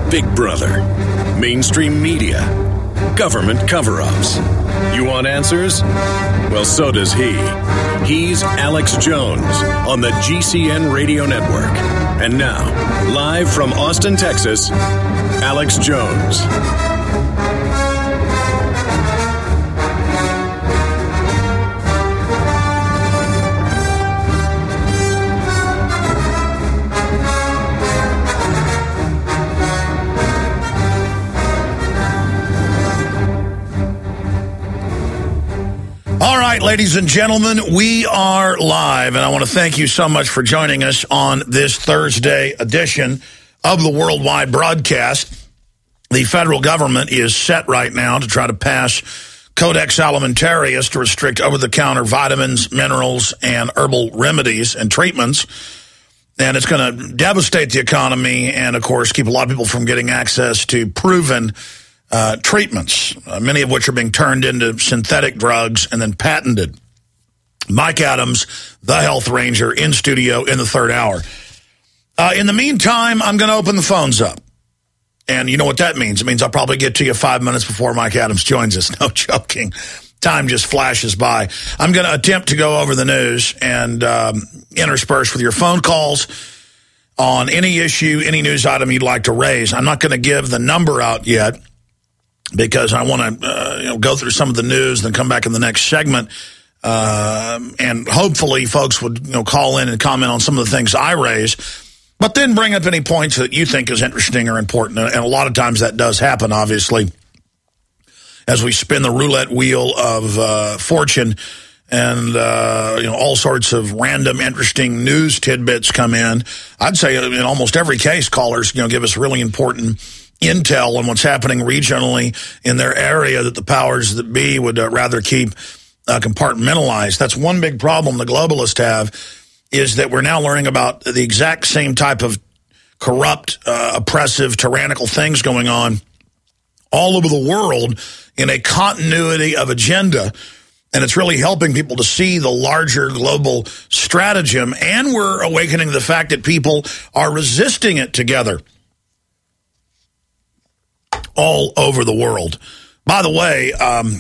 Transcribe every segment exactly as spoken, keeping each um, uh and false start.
Big Brother, mainstream media, government cover-ups. You want answers? Well, so does he. He's Alex Jones on the G C N Radio Network. And now, live from Austin, Texas, Alex Jones. All right, ladies and gentlemen, we are live, and I want to thank you so much for joining us on this Thursday edition of the worldwide broadcast. The federal government is set right now to try to pass Codex Alimentarius to restrict over-the-counter vitamins, minerals, and herbal remedies and treatments. And it's going to devastate the economy and, of course, keep a lot of people from getting access to proven Uh, treatments, uh, many of which are being turned into synthetic drugs and then patented. Mike Adams, the Health Ranger, in studio in the third hour. Uh, in the meantime, I'm going to open the phones up. And you know what that means? It means I'll probably get to you five minutes before Mike Adams joins us. No joking. Time just flashes by. I'm going to attempt to go over the news and um, intersperse with your phone calls on any issue, any news item you'd like to raise. I'm not going to give the number out yet, because I want to uh, you know, go through some of the news, then come back in the next segment, uh, and hopefully folks would you know call in and comment on some of the things I raise, but then bring up any points that you think is interesting or important, and a lot of times that does happen, obviously, as we spin the roulette wheel of uh, fortune, and uh, you know all sorts of random, interesting news tidbits come in. I'd say in almost every case, callers you know give us really important intel on what's happening regionally in their area that the powers that be would uh, rather keep uh, compartmentalized. That's one big problem the globalists have, is that we're now learning about the exact same type of corrupt, uh, oppressive, tyrannical things going on all over the world in a continuity of agenda. And it's really helping people to see the larger global stratagem. And we're awakening the fact that people are resisting it together all over the world. By the way, um,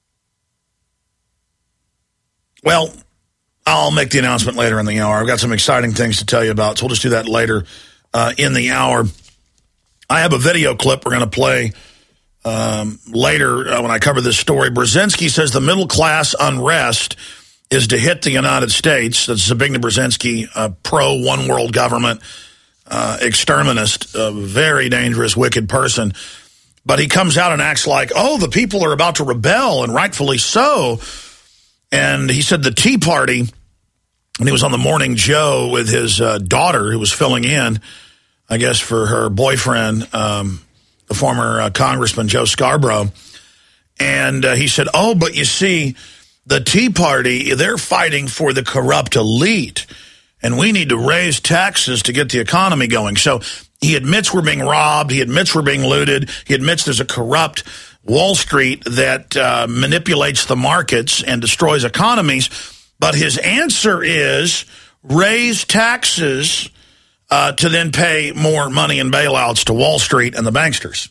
well, I'll make the announcement later in the hour. I've got some exciting things to tell you about, so we'll just do that later uh, in the hour. I have a video clip we're going to play um, later uh, when I cover this story. Brzezinski says the middle-class unrest is to hit the United States. That's Zbigniew Brzezinski, a pro-one world government uh, exterminist, a very dangerous, wicked person. But he comes out and acts like, oh, the people are about to rebel, and rightfully so. And he said the Tea Party, and he was on the Morning Joe with his uh, daughter, who was filling in, I guess, for her boyfriend, um, the former uh, Congressman Joe Scarborough. And uh, he said, oh, but you see, the Tea Party, they're fighting for the corrupt elite, and we need to raise taxes to get the economy going. So he admits we're being robbed. He admits we're being looted. He admits there's a corrupt Wall Street that uh, manipulates the markets and destroys economies. But his answer is raise taxes uh, to then pay more money in bailouts to Wall Street and the banksters.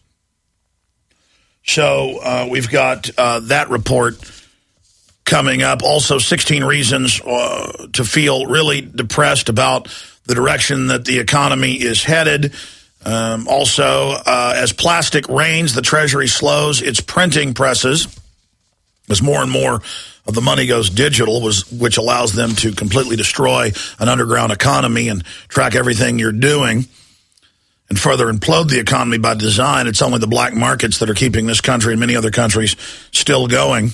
So uh, we've got uh, that report coming up. Also, sixteen reasons uh, to feel really depressed about the direction that the economy is headed. Um, also, uh, as plastic rains, the Treasury slows its printing presses as more and more of the money goes digital, was, which allows them to completely destroy an underground economy and track everything you're doing and further implode the economy by design. It's only the black markets that are keeping this country and many other countries still going.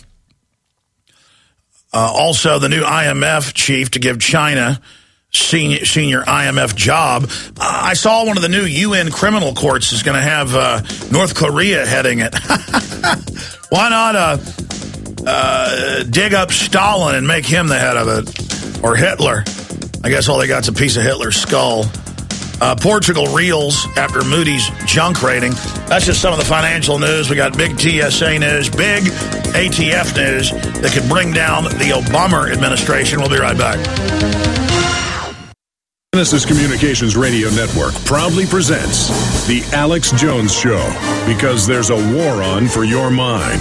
Uh, also, the new I M F chief to give China Senior, senior I M F job. Uh, I saw one of the new U N criminal courts is going to have uh, North Korea heading it. Why not uh, uh, dig up Stalin and make him the head of it? Or Hitler. I guess all they got is a piece of Hitler's skull. Uh, Portugal reels after Moody's junk rating. That's just some of the financial news. We got big T S A news, big A T F news that could bring down the Obama administration. We'll be right back. Genesis Communications Radio Network proudly presents The Alex Jones Show, because there's a war on for your mind.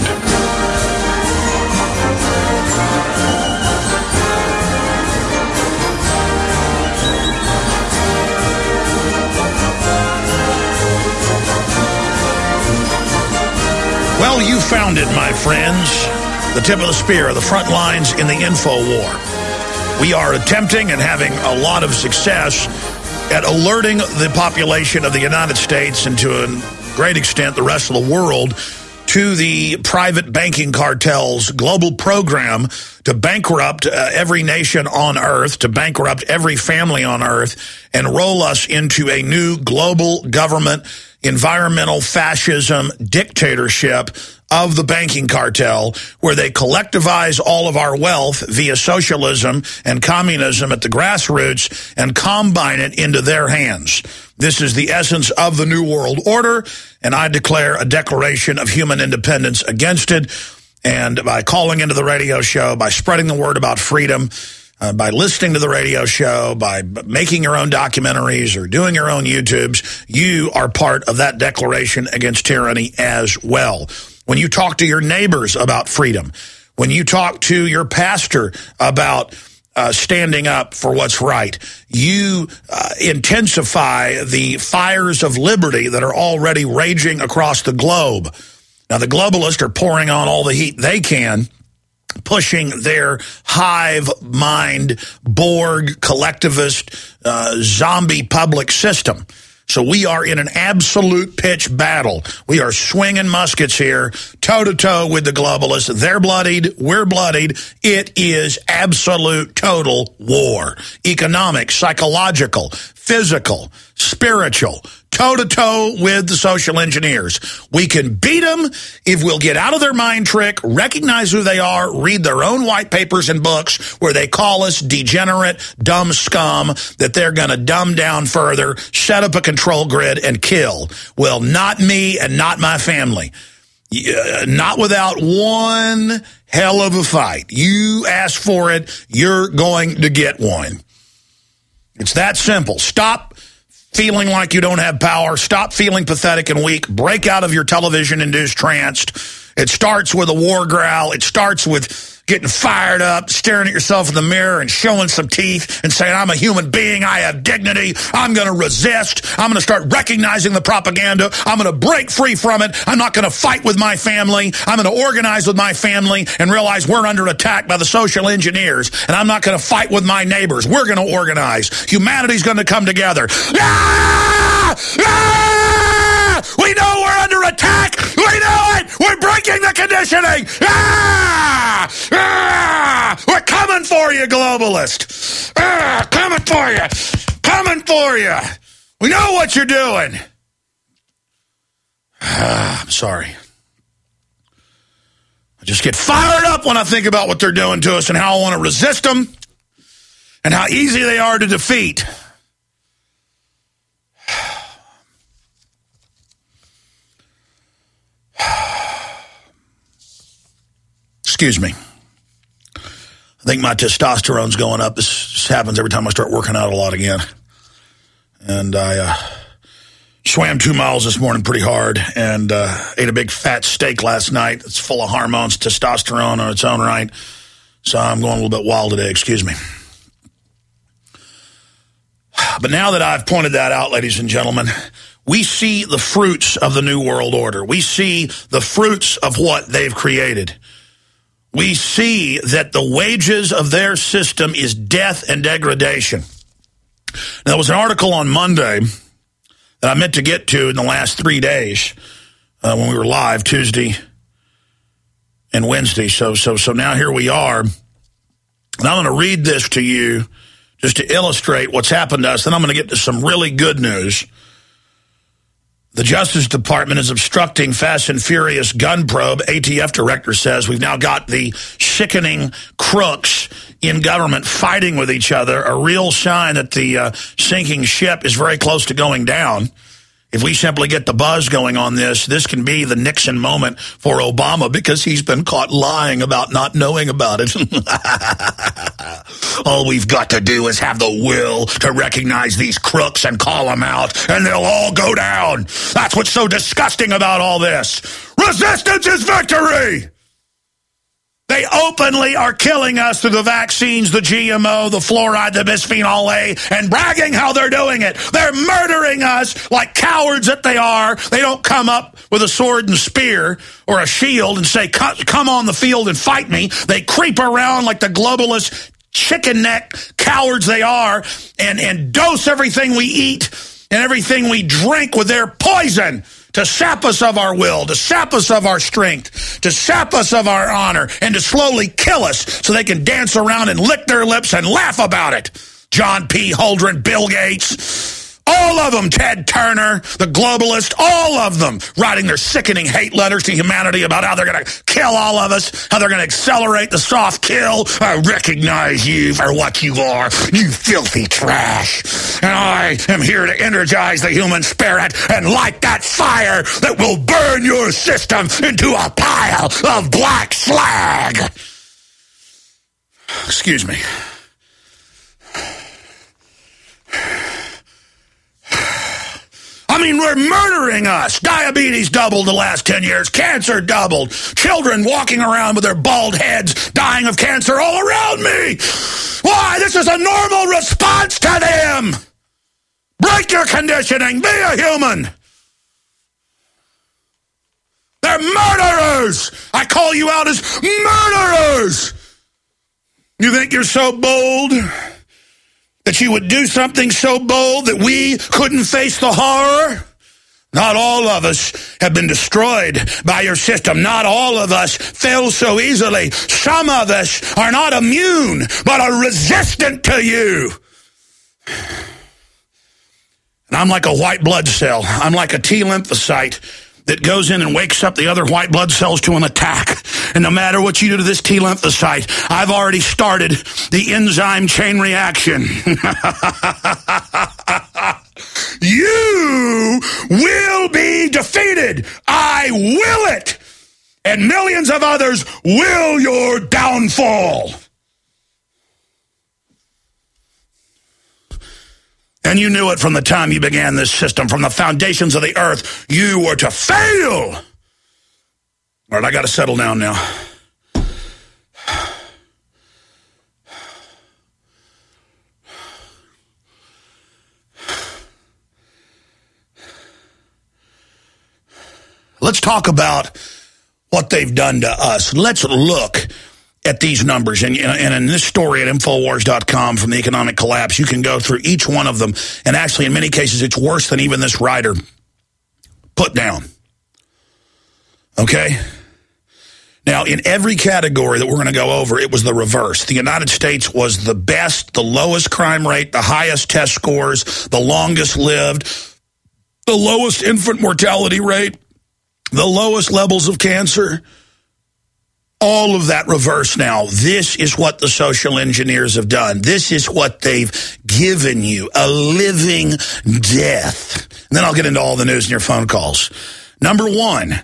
Well, you found it, my friends. The tip of the spear, the front lines in the info war. We are attempting and having a lot of success at alerting the population of the United States and to a great extent the rest of the world to the private banking cartel's global program to bankrupt uh, every nation on earth, to bankrupt every family on earth, and roll us into a new global government, environmental fascism dictatorship of the banking cartel, where they collectivize all of our wealth via socialism and communism at the grassroots and combine it into their hands. This is the essence of the New World Order, and I declare a declaration of human independence against it. And by calling into the radio show, by spreading the word about freedom, uh, by listening to the radio show, by making your own documentaries or doing your own YouTubes, you are part of that declaration against tyranny as well. When you talk to your neighbors about freedom, when you talk to your pastor about uh, standing up for what's right, you uh, intensify the fires of liberty that are already raging across the globe. Now, the globalists are pouring on all the heat they can, pushing their hive mind, Borg, collectivist, uh, zombie public system. So we are in an absolute pitch battle. We are swinging muskets here, toe-to-toe with the globalists. They're bloodied. We're bloodied. It is absolute total war. Economic, psychological, physical, spiritual, toe-to-toe with the social engineers. We can beat them if we'll get out of their mind trick, recognize who they are, read their own white papers and books where they call us degenerate, dumb scum, that they're going to dumb down further, set up a control grid, and kill. Well, not me and not my family. Uh, not without one hell of a fight. You ask for it, you're going to get one. It's that simple. Stop feeling like you don't have power. Stop feeling pathetic and weak. Break out of your television-induced trance. It starts with a war growl. It starts with getting fired up, staring at yourself in the mirror and showing some teeth and saying, I'm a human being. I have dignity. I'm going to resist. I'm going to start recognizing the propaganda. I'm going to break free from it. I'm not going to fight with my family. I'm going to organize with my family and realize we're under attack by the social engineers. And I'm not going to fight with my neighbors. We're going to organize. Humanity's going to come together. Ah! Ah! We know we're under attack. We know it. We're breaking the conditioning. Ah! Ah! We're coming for you, globalist. Ah! Coming for you. Coming for you. We know what you're doing. Ah, I'm sorry. I just get fired up when I think about what they're doing to us and how I want to resist them and how easy they are to defeat. Excuse me. I think my testosterone's going up. This happens every time I start working out a lot again. And I uh, swam two miles this morning pretty hard and uh, ate a big fat steak last night. It's full of hormones, testosterone on its own right. So I'm going a little bit wild today. Excuse me. But now that I've pointed that out, ladies and gentlemen, we see the fruits of the New World Order. We see the fruits of what they've created. We see that the wages of their system is death and degradation. Now, there was an article on Monday that I meant to get to in the last three days uh, when we were live, Tuesday and Wednesday. So, so, so now here we are. And I'm going to read this to you just to illustrate what's happened to us. Then I'm going to get to some really good news. The Justice Department is obstructing Fast and Furious gun probe. A T F director says we've now got the sickening crooks in government fighting with each other, a real sign that the uh, sinking ship is very close to going down. if we simply get the buzz going on this, this can be the Nixon moment for Obama because he's been caught lying about not knowing about it. All we've got to do is have the will to recognize these crooks and call them out, and they'll all go down. That's what's so disgusting about all this. Resistance is victory! They openly are killing us through the vaccines, the G M O, the fluoride, the bisphenol A, and bragging how they're doing it. They're murdering us like cowards that they are. They don't come up with a sword and spear or a shield and say, come on the field and fight me. They creep around like the globalist chicken neck cowards they are and, and dose everything we eat and everything we drink with their poison to sap us of our will, to sap us of our strength, to sap us of our honor, and to slowly kill us so they can dance around and lick their lips and laugh about it. John P. Holdren, Bill Gates, all of them, Ted Turner, the globalist, all of them writing their sickening hate letters to humanity about how they're going to kill all of us, how they're going to accelerate the soft kill. I recognize you for what you are, you filthy trash. And I am here to energize the human spirit and light that fire that will burn your system into a pile of black slag. Excuse me. I mean, we're murdering us. Diabetes doubled the last ten years. Cancer doubled. Children walking around with their bald heads, dying of cancer all around me. Why? This is a normal response to them. Break your conditioning. Be a human. They're murderers. I call you out as murderers. You think you're so bold that you would do something so bold that we couldn't face the horror? Not all of us have been destroyed by your system. Not all of us fail so easily. Some of us are not immune, but are resistant to you. And I'm like a white blood cell. I'm like a T lymphocyte that goes in and wakes up the other white blood cells to an attack. And no matter what you do to this T lymphocyte, I've already started the enzyme chain reaction. You will be defeated. I will it. And millions of others will your downfall. And you knew it from the time you began this system, from the foundations of the earth. You were to fail. All right, I got to settle down now. Let's talk about what they've done to us. Let's look at these numbers. And, and in this story at Infowars dot com from the economic collapse, you can go through each one of them. And actually, in many cases, it's worse than even this writer put down. Okay? Now, in every category that we're going to go over, it was the reverse. The United States was the best, the lowest crime rate, the highest test scores, the longest lived, the lowest infant mortality rate, the lowest levels of cancer. All of that reverse now. This is what the social engineers have done. This is what they've given you, a living death. And then I'll get into all the news and your phone calls. Number one,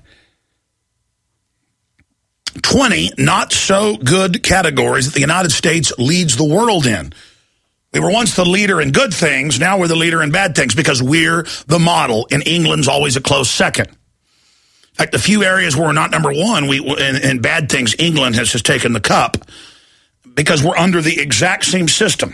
twenty not so good categories that the United States leads the world in. We were once the leader in good things. Now we're the leader in bad things because we're the model, and England's always a close second. In fact, the few areas where we're not number one, we in, in bad things, England has just taken the cup because we're under the exact same system.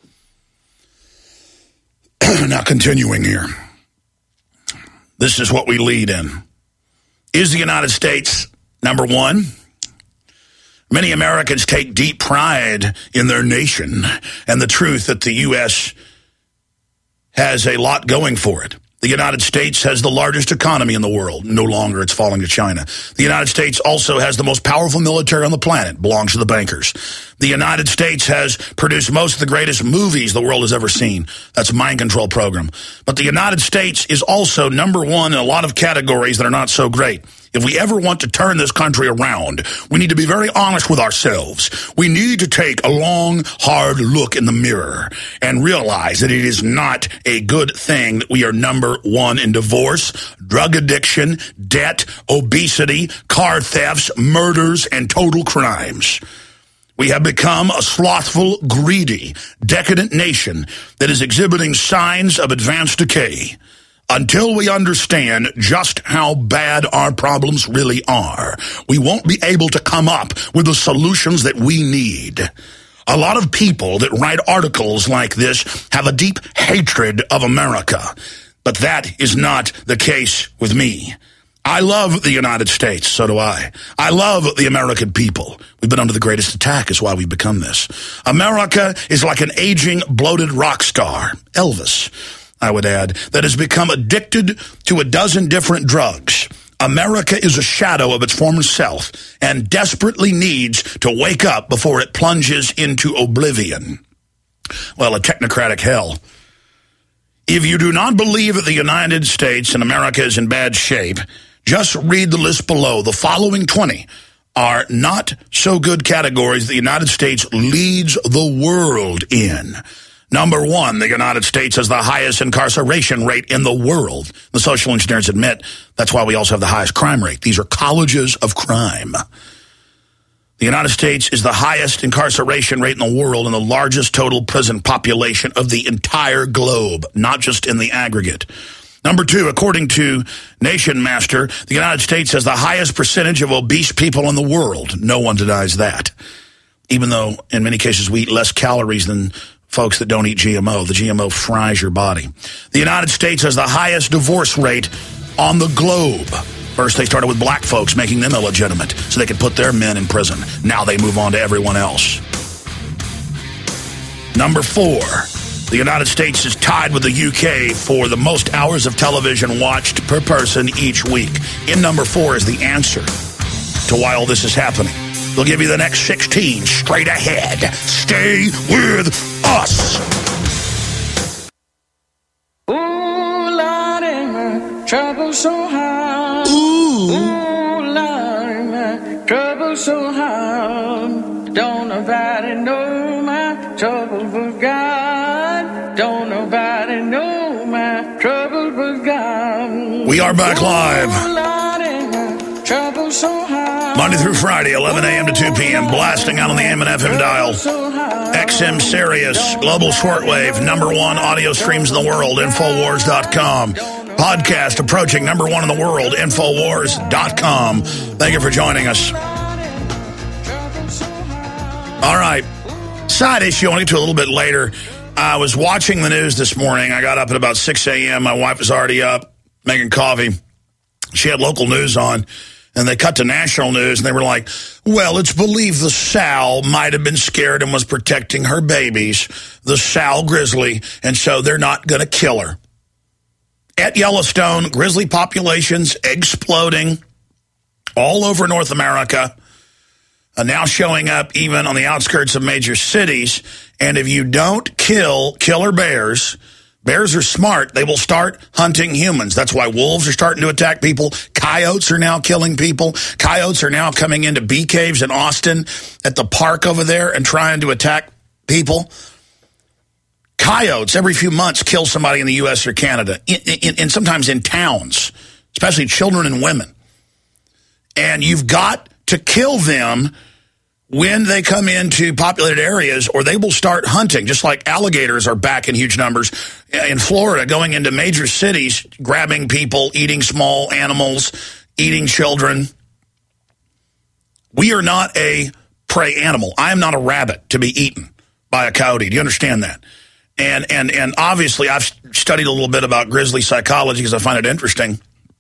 Now, continuing here. This is what we lead in. Is the United States number one? Many Americans take deep pride in their nation and the truth that the U S has a lot going for it. The United States has the largest economy in the world. No longer, it's falling to China. The United States also has the most powerful military on the planet. Belongs to the bankers. The United States has produced most of the greatest movies the world has ever seen. That's a mind control program. But the United States is also number one in a lot of categories that are not so great. If we ever want to turn this country around, we need to be very honest with ourselves. We need to take a long, hard look in the mirror and realize that it is not a good thing that we are number one in divorce, drug addiction, debt, obesity, car thefts, murders, and total crimes. We have become a slothful, greedy, decadent nation that is exhibiting signs of advanced decay. Until we understand just how bad our problems really are, we won't be able to come up with the solutions that we need. A lot of people that write articles like this have a deep hatred of America, but that is not the case with me. I love the United States, so do I. I love the American people. We've been under the greatest attack is why we've become this. America is like an aging, bloated rock star, Elvis, I would add, that has become addicted to a dozen different drugs. America is a shadow of its former self and desperately needs to wake up before it plunges into oblivion. Well, a technocratic hell. If you do not believe that the United States and America is in bad shape, just read the list below. The following twenty are not so good categories the United States leads the world in. Number one, the United States has the highest incarceration rate in the world. The social engineers admit that's why we also have the highest crime rate. These are colleges of crime. The United States is the highest incarceration rate in the world and the largest total prison population of the entire globe, not just in the aggregate. Number two, according to Nation Master, the United States has the highest percentage of obese people in the world. No one denies that, even though in many cases we eat less calories than folks that don't eat G M O. The G M O fries your body. The United States has the highest divorce rate on the globe. First, they started with black folks, making them illegitimate so they could put their men in prison. Now they move on to everyone else. Number four, the United States is tied with the U K for the most hours of television watched per person each week. In number four is the answer to why all this is happening. We'll give you the next sixteen straight ahead. Stay with us. Ooh, Lordy, my trouble so hard. Ooh. Ooh, Lordy, my trouble so hard. Don't nobody know my trouble but God. Don't nobody know my trouble but God. We are back live. Ooh, Lordy, my trouble so hard. Monday through Friday, eleven a.m. to two p.m., blasting out on the A M and F M dial. X M Sirius, Global Shortwave, number one audio streams in the world, Infowars dot com. Podcast approaching number one in the world, Infowars dot com. Thank you for joining us. All right. Side issue, I'll get to a little bit later. I was watching the news this morning. I got up at about six a.m. My wife was already up making coffee. She had local news on. And they cut to national news, and they were like, well, it's believed the sow might have been scared and was protecting her babies, the sow grizzly, and so they're not going to kill her. At Yellowstone, grizzly populations exploding all over North America, uh, now showing up even on the outskirts of major cities. And if you don't kill killer bears, bears are smart. They will start hunting humans. That's why wolves are starting to attack people. Coyotes are now killing people. Coyotes are now coming into bee caves in Austin at the park over there and trying to attack people. Coyotes every few months kill somebody in the U S or Canada, in, in, and sometimes in towns, especially children and women. And you've got to kill them when they come into populated areas, or they will start hunting, just like alligators are back in huge numbers in Florida, going into major cities, grabbing people, eating small animals, eating children. We are not a prey animal. I am not a rabbit to be eaten by a coyote. Do you understand that? And, and, and obviously, I've studied a little bit about grizzly psychology because I find it interesting.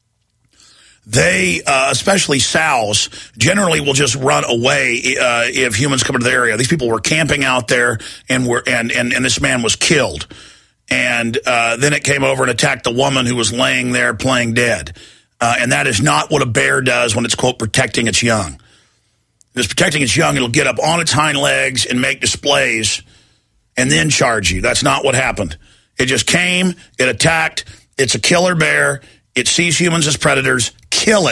They, uh, especially sows, generally will just run away uh, if humans come into the area. These people were camping out there, and were and and, and this man was killed. And uh, then it came over and attacked the woman who was laying there playing dead. Uh, and that is not what a bear does when it's, quote, protecting its young. If it's protecting its young, it'll get up on its hind legs and make displays and then charge you. That's not what happened. It just came, it attacked, it's a killer bear. It sees humans as predators. Kill it.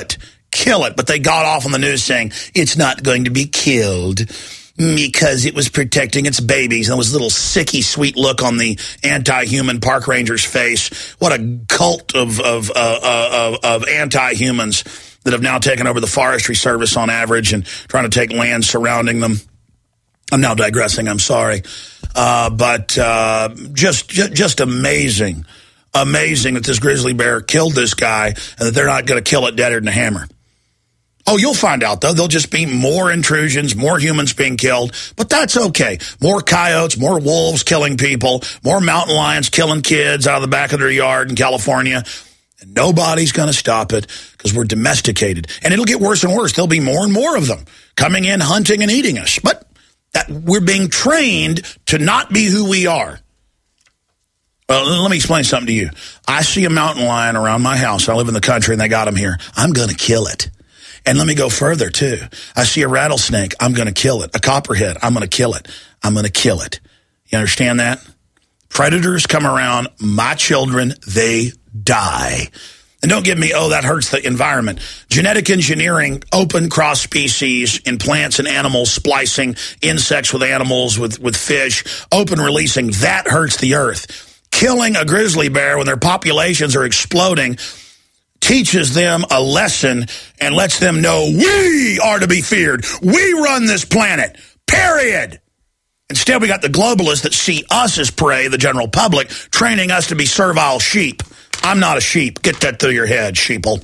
kill it. But they got off on the news saying it's not going to be killed because it was protecting its babies. And there was a little sicky sweet look on the anti-human park ranger's face. What a cult of, of, uh, uh, of, of anti-humans that have now taken over the Forestry Service on average and trying to take land surrounding them. I'm now digressing, I'm sorry. Uh, but uh, just, just just amazing, amazing that this grizzly bear killed this guy and that they're not going to kill it deader than a hammer. Oh, you'll find out, though. There'll just be more intrusions, more humans being killed, but that's okay. More coyotes, more wolves killing people, more mountain lions killing kids out of the back of their yard in California. And nobody's going to stop it because we're domesticated. And it'll get worse and worse. There'll be more and more of them coming in, hunting, and eating us. But that we're being trained to not be who we are. Well, let me explain something to you. I see a mountain lion around my house. I live in the country, and they got them here. I'm going to kill it. And let me go further, too. I see a rattlesnake. I'm going to kill it. A copperhead. I'm going to kill it. I'm going to kill it. You understand that? Predators come around my children, they die. And don't give me, oh, that hurts the environment. Genetic engineering, open cross species in plants and animals, splicing insects with animals, with, with fish, open releasing, that hurts the earth. Killing a grizzly bear when their populations are exploding teaches them a lesson and lets them know we are to be feared. We run this planet, period. Instead, we got the globalists that see us as prey, the general public, training us to be servile sheep. I'm not a sheep. Get that through your head, sheeple.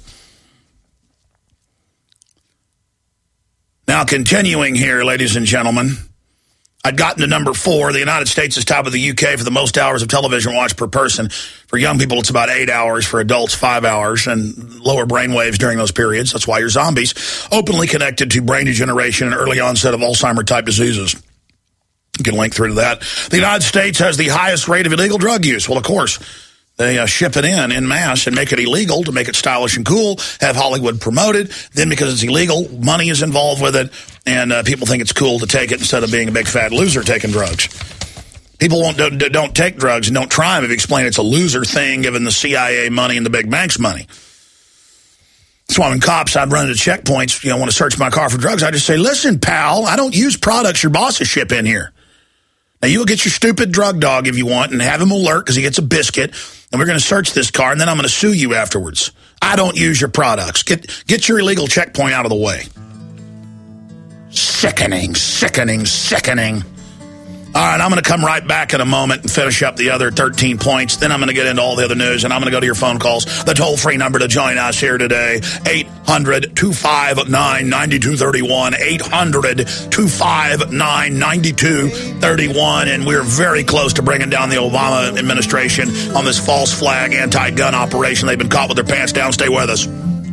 Now, continuing here, ladies and gentlemen, I'd gotten to number four. The United States is top of the U K for the most hours of television watched per person. For young people, it's about eight hours. For adults, five hours, and lower brain waves during those periods. That's why you're zombies. Openly connected to brain degeneration and early onset of Alzheimer-type diseases. You can link through to that. The United States has the highest rate of illegal drug use. Well, of course, they uh, ship it in en masse and make it illegal to make it stylish and cool, have Hollywood promote it. Then because it's illegal, money is involved with it, and uh, people think it's cool to take it instead of being a big fat loser taking drugs. People won't, don't, don't take drugs and don't try them if you explain it's a loser thing, given the C I A money and the big banks money. That's why when cops, I'd run into checkpoints, you know, want to search my car for drugs, I just say, listen, pal, I don't use products your bosses ship in here. Now, you'll get your stupid drug dog if you want and have him alert because he gets a biscuit, and we're going to search this car, and then I'm going to sue you afterwards. I don't use your products. Get, get your illegal checkpoint out of the way. Sickening, sickening, sickening. All right, I'm going to come right back in a moment and finish up the other thirteen points. Then I'm going to get into all the other news, and I'm going to go to your phone calls. The toll-free number to join us here today, eight hundred, two five nine, nine two three one, eight hundred, two five nine, nine two three one. And we're very close to bringing down the Obama administration on this false flag anti-gun operation. They've been caught with their pants down. Stay with us.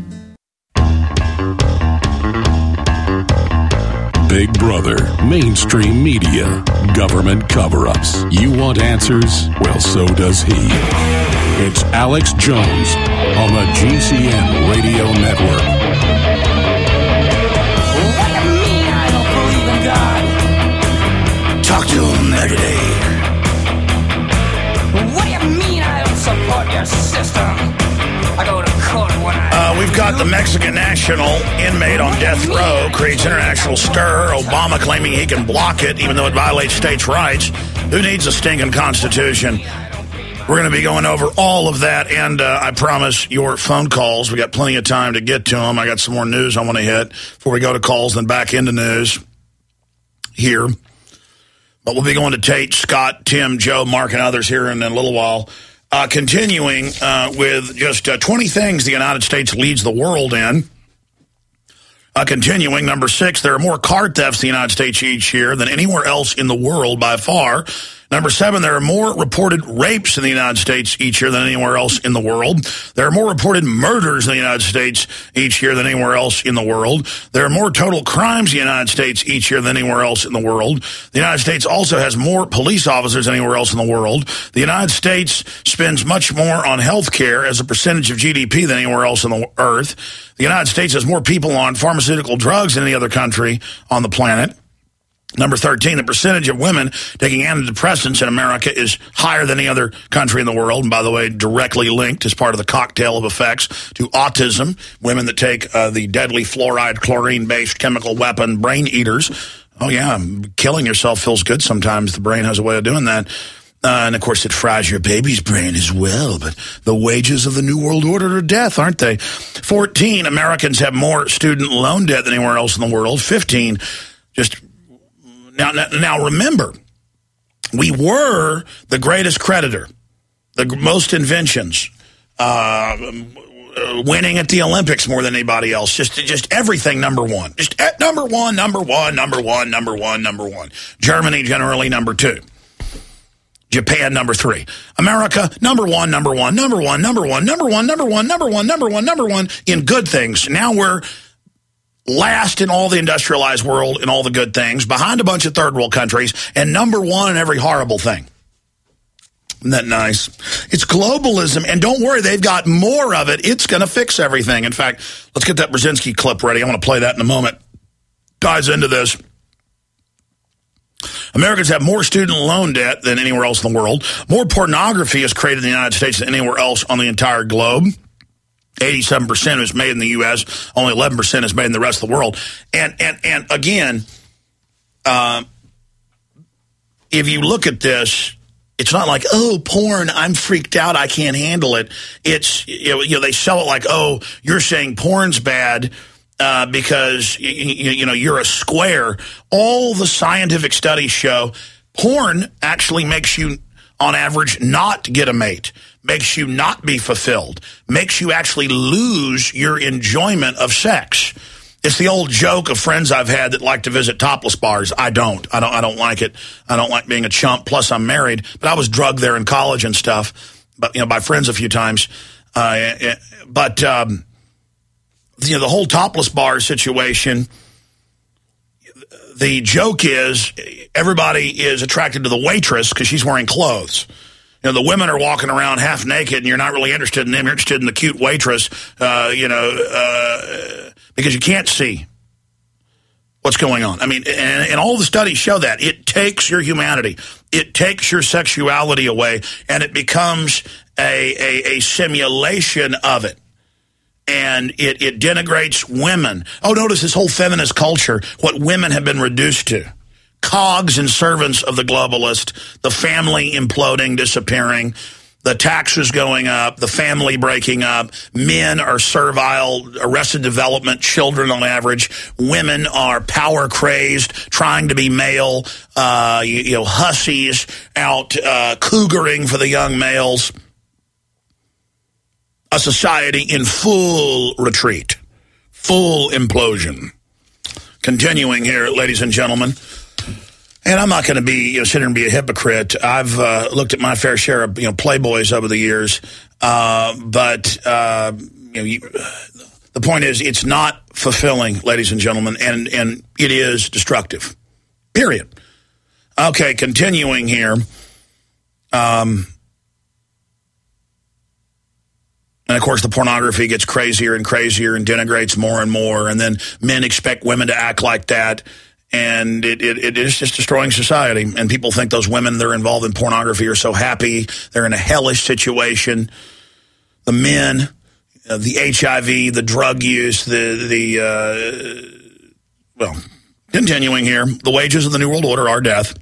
Big Brother, mainstream media, government cover-ups. You want answers? Well, so does he. It's Alex Jones on the G C N Radio Network. What do you mean I don't believe in God? Talk to him every day. What do you mean I don't support your system? I go to court when I... Uh, we've got the Mexican national inmate on death row, creates international stir, Obama claiming he can block it even though it violates states' rights. Who needs a stinking constitution? We're going to be going over all of that, and uh, I promise your phone calls. We got plenty of time to get to them. I got some more news I want to hit before we go to calls, then back into news here. But we'll be going to Tate, Scott, Tim, Joe, Mark, and others here in a little while. Uh, continuing uh, with just uh, twenty things the United States leads the world in. Uh, continuing, number six, there are more car thefts in the United States each year than anywhere else in the world by far. Number seven, there are more reported rapes in the United States each year than anywhere else in the world. There are more reported murders in the United States each year than anywhere else in the world. There are more total crimes in the United States each year than anywhere else in the world. The United States also has more police officers than anywhere else in the world. The United States spends much more on health care as a percentage of G D P than anywhere else on the earth. The United States has more people on pharmaceutical drugs than any other country on the planet. Number thirteen, the percentage of women taking antidepressants in America is higher than any other country in the world. And by the way, directly linked as part of the cocktail of effects to autism. Women that take uh, the deadly fluoride, chlorine-based chemical weapon brain eaters. Oh, yeah, killing yourself feels good sometimes. The brain has a way of doing that. Uh, and, of course, it fries your baby's brain as well. But the wages of the New World Order are death, aren't they? fourteen, Americans have more student loan debt than anywhere else in the world. fifteen, just... Now, now, remember, we were the greatest creditor, the most inventions, uh, winning at the Olympics more than anybody else, just just everything number one. Just at number one, number one, number one, number one, number one. Germany generally number two. Japan number three. America number one, number one, number one, number one, number one, number one, number one, number one, number one in good things. Now we're last in all the industrialized world in all the good things, behind a bunch of third world countries, and number one in every horrible thing. Isn't that nice? It's globalism, and don't worry, they've got more of it. It's going to fix everything. In fact, let's get that Brzezinski clip ready. I want to play that in a moment. Ties into this. Americans have more student loan debt than anywhere else in the world. More pornography is created in the United States than anywhere else on the entire globe. eighty-seven percent is made in the U S Only eleven percent is made in the rest of the world. And and and again, uh, if you look at this, it's not like, oh, porn, I'm freaked out, I can't handle it. It's, you know, you know they sell it like, oh, you're saying porn's bad uh, because, you, you, you know, you're a square. All the scientific studies show porn actually makes you, on average, not get a mate. Makes you not be fulfilled, makes you actually lose your enjoyment of sex. It's the old joke of friends I've had that like to visit topless bars. I don't. I don't I don't like it. I don't like being a chump. Plus, I'm married. But I was drugged there in college and stuff, but you know, by friends a few times. Uh, but, um, you know, the whole topless bar situation, the joke is everybody is attracted to the waitress because she's wearing clothes. You know, the women are walking around half naked, and you're not really interested in them. You're interested in the cute waitress, uh, you know, uh, because you can't see what's going on. I mean, and, and all the studies show that. It takes your humanity. It takes your sexuality away, and it becomes a, a, a simulation of it. And it, it denigrates women. Oh, notice this whole feminist culture, what women have been reduced to. Cogs and servants of the globalist, the family imploding, disappearing, the taxes going up, the family breaking up, men are servile, arrested development, children on average, women are power crazed, trying to be male, uh, you, you know, hussies out uh, cougaring for the young males. A society in full retreat, full implosion. Continuing here, ladies and gentlemen. And I'm not going to be, you know, sit here and be a hypocrite. I've uh, looked at my fair share of, you know, Playboys over the years. Uh, but, uh, you know, you, the point is, it's not fulfilling, ladies and gentlemen, and, and it is destructive. Period. Okay, continuing here. Um, and, of course, the pornography gets crazier and crazier and denigrates more and more. And then men expect women to act like that. And it, it, it is just destroying society. And people think those women that are involved in pornography are so happy. They're in a hellish situation. The men, uh, the H I V, the drug use, the, the uh, well, continuing here, the wages of the New World Order are death.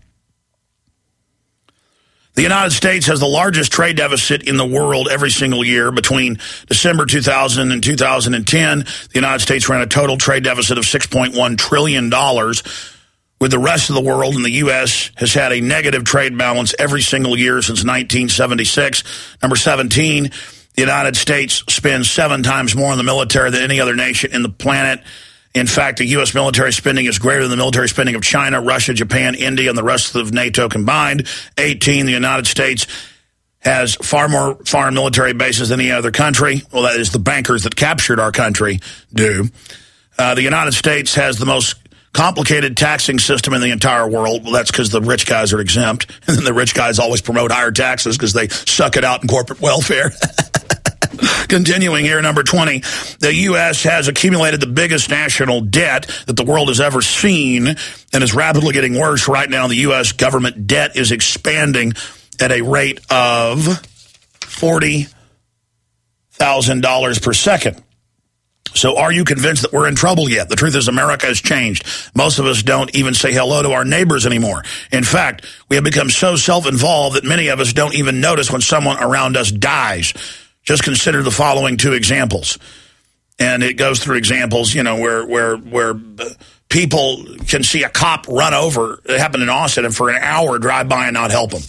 The United States has the largest trade deficit in the world every single year. Between December two thousand and two thousand ten, the United States ran a total trade deficit of six point one trillion dollars. With the rest of the world, and the U S has had a negative trade balance every single year since nineteen seventy-six. Number seventeen, the United States spends seven times more on the military than any other nation in the planet. In fact, the U S military spending is greater than the military spending of China, Russia, Japan, India, and the rest of NATO combined. eighteen, the United States has far more foreign military bases than any other country. Well, that is the bankers that captured our country do. Uh, the United States has the most complicated taxing system in the entire world. Well, that's because the rich guys are exempt. And then the rich guys always promote higher taxes because they suck it out in corporate welfare. Continuing here, number twenty, the U S has accumulated the biggest national debt that the world has ever seen and is rapidly getting worse. Right now, the U S government debt is expanding at a rate of forty thousand dollars per second. So are you convinced that we're in trouble yet? The truth is America has changed. Most of us don't even say hello to our neighbors anymore. In fact, we have become so self-involved that many of us don't even notice when someone around us dies. Just consider the following two examples. And it goes through examples, you know, where where where people can see a cop run over. It happened in Austin, and for an hour drive by and not help them.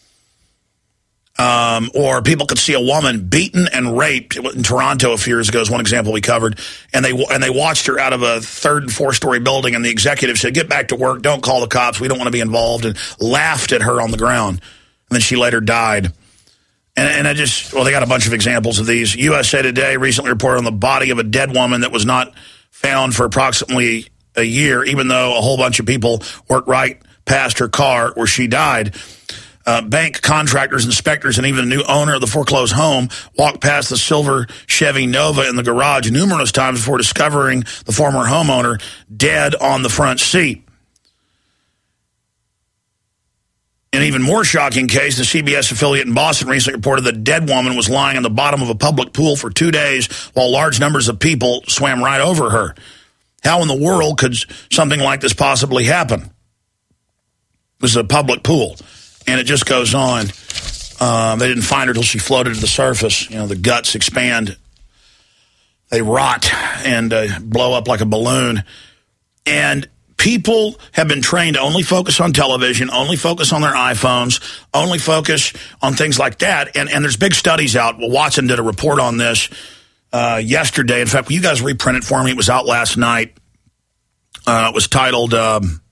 Um, or people could see a woman beaten and raped in Toronto a few years ago is one example we covered, and they and they watched her out of a third and fourth story building, and the executive said, "Get back to work, don't call the cops, we don't want to be involved," and laughed at her on the ground. And then she later died. And, and I just, well, they got a bunch of examples of these. U S A Today recently reported on the body of a dead woman that was not found for approximately a year, even though a whole bunch of people worked right past her car where she died. Uh, bank contractors, inspectors, and even the new owner of the foreclosed home walked past the silver Chevy Nova in the garage numerous times before discovering the former homeowner dead on the front seat. An even more shocking case, the C B S affiliate in Boston recently reported the dead woman was lying on the bottom of a public pool for two days while large numbers of people swam right over her. How in the world could something like this possibly happen? This is a public pool. And it just goes on. Uh, they didn't find her until she floated to the surface. You know, the guts expand. They rot and uh, blow up like a balloon. And people have been trained to only focus on television, only focus on their iPhones, only focus on things like that. And, and there's big studies out. Well, Watson did a report on this uh, yesterday. In fact, will you guys reprint it for me? It was out last night. Uh, it was titled... Um,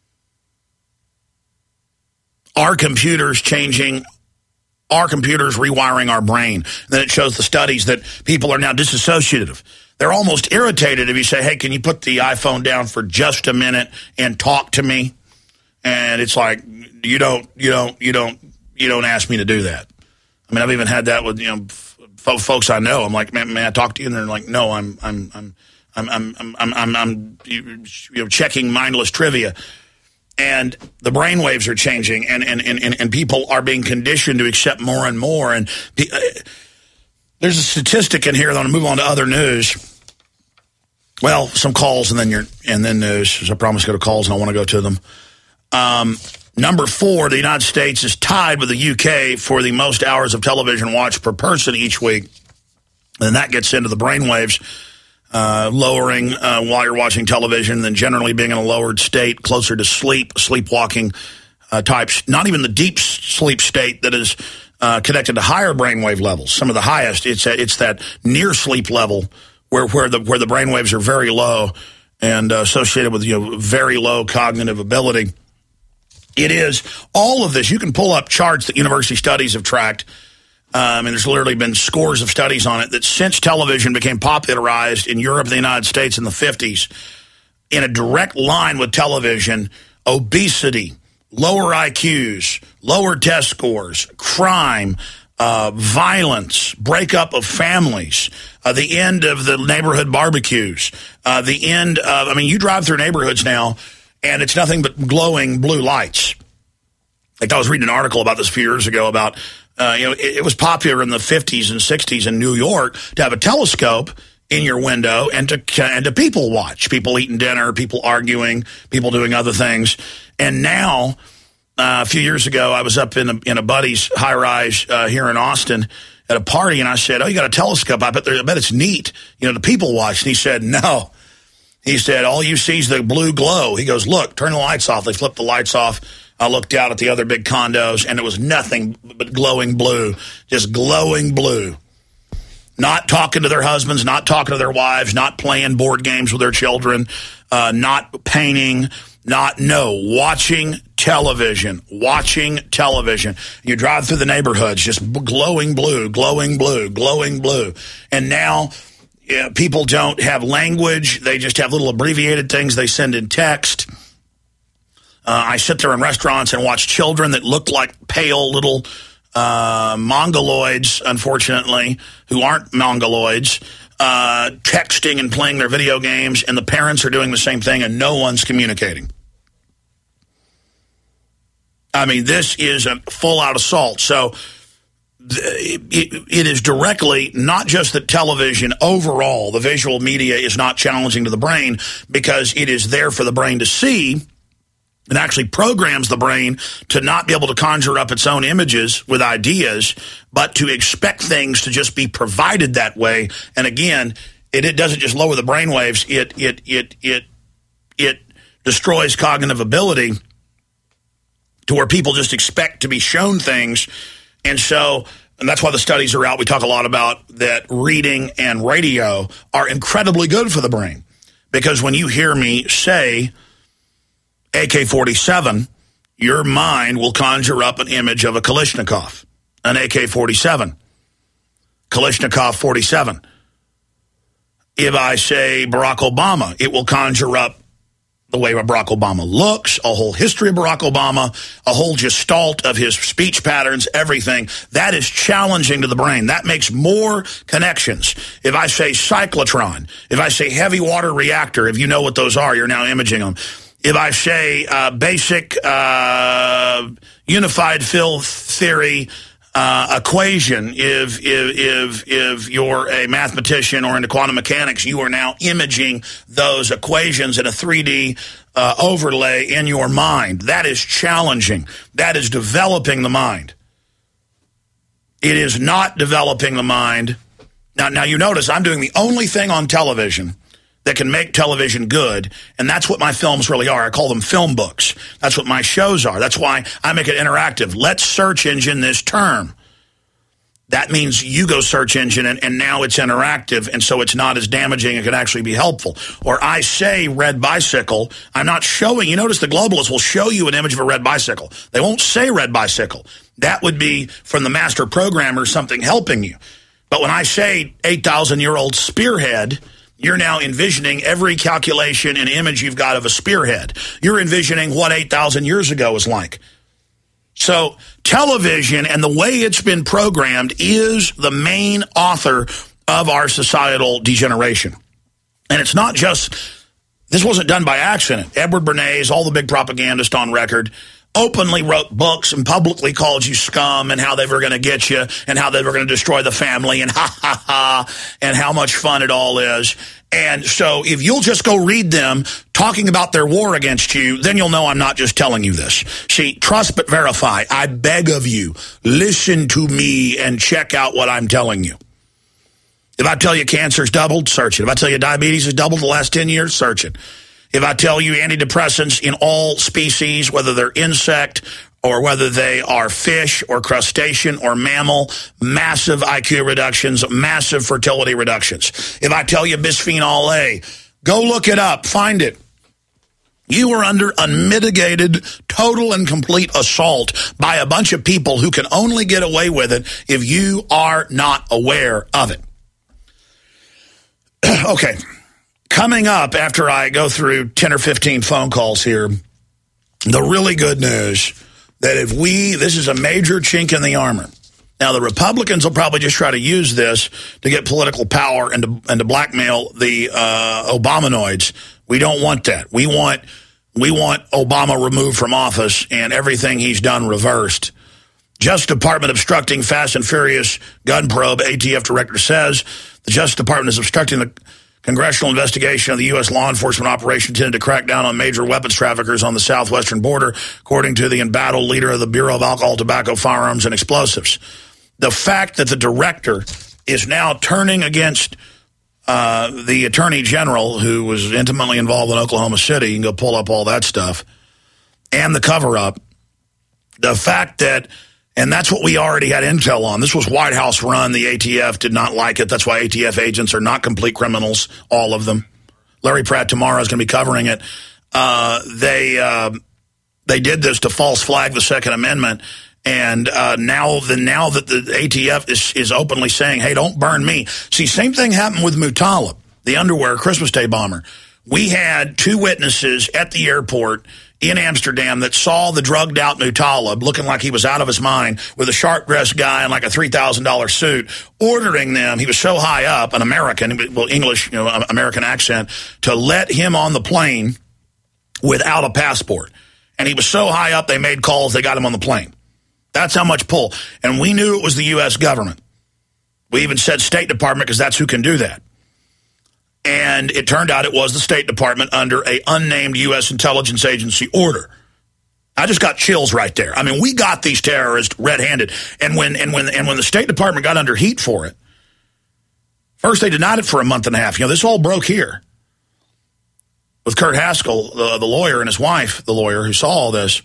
Are computers changing, are computers rewiring our brain? And then it shows the studies that people are now disassociative. They're almost irritated if you say, hey, can you put the iPhone down for just a minute and talk to me? And it's like, you don't, you don't, you don't, you don't ask me to do that. I mean, I've even had that with, you know, f- folks I know. I'm like, man, may I talk to you? And they're like, no, I'm, I'm, I'm, I'm, I'm, I'm, I'm, I'm, I'm you know, checking mindless trivia. And the brainwaves are changing, and, and, and, and people are being conditioned to accept more and more. And uh, there's a statistic in here. I'm going to move on to other news. Well, some calls and then your and then news. So I promise to go to calls, and I want to go to them. Um, number four, the United States is tied with the U K for the most hours of television watched per person each week. And that gets into the brainwaves. Uh, lowering uh, while you're watching television, then generally being in a lowered state, closer to sleep, sleepwalking uh, types. Not even the deep sleep state that is uh, connected to higher brainwave levels. Some of the highest, it's a, it's that near sleep level where where the where the brainwaves are very low and uh, associated with, you know, very low cognitive ability. It is all of this. You can pull up charts that university studies have tracked. Um, and there's literally been scores of studies on it that since television became popularized in Europe and the United States in the fifties, in a direct line with television, obesity, lower I Qs, lower test scores, crime, uh, violence, breakup of families, uh, the end of the neighborhood barbecues, uh, the end of, I mean, you drive through neighborhoods now, and it's nothing but glowing blue lights. Like I was reading an article about this a few years ago about, uh, you know, it, it was popular in the fifties and sixties in New York to have a telescope in your window and to and to people watch, people eating dinner, people arguing, people doing other things. And now, uh, a few years ago, I was up in a, in a buddy's high rise uh, here in Austin at a party, and I said, "Oh, you got a telescope? I bet there, I bet it's neat, you know, to people watch." And he said, "No." He said, "All you see is the blue glow." He goes, "Look, turn the lights off." They flipped the lights off. I looked out at the other big condos, and it was nothing but glowing blue, just glowing blue. Not talking to their husbands, not talking to their wives, not playing board games with their children, uh, not painting, not, no, watching television, watching television. You drive through the neighborhoods, just glowing blue, glowing blue, glowing blue. And now yeah, people don't have language. They just have little abbreviated things they send in text. Uh, I sit there in restaurants and watch children that look like pale little uh, mongoloids, unfortunately, who aren't mongoloids, uh, texting and playing their video games, and the parents are doing the same thing, and no one's communicating. I mean, this is a full-out assault. So it, it, it is directly not just that television overall, the visual media is not challenging to the brain because it is there for the brain to see and actually programs the brain to not be able to conjure up its own images with ideas, but to expect things to just be provided that way. And again, it, it doesn't just lower the brain waves, it, it, it, it, it destroys cognitive ability to where people just expect to be shown things. And so, and that's why the studies are out. We talk a lot about that reading and radio are incredibly good for the brain. Because when you hear me say A K forty-seven, your mind will conjure up an image of a Kalashnikov, an A K forty-seven, Kalashnikov forty-seven. If I say Barack Obama, it will conjure up the way Barack Obama looks, a whole history of Barack Obama, a whole gestalt of his speech patterns, everything. That is challenging to the brain. That makes more connections. If I say cyclotron, if I say heavy water reactor, if you know what those are, you're now imaging them. If I say uh, basic uh, unified field theory uh, equation, if, if, if, if you're a mathematician or into quantum mechanics, you are now imaging those equations in a three D uh, overlay in your mind. That is challenging. That is developing the mind. It is not developing the mind. Now, now you notice I'm doing the only thing on television that can make television good, and that's what my films really are. I call them film books. That's what my shows are. That's why I make it interactive. Let's search engine this term. That means you go search engine, and, and now it's interactive, and so it's not as damaging. It can actually be helpful. Or I say red bicycle. I'm not showing. You notice the globalists will show you an image of a red bicycle. They won't say red bicycle. That would be from the master programmer something helping you. But when I say eight thousand year old spearhead, you're now envisioning every calculation and image you've got of a spearhead. You're envisioning what eight thousand years ago was like. So television and the way it's been programmed is the main author of our societal degeneration. And it's not just, this wasn't done by accident. Edward Bernays, all the big propagandists on record, openly wrote books and publicly called you scum and how they were going to get you and how they were going to destroy the family and ha, ha, ha, and how much fun it all is. And so if you'll just go read them talking about their war against you, then you'll know I'm not just telling you this. See, trust but verify. I beg of you, listen to me and check out what I'm telling you. If I tell you cancer's doubled, search it. If I tell you diabetes has doubled the last ten years, search it. If I tell you antidepressants in all species, whether they're insect or whether they are fish or crustacean or mammal, massive I Q reductions, massive fertility reductions. If I tell you bisphenol A, go look it up, find it. You are under unmitigated, total and complete assault by a bunch of people who can only get away with it if you are not aware of it. Okay. Coming up after I go through ten or fifteen phone calls here, the really good news that if we, this is a major chink in the armor. Now, the Republicans will probably just try to use this to get political power and to, and to blackmail the uh, Obamanoids. We don't want that. We want, we want Obama removed from office and everything he's done reversed. Justice Department obstructing Fast and Furious gun probe, A T F director says the Justice Department is obstructing the congressional investigation of the U S law enforcement operation intended to crack down on major weapons traffickers on the southwestern border, according to the embattled leader of the Bureau of Alcohol, Tobacco, Firearms, and Explosives. The fact that the director is now turning against uh, the attorney general, who was intimately involved in Oklahoma City, you can go pull up all that stuff, and the cover-up, the fact that, and that's what we already had intel on. This was White House run. The A T F did not like it. That's why A T F agents are not complete criminals, all of them. Larry Pratt tomorrow is going to be covering it. Uh, they uh, they did this to false flag the Second Amendment, and uh, now the now that the A T F is is openly saying, "Hey, don't burn me." See, same thing happened with Muttalib, the underwear Christmas Day bomber. We had two witnesses at the airport in Amsterdam that saw the drugged-out Mutalib looking like he was out of his mind with a sharp-dressed guy in like a three thousand dollar suit, ordering them, he was so high up, an American, well, English, you know, American accent, to let him on the plane without a passport. And he was so high up, they made calls, they got him on the plane. That's how much pull. And we knew it was the U S government. We even said State Department because that's who can do that. And it turned out it was the State Department under a unnamed U S intelligence agency order. I just got chills right there. I mean, we got these terrorists red-handed. And when and when and when the State Department got under heat for it, first they denied it for a month and a half. You know, this all broke here with Kurt Haskell, the, the lawyer, and his wife, the lawyer, who saw all this.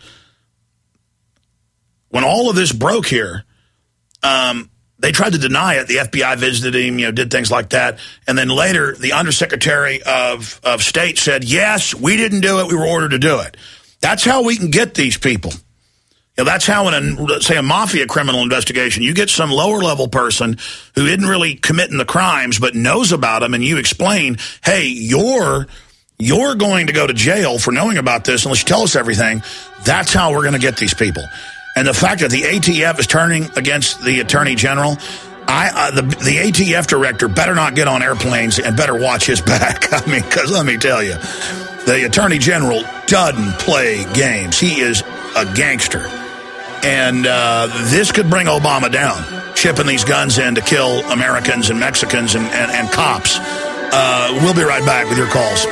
When all of this broke here, um, they tried to deny it. The F B I visited him, you know, did things like that. And then later, the Undersecretary of, of State said, yes, we didn't do it. We were ordered to do it. That's how we can get these people. You know, that's how in, a, say, a mafia criminal investigation, you get some lower-level person who isn't really committing the crimes but knows about them, and you explain, hey, you're, you're going to go to jail for knowing about this unless you tell us everything. That's how we're going to get these people. And the fact that the A T F is turning against the Attorney General, I uh, the, the A T F director better not get on airplanes and better watch his back. I mean, because let me tell you, the Attorney General doesn't play games. He is a gangster. And uh, this could bring Obama down, shipping these guns in to kill Americans and Mexicans and, and, and cops. Uh, we'll be right back with your calls.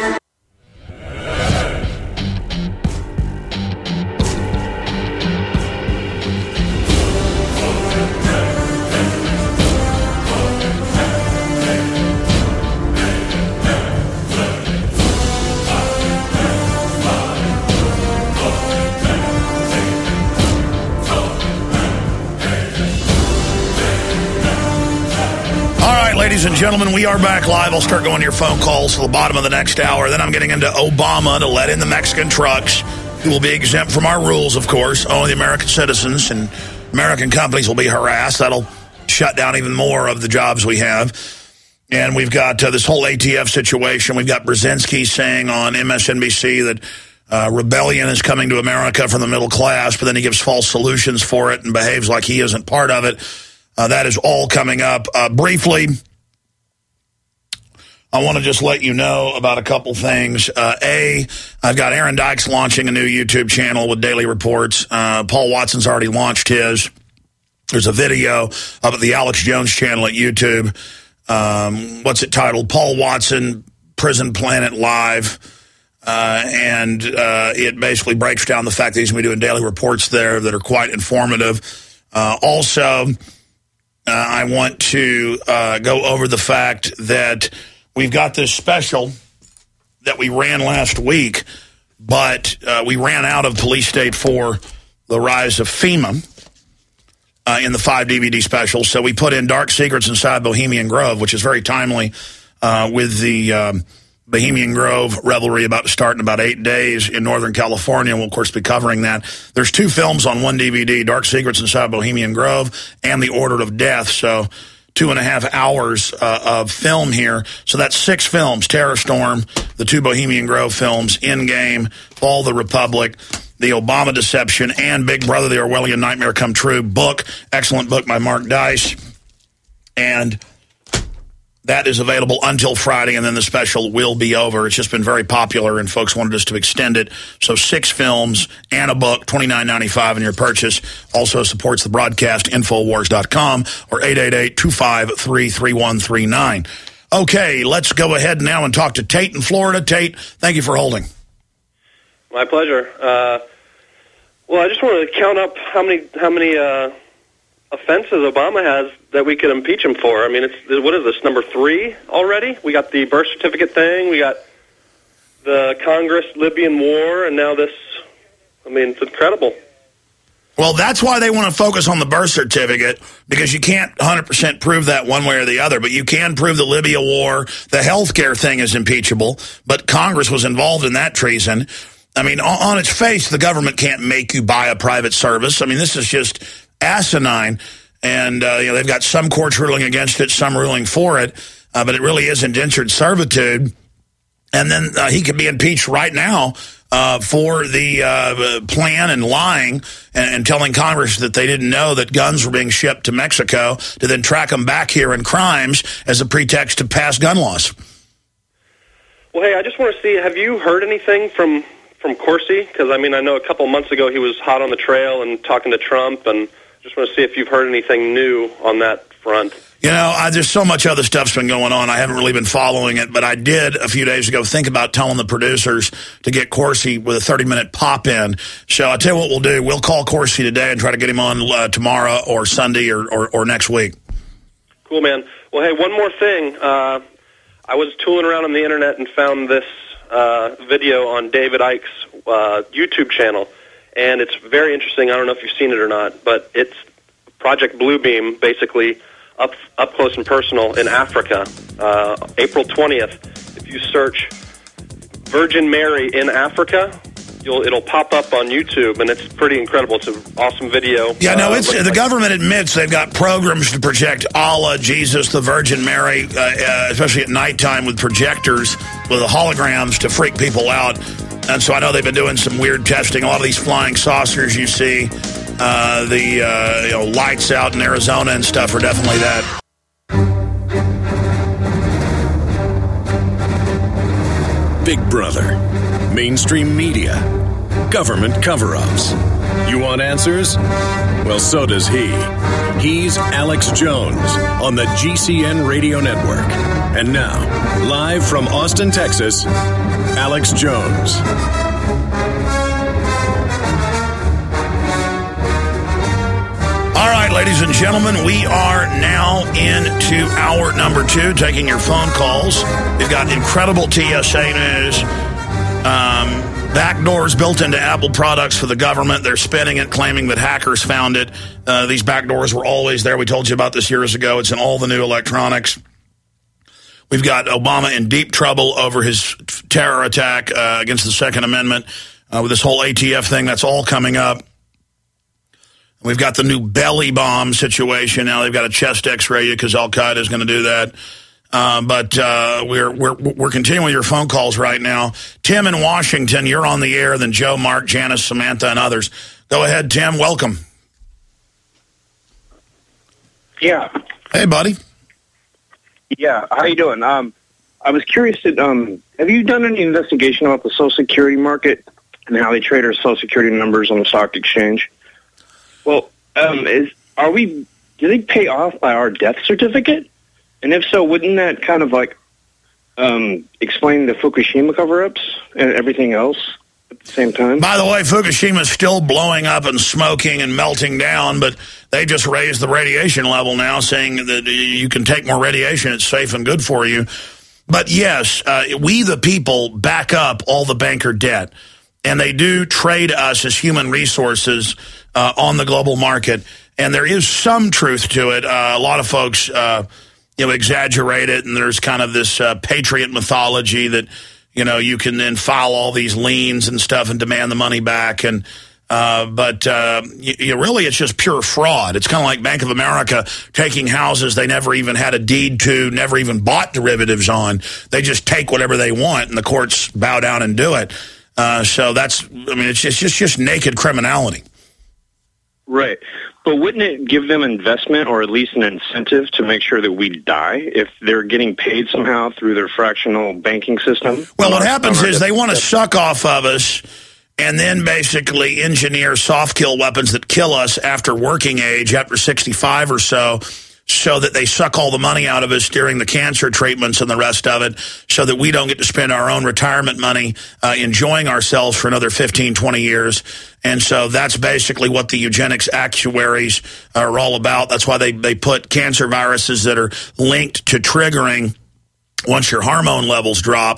Ladies and gentlemen, we are back live. I'll start going to your phone calls to the bottom of the next hour. Then I'm getting into Obama to let in the Mexican trucks, who will be exempt from our rules, of course. Only the American citizens and American companies will be harassed. That'll shut down even more of the jobs we have. And we've got uh, this whole A T F situation. We've got Brzezinski saying on M S N B C that uh, rebellion is coming to America from the middle class, but then he gives false solutions for it and behaves like he isn't part of it. Uh, that is all coming up. Uh, briefly, I want to just let you know about a couple things. Uh, A, I've got Aaron Dykes launching a new YouTube channel with daily reports. Uh, Paul Watson's already launched his. There's a video up at the Alex Jones channel at YouTube. Um, what's it titled? Paul Watson, Prison Planet Live. Uh, and uh, it basically breaks down the fact that he's going to be doing daily reports there that are quite informative. Uh, also, uh, I want to uh, go over the fact that we've got this special that we ran last week, but uh, we ran out of Police State four, The Rise of FEMA, uh, in the five D V D specials. So we put in Dark Secrets Inside Bohemian Grove, which is very timely uh, with the um, Bohemian Grove revelry about to start in about eight days in Northern California. We'll, of course, be covering that. There's two films on one D V D, Dark Secrets Inside Bohemian Grove and The Order of Death. So two and a half hours uh, of film here. So that's six films: Terror Storm, the two Bohemian Grove films, Endgame, Fall of the Republic, The Obama Deception, and Big Brother, The Orwellian Nightmare Come True book. Excellent book by Mark Dice. And that is available until Friday, and then the special will be over. It's just been very popular, and folks wanted us to extend it. So six films and a book, twenty-nine ninety-five in your purchase. Also supports the broadcast, Infowars dot com, or eight eight eight, two five three, three one three nine. Okay, let's go ahead now and talk to Tate in Florida. Tate, thank you for holding. My pleasure. Uh, well, I just wanted to count up how many how many uh, offenses Obama has that we could impeach him for. I mean, it's what is this, number three already? We got the birth certificate thing, we got the Congress-Libyan war, and now this. I mean, it's incredible. Well, that's why they want to focus on the birth certificate, because you can't one hundred percent prove that one way or the other, but you can prove the Libya war. The health care thing is impeachable, but Congress was involved in that treason. I mean, on its face, the government can't make you buy a private service. I mean, this is just asinine, and uh, you know, they've got some courts ruling against it, some ruling for it, uh, but it really is indentured servitude. And then uh, he could be impeached right now uh, for the uh, plan and lying and, and telling Congress that they didn't know that guns were being shipped to Mexico to then track them back here in crimes as a pretext to pass gun laws. Well, hey, I just want to see, have you heard anything from, from Corsi? Because, I mean, I know a couple months ago he was hot on the trail and talking to Trump, and just want to see if you've heard anything new on that front. You know, I, there's so much other stuff's been going on. I haven't really been following it, but I did a few days ago think about telling the producers to get Corsi with a thirty-minute pop-in. So I'll tell you what we'll do. We'll call Corsi today and try to get him on uh, tomorrow or Sunday or, or, or next week. Cool, man. Well, hey, one more thing. Uh, I was tooling around on the Internet and found this uh, video on David Icke's uh, YouTube channel, and it's very interesting. I don't know if you've seen it or not, but it's Project Bluebeam, basically, up up close and personal in Africa, uh, April twentieth. If you search Virgin Mary in Africa, you'll it'll pop up on YouTube, and it's pretty incredible. It's an awesome video. Yeah, no, uh, it's the like government admits they've got programs to project Allah, Jesus, the Virgin Mary, uh, uh, especially at nighttime with projectors, with the holograms to freak people out. And so I know they've been doing some weird testing. A lot of these flying saucers you see, uh, the uh, you know, lights out in Arizona and stuff are definitely that. Big Brother, mainstream media, government cover-ups. You want answers? Well, so does he. He's Alex Jones on the G C N Radio Network. And now, live from Austin, Texas, Alex Jones. All right, ladies and gentlemen, we are now into hour number two, taking your phone calls. We've got incredible T S A news. Um, backdoors built into Apple products for the government. They're spinning it, claiming that hackers found it. Uh, these backdoors were always there. We told you about this years ago. It's in all the new electronics. We've got Obama in deep trouble over his terror attack uh, against the Second Amendment uh, with this whole A T F thing. That's all coming up. We've got the new belly bomb situation. Now they've got a chest X-ray you because Al-Qaeda is going to do that. Uh, but uh, we're, we're we're continuing your phone calls right now. Tim in Washington, you're on the air. Then Joe, Mark, Janice, Samantha, and others. Go ahead, Tim. Welcome. Yeah. Hey, buddy. Yeah. How you doing? Um, I was curious. To, um, have you done any investigation about the Social Security market and how they trade our Social Security numbers on the stock exchange? Well, um, is are we? Do they pay off by our death certificate? And if so, wouldn't that kind of like um, explain the Fukushima cover-ups and everything else at the same time? By the way, Fukushima's still blowing up and smoking and melting down, but they just raised the radiation level now, saying that you can take more radiation. It's safe and good for you. But yes, uh, we the people back up all the banker debt, and they do trade us as human resources uh, on the global market. And there is some truth to it. Uh, a lot of folks... Uh, you know, exaggerate it, and there's kind of this uh, patriot mythology that, you know, you can then file all these liens and stuff and demand the money back. And uh, but uh, you, you really, it's just pure fraud. It's kind of like Bank of America taking houses they never even had a deed to, never even bought derivatives on. They just take whatever they want, and the courts bow down and do it. Uh, so that's, I mean, it's just, it's just naked criminality. Right. But wouldn't it give them investment or at least an incentive to make sure that we die if they're getting paid somehow through their fractional banking system? Well, what happens is they want to suck off of us and then basically engineer soft kill weapons that kill us after working age, after sixty-five or so, so that they suck all the money out of us during the cancer treatments and the rest of it, so that we don't get to spend our own retirement money uh, enjoying ourselves for another fifteen, twenty years. And so that's basically what the eugenics actuaries are all about. That's why they, they put cancer viruses that are linked to triggering, once your hormone levels drop,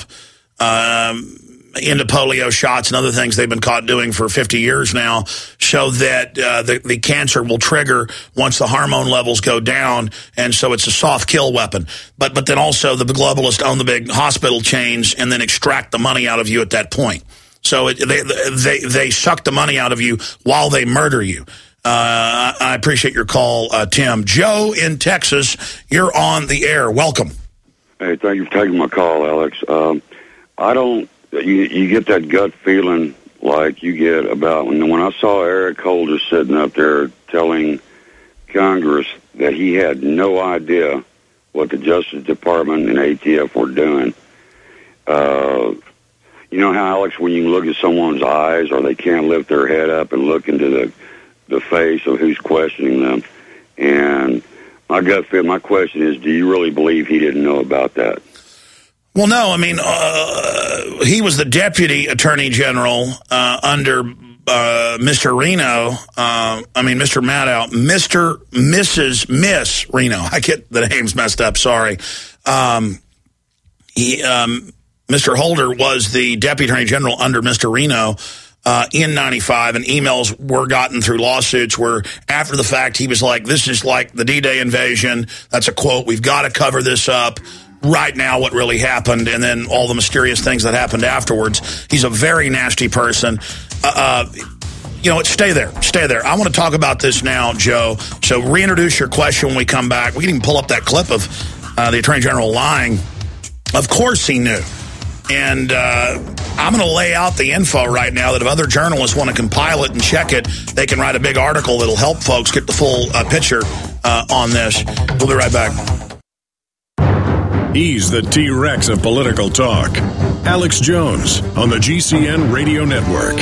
um, into polio shots and other things they've been caught doing for fifty years now, so that uh, the, the cancer will trigger once the hormone levels go down, and so it's a soft kill weapon. But but then also the globalists own the big hospital chains and then extract the money out of you at that point. So it, they, they, they suck the money out of you while they murder you. Uh, I appreciate your call, uh, Tim. Joe in Texas, you're on the air. Welcome. Hey, thank you for taking my call, Alex. Um, I don't you you get that gut feeling like you get about when when I saw Eric Holder sitting up there telling Congress that he had no idea what the Justice Department and A T F were doing. Uh, you know how, Alex, when you look at someone's eyes or they can't lift their head up and look into the the face of who's questioning them, and my gut feel, my question is, do you really believe he didn't know about that? Well, no, I mean, uh, he was the Deputy Attorney General uh, under uh, Mister Reno. Uh, I mean, Mister Maddow, Mister Missus Miss Reno. I get the names messed up, sorry. Um, he, um, Mister Holder was the Deputy Attorney General under Mister Reno uh, in ninety-five, and emails were gotten through lawsuits where after the fact he was like, this is like the D-Day invasion. That's a quote. We've got to cover this up right now, what really happened, and then all the mysterious things that happened afterwards. He's a very nasty person. Uh, uh, you know what? Stay there. Stay there. I want to talk about this now, Joe. So reintroduce your question when we come back. We can even pull up that clip of uh, the Attorney General lying. Of course he knew. And uh, I'm going to lay out the info right now that if other journalists want to compile it and check it, they can write a big article that'll help folks get the full uh, picture uh, on this. We'll be right back. He's the T-Rex of political talk. Alex Jones on the G C N Radio Network.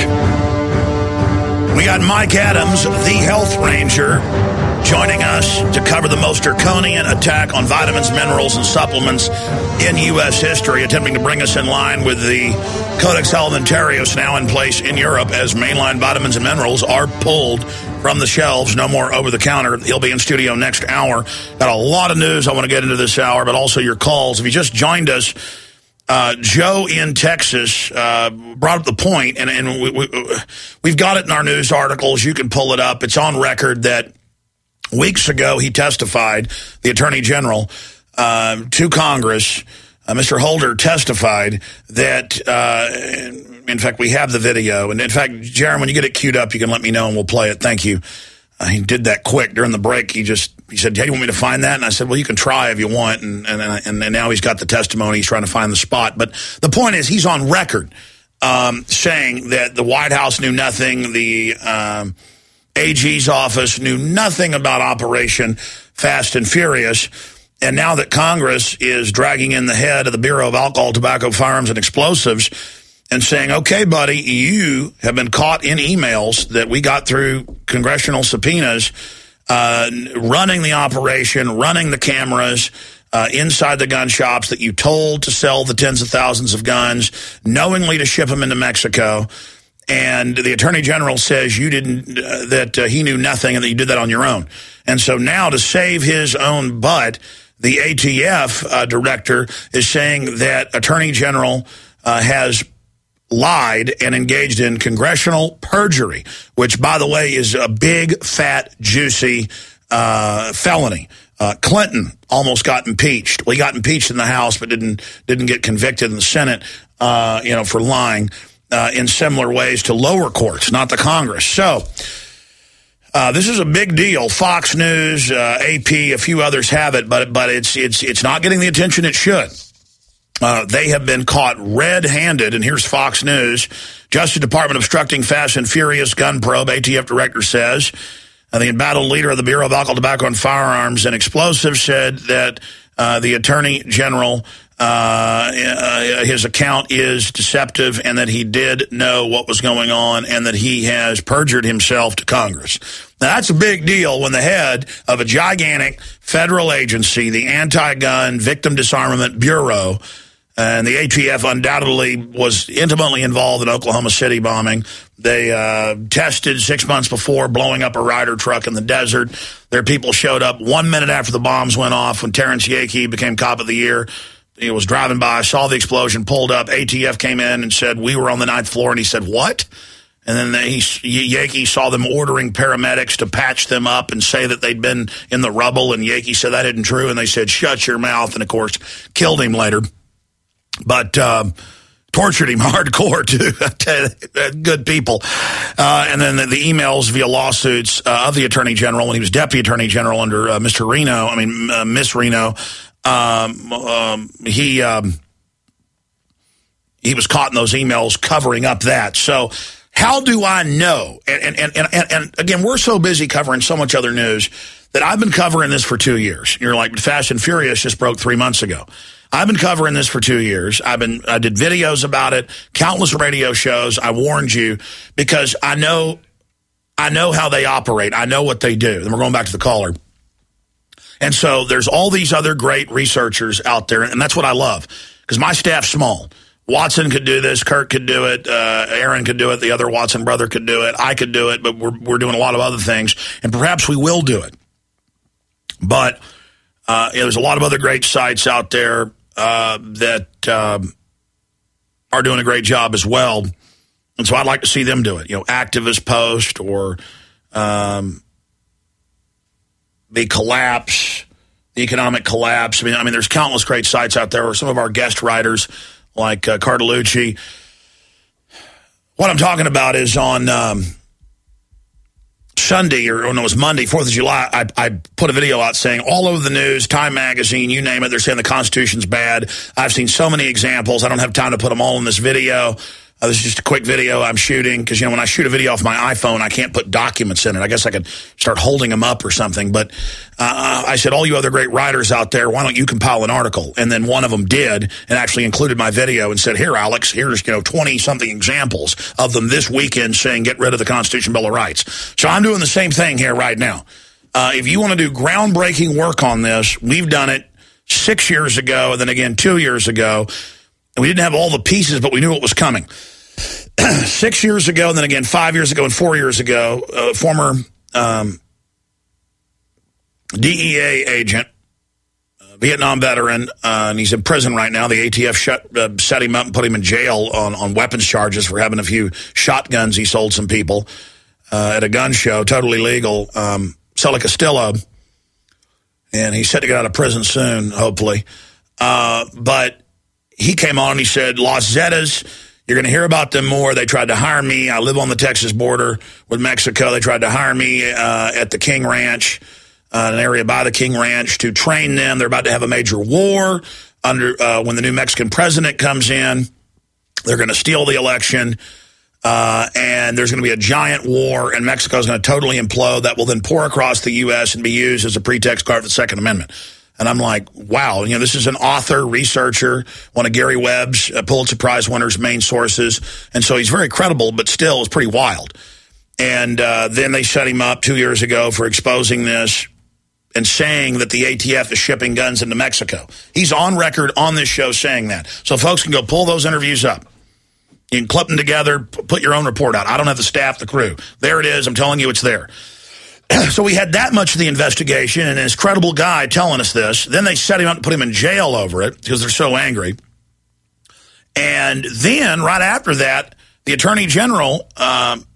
We got Mike Adams, the Health Ranger, joining us to cover the most draconian attack on vitamins, minerals, and supplements in U S history, attempting to bring us in line with the Codex Alimentarius now in place in Europe as mainline vitamins and minerals are pulled from the shelves, no more over-the-counter. He'll be in studio next hour. Got a lot of news I want to get into this hour, but also your calls. If you just joined us, uh, Joe in Texas uh, brought up the point, and, and we, we, we've got it in our news articles. You can pull it up. It's on record that weeks ago he testified, the Attorney General, uh, to Congress. Uh, Mister Holder testified that, uh, in fact, we have the video. And in fact, Jaron, when you get it queued up, you can let me know and we'll play it. Thank you. Uh, he did that quick during the break. He just, he said, hey, you want me to find that? And I said, well, you can try if you want. And, and, and, and now he's got the testimony. He's trying to find the spot. But the point is, he's on record um, saying that the White House knew nothing. The um, A G's office knew nothing about Operation Fast and Furious. And now that Congress is dragging in the head of the Bureau of Alcohol, Tobacco, Firearms, and Explosives and saying, okay, buddy, you have been caught in emails that we got through congressional subpoenas, uh, running the operation, running the cameras uh, inside the gun shops that you told to sell the tens of thousands of guns, knowingly to ship them into Mexico. And the Attorney General says you didn't, uh, that uh, he knew nothing and that you did that on your own. And so now to save his own butt, the A T F uh, director is saying that Attorney General uh, has lied and engaged in congressional perjury, which, by the way, is a big, fat, juicy uh, felony. Uh, Clinton almost got impeached. Well, he got impeached in the House, but didn't didn't get convicted in the Senate, uh, you know, for lying uh, in similar ways to lower courts, not the Congress. So uh, this is a big deal. Fox News, uh, A P, a few others have it, but but it's it's it's not getting the attention it should. Uh, they have been caught red-handed, and here's Fox News. Justice Department obstructing Fast and Furious gun probe, A T F director says. Uh, the embattled leader of the Bureau of Alcohol, Tobacco, and Firearms and Explosives said that uh, the Attorney General, uh, uh, his account is deceptive and that he did know what was going on and that he has perjured himself to Congress. Now, that's a big deal when the head of a gigantic federal agency, the Anti-Gun Victim Disarmament Bureau, and the A T F undoubtedly was intimately involved in Oklahoma City bombing. They uh, tested six months before blowing up a Ryder truck in the desert. Their people showed up one minute after the bombs went off when Terrence Yakey became Cop of the Year. He was driving by, saw the explosion, pulled up. A T F came in and said, we were on the ninth floor. And he said, what? And then they, he, Yakey saw them ordering paramedics to patch them up and say that they'd been in the rubble. And Yakey said that isn't true. And they said, shut your mouth. And, of course, killed him later. But um, tortured him hardcore, too. Good people. Uh, and then the, the emails via lawsuits uh, of the Attorney General when he was Deputy Attorney General under uh, Mister Reno, I mean, uh, Miss Reno, um, um, he... Um, he was caught in those emails covering up that. So how do I know? And, and, and, and, and again, we're so busy covering so much other news that I've been covering this for two years. You're like, Fast and Furious just broke three months ago. I've been covering this for two years. I've been, I did videos about it, countless radio shows. I warned you because I know, I know how they operate. I know what they do. And we're going back to the caller. And so there's all these other great researchers out there. And that's what I love because my staff's small. Watson could do this. Kurt could do it. Uh, Aaron could do it. The other Watson brother could do it. I could do it. But we're, we're doing a lot of other things. And perhaps we will do it. But uh, yeah, there's a lot of other great sites out there uh, that um, are doing a great job as well. And so I'd like to see them do it. You know, Activist Post or um, the Collapse, the Economic Collapse. I mean, I mean, there's countless great sites out there. Or some of our guest writers like uh, Cartolucci. What I'm talking about is on um, Sunday, or oh, no, it was Monday, fourth of July, I, I put a video out saying all over the news, Time Magazine, you name it, they're saying the Constitution's bad. I've seen so many examples. I don't have time to put them all in this video. Uh, this is just a quick video I'm shooting because, you know, when I shoot a video off my iPhone, I can't put documents in it. I guess I could start holding them up or something. But uh, I said, all you other great writers out there, why don't you compile an article? And then one of them did and actually included my video and said, here, Alex, here's, you know, twenty-something examples of them this weekend saying get rid of the Constitution Bill of Rights. So I'm doing the same thing here right now. Uh, if you want to do groundbreaking work on this, we've done it six years ago and then again two years ago. And we didn't have all the pieces, but we knew what was coming. Six years ago, and then again five years ago and four years ago, a uh, former um, D E A agent, uh, Vietnam veteran, uh, and he's in prison right now. The A T F shut, uh, set him up and put him in jail on, on weapons charges for having a few shotguns he sold some people uh, at a gun show, totally legal. Um, Sully Castillo, and he's set to get out of prison soon, hopefully. Uh, but he came on and he said, Los Zetas, you're going to hear about them more. They tried to hire me. I live on the Texas border with Mexico. They tried to hire me uh, at the King Ranch, uh, an area by the King Ranch, to train them. They're about to have a major war under uh, when the new Mexican president comes in. They're going to steal the election, uh, and there's going to be a giant war, and Mexico's going to totally implode. That will then pour across the U S and be used as a pretext card for the Second Amendment. And I'm like, wow, you know, this is an author, researcher, one of Gary Webb's uh, Pulitzer Prize winners' main sources. And so he's very credible, but still is pretty wild. And uh, then they set him up two years ago for exposing this and saying that the A T F is shipping guns into Mexico. He's on record on this show saying that. So folks can go pull those interviews up. You can clip them together, put your own report out. I don't have the staff, the crew. There it is. I'm telling you it's there. So we had that much of the investigation and this credible guy telling us this. Then they set him up and put him in jail over it because they're so angry. And then right after that, the Attorney General um,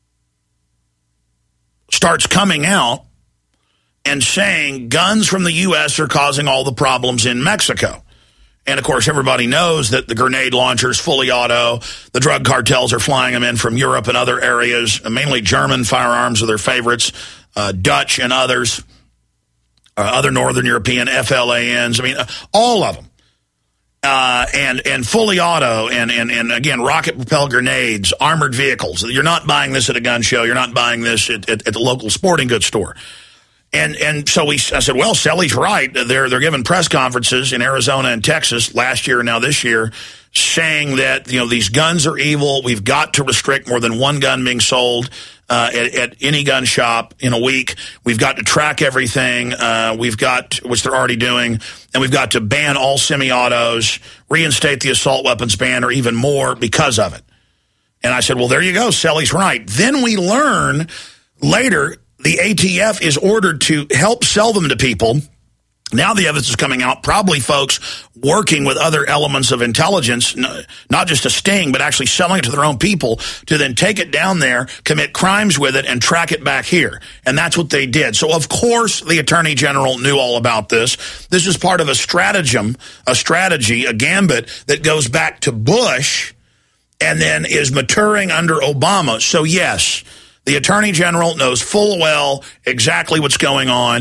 starts coming out and saying guns from the U S are causing all the problems in Mexico. And, of course, everybody knows that the grenade launchers, fully auto, the drug cartels are flying them in from Europe and other areas. Mainly German firearms are their favorites, uh, Dutch and others, uh, other Northern European F L A Ns. I mean, uh, all of them. Uh, and, and fully auto and, and, and, again, rocket-propelled grenades, armored vehicles. You're not buying this at a gun show. You're not buying this at, at, at the local sporting goods store. And and so we, I said, well, Selly's right. They're they're giving press conferences in Arizona and Texas last year and now this year, saying that, you know, these guns are evil. We've got to restrict more than one gun being sold uh, at, at any gun shop in a week. We've got to track everything. Uh, we've got, which they're already doing, and we've got to ban all semi-autos, reinstate the assault weapons ban, or even more because of it. And I said, well, there you go. Selly's right. Then we learn later, the A T F is ordered to help sell them to people. Now the evidence is coming out, probably folks working with other elements of intelligence, not just a sting, but actually selling it to their own people to then take it down there, commit crimes with it, and track it back here. And that's what they did. So, of course, the Attorney General knew all about this. This is part of a stratagem, a strategy, a gambit that goes back to Bush and then is maturing under Obama. So, yes, the Attorney General knows full well exactly what's going on.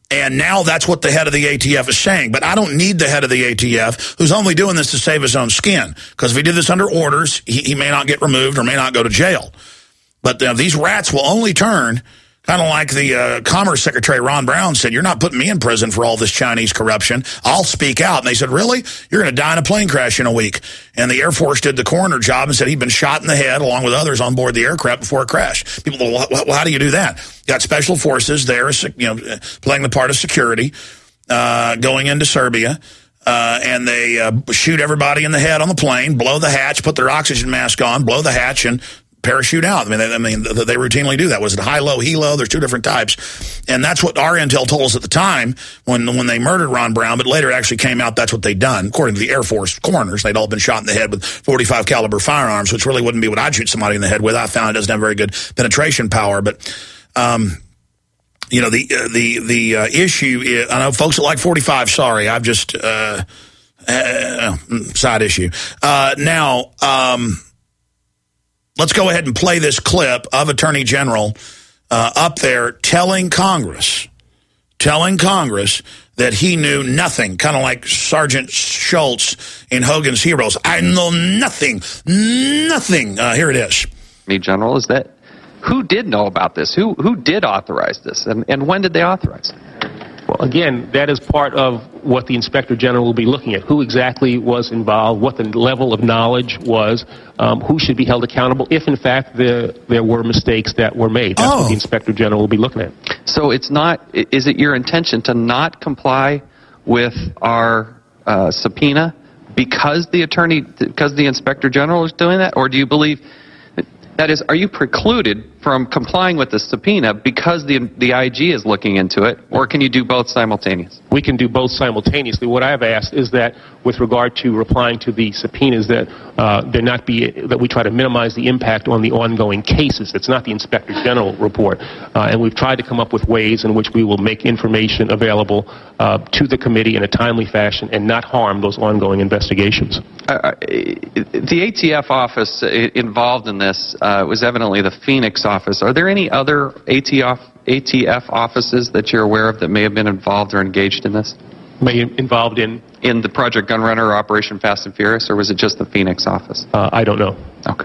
And now that's what the head of the A T F is saying. But I don't need the head of the A T F, who's only doing this to save his own skin. Because if he did this under orders, he, he may not get removed or may not go to jail. But uh, these rats will only turn, kind of like the uh, Commerce Secretary Ron Brown said, you're not putting me in prison for all this Chinese corruption. I'll speak out. And they said, really? You're going to die in a plane crash in a week. And the Air Force did the coroner job and said he'd been shot in the head along with others on board the aircraft before it crashed. People go, well, well, how do you do that? You got special forces there, you know, playing the part of security, uh, going into Serbia. Uh, and they uh, shoot everybody in the head on the plane, blow the hatch, put their oxygen mask on, blow the hatch, and parachute out. I mean, they, I mean, they routinely do that. Was it high, low, helo? There's two different types. And that's what our intel told us at the time when when they murdered Ron Brown, but later it actually came out that's what they'd done. According to the Air Force coroners, they'd all been shot in the head with forty-five caliber firearms, which really wouldn't be what I'd shoot somebody in the head with. I found it doesn't have very good penetration power. But, um, you know, the uh, the the uh, issue is, I know folks that like forty-five, sorry, I've just, uh, uh, side issue. Uh, now, um, let's go ahead and play this clip of Attorney General uh, up there telling Congress, telling Congress that he knew nothing, kind of like Sergeant Schultz in Hogan's Heroes. I know nothing, nothing. Uh, here it is. Attorney General, is that who did know about this? Who who did authorize this, and, and when did they authorize it? Well, again, that is part of what the Inspector General will be looking at. Who exactly was involved, what the level of knowledge was, um, who should be held accountable if, in fact, there, there were mistakes that were made. That's oh. what the Inspector General will be looking at. So it's not, is it your intention to not comply with our uh, subpoena because the attorney, because the Inspector General is doing that? Or do you believe, that is, are you precluded from complying with the subpoena because the the I G is looking into it, or can you do both simultaneously? We can do both simultaneously. What I have asked is that, with regard to replying to the subpoenas, that uh, there not be that we try to minimize the impact on the ongoing cases. It's not the Inspector General report, uh, and we've tried to come up with ways in which we will make information available uh, to the committee in a timely fashion and not harm those ongoing investigations. Uh, the A T F office involved in this uh, was evidently the Phoenix office. Are there any other A T F, A T F offices that you're aware of that may have been involved or engaged in this? May involved in? In the Project Gunrunner or Operation Fast and Furious, or was it just the Phoenix office? Uh, I don't know. Okay.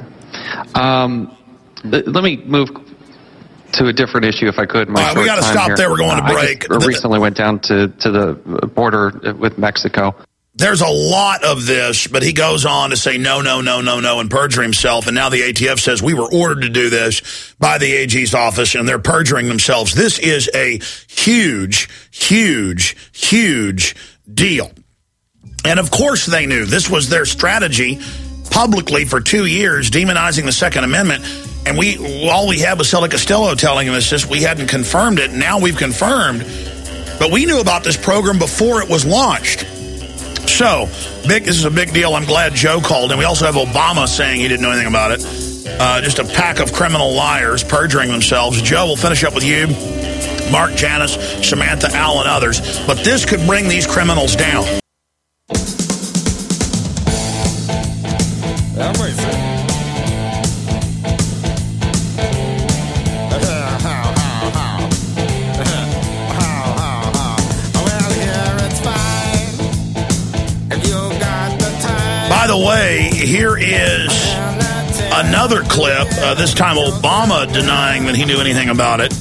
Um, let me move to a different issue, if I could. My uh, we got to stop here. there. We're going to break. I just recently went down to, to the border with Mexico. There's a lot of this, but he goes on to say no, no, no, no, no, and perjure himself. And now the A T F says we were ordered to do this by the A G's office, and they're perjuring themselves. This is a huge, huge, huge deal. And of course they knew. This was their strategy publicly for two years, demonizing the Second Amendment. And we all we had was Celia Costello telling us this. We hadn't confirmed it. Now we've confirmed. But we knew about this program before it was launched. So, big. This is a big deal. I'm glad Joe called. And we also have Obama saying he didn't know anything about it. Uh, just a pack of criminal liars perjuring themselves. Joe, we'll finish up with you, Mark, Janice, Samantha, Al, and others. But this could bring these criminals down. By the way, here is another clip, uh, this time Obama denying that he knew anything about it.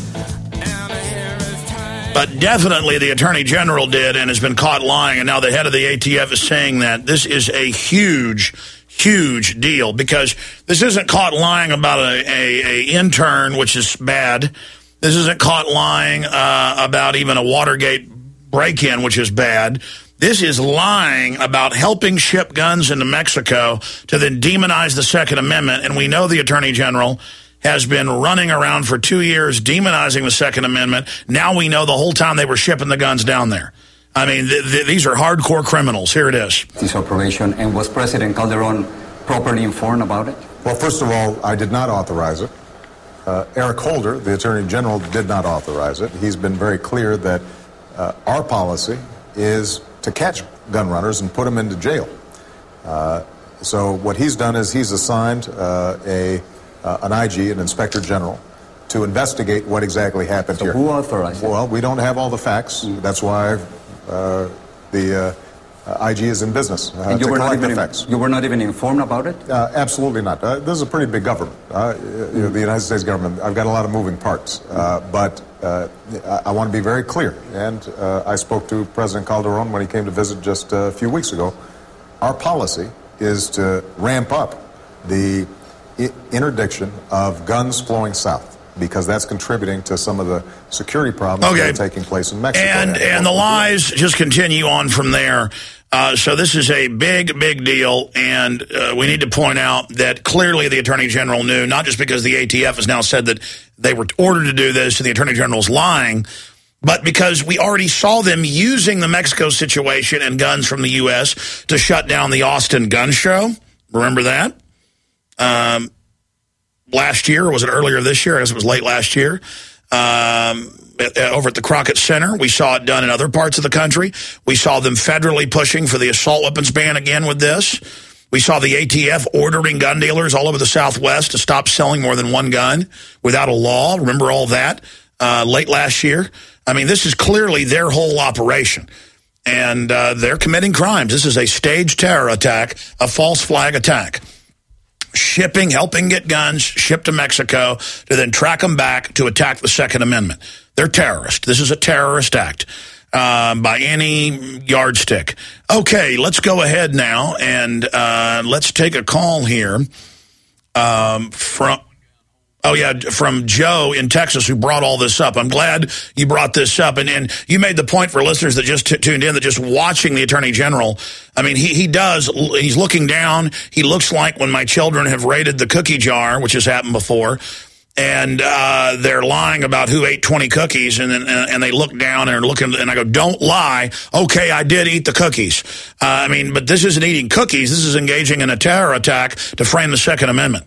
But definitely the Attorney General did and has been caught lying, and now the head of the A T F is saying that. This is a huge, huge deal, because this isn't caught lying about a, a, a intern, which is bad. This isn't caught lying uh, about even a Watergate break-in, which is bad. This is lying about helping ship guns into Mexico to then demonize the Second Amendment. And we know the Attorney General has been running around for two years demonizing the Second Amendment. Now we know the whole time they were shipping the guns down there. I mean, th th these are hardcore criminals. Here it is. This operation, and was President Calderon properly informed about it? Well, first of all, I did not authorize it. Uh, Eric Holder, the Attorney General, did not authorize it. He's been very clear that uh, our policy is to catch gun runners and put them into jail. Uh, so what he's done is he's assigned uh, a uh, an I G, an Inspector General, to investigate what exactly happened so here. Who authorized it? Well, we don't have all the facts. Mm. That's why uh, the uh, I G is in business uh, and you to were collect not the even, facts. You were not even informed about it? Uh, absolutely not. Uh, this is a pretty big government. Uh, you know, the United States government. I've got a lot of moving parts, uh, but uh, I, I want to be very clear. And uh, I spoke to President Calderon when he came to visit just a few weeks ago. Our policy is to ramp up the I- interdiction of guns flowing south, because that's contributing to some of the security problems okay. that are taking place in Mexico. And and the lies just continue on from there. Uh, so this is a big, big deal, and uh, we need to point out that clearly the Attorney General knew, not just because the A T F has now said that they were ordered to do this and the Attorney General's lying, but because we already saw them using the Mexico situation and guns from the U S to shut down the Austin gun show. Remember that? Um, last year, or was it earlier this year? I guess it was late last year. Um, over at the Crockett Center. We saw it done in other parts of the country. We saw them federally pushing for the assault weapons ban again with this. We saw the A T F ordering gun dealers all over the Southwest to stop selling more than one gun without a law. Remember all that uh, late last year? I mean, this is clearly their whole operation. And uh, they're committing crimes. This is a staged terror attack, a false flag attack. Shipping, helping get guns, shipped to Mexico to then track them back to attack the Second Amendment. They're terrorists. This is a terrorist act uh, by any yardstick. Okay, let's go ahead now and uh, let's take a call here um, from... Oh, yeah, from Joe in Texas, who brought all this up. I'm glad you brought this up. And, and you made the point for listeners that just t- tuned in, that just watching the Attorney General, I mean, he, he does, he's looking down. He looks like when my children have raided the cookie jar, which has happened before, and uh, they're lying about who ate twenty cookies, and, and, and they look down and are looking, and I go, don't lie. Okay, I did eat the cookies. Uh, I mean, but this isn't eating cookies. This is engaging in a terror attack to frame the Second Amendment.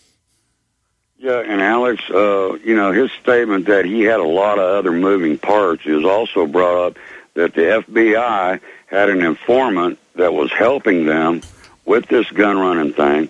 Yeah, and Alex, uh, you know, his statement that he had a lot of other moving parts is also brought up that the F B I had an informant that was helping them with this gun running thing.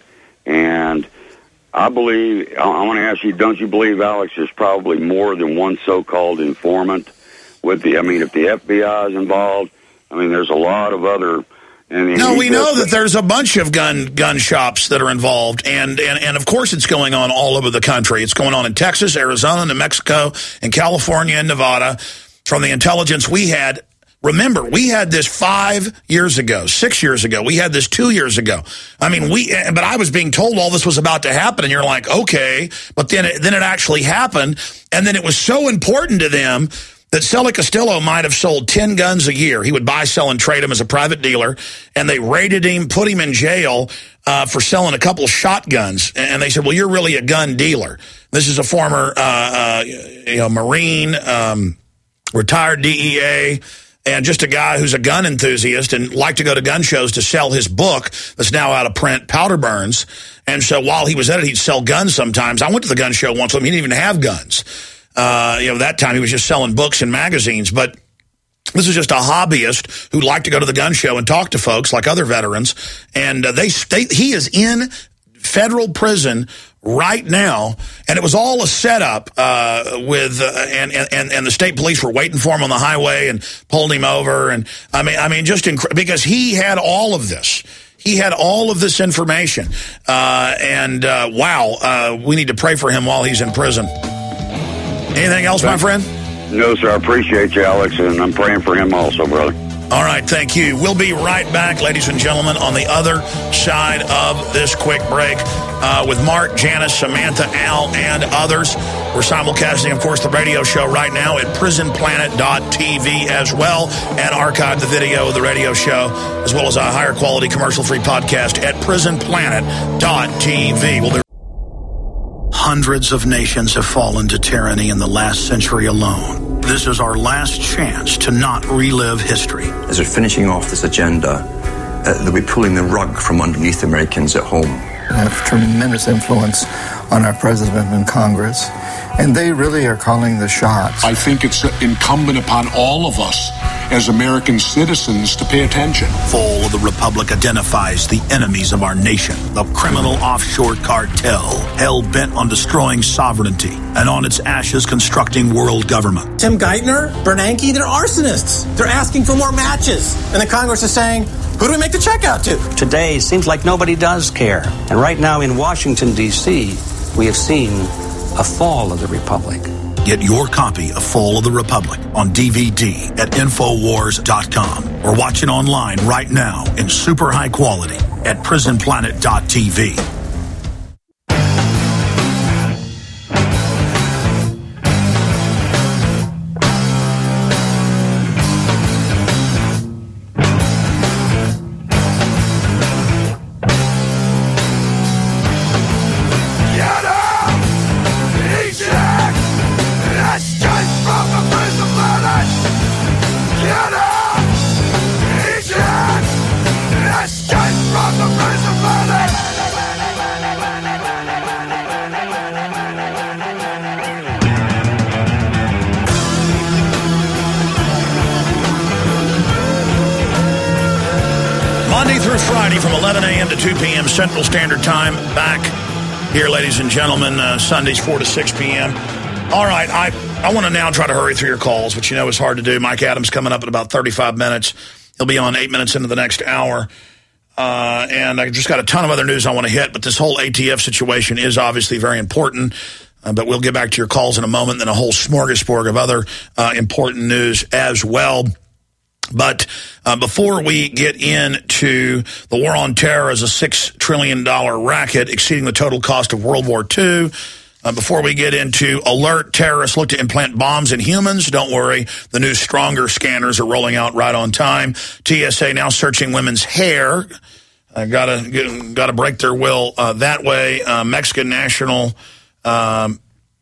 And I believe, I, I want to ask you, don't you believe, Alex, there's probably more than one so-called informant with the, I mean, if the F B I is involved, I mean, there's a lot of other... And no, we know that there's a bunch of gun gun shops that are involved, and, and, and of course it's going on all over the country. It's going on in Texas, Arizona, New Mexico, and California and Nevada. From the intelligence we had, remember, we had this five years ago, six years ago. We had this two years ago. I mean, we. But I was being told all this was about to happen, and you're like, okay. But then it, then it actually happened, and then it was so important to them that Sully Castillo might have sold ten guns a year. He would buy, sell, and trade them as a private dealer, and they raided him, put him in jail uh, for selling a couple of shotguns. And they said, well, you're really a gun dealer. This is a former uh, uh, you know, Marine, um, retired D E A, and just a guy who's a gun enthusiast and liked to go to gun shows to sell his book that's now out of print, Powder Burns. And so while he was at it, he'd sell guns sometimes. I went to the gun show once with him. He didn't even have guns. Uh, you know, that time he was just selling books and magazines, but this is just a hobbyist who liked to go to the gun show and talk to folks like other veterans. And uh, they, they, he is in federal prison right now, and it was all a setup uh, with, uh, and, and, and the state police were waiting for him on the highway and pulled him over. And I mean, I mean, just inc- because he had all of this. He had all of this information. Uh, and uh, wow, uh, we need to pray for him while he's in prison. Anything else, my friend? No, sir. I appreciate you, Alex, and I'm praying for him also, brother. All right, thank you. We'll be right back, ladies and gentlemen, on the other side of this quick break uh, with Mark, Janice, Samantha, Al, and others. We're simulcasting, of course, the radio show right now at prison planet dot t v as well, and archive the video of the radio show, as well as a higher quality commercial-free podcast at prison planet dot t v. We'll be Hundreds of nations have fallen to tyranny in the last century alone. This is our last chance to not relive history. As we're finishing off this agenda, uh, they'll be pulling the rug from underneath Americans at home. They have tremendous influence on our president and Congress, and they really are calling the shots. I think it's incumbent upon all of us as American citizens to pay attention. Fall of the Republic identifies the enemies of our nation, the criminal offshore cartel, hell-bent on destroying sovereignty, and on its ashes constructing world government. Tim Geithner, Bernanke, they're arsonists. They're asking for more matches. And the Congress is saying, who do we make the check out to? Today seems like nobody does care. And right now in Washington, D C, we have seen a fall of the Republic. Get your copy of Fall of the Republic on D V D at Infowars dot com or watch it online right now in super high quality at Prison Planet dot T V. Monday through Friday from eleven a.m. to two p.m. Central Standard Time. Back here, ladies and gentlemen, uh, Sundays four to six p.m. All right, I, I want to now try to hurry through your calls, which you know is hard to do. Mike Adams coming up in about thirty-five minutes. He'll be on eight minutes into the next hour. Uh, and I just got a ton of other news I want to hit, but this whole A T F situation is obviously very important. Uh, but we'll get back to your calls in a moment, then a whole smorgasbord of other uh, important news as well. But uh, before we get into the war on terror as a six trillion dollars racket, exceeding the total cost of World War Two, uh, before we get into alert terrorists look to implant bombs in humans, don't worry, the new Stronger scanners are rolling out right on time. T S A now searching women's hair. Uh, gotta, gotta break their will uh, that way. Uh, Mexican national um,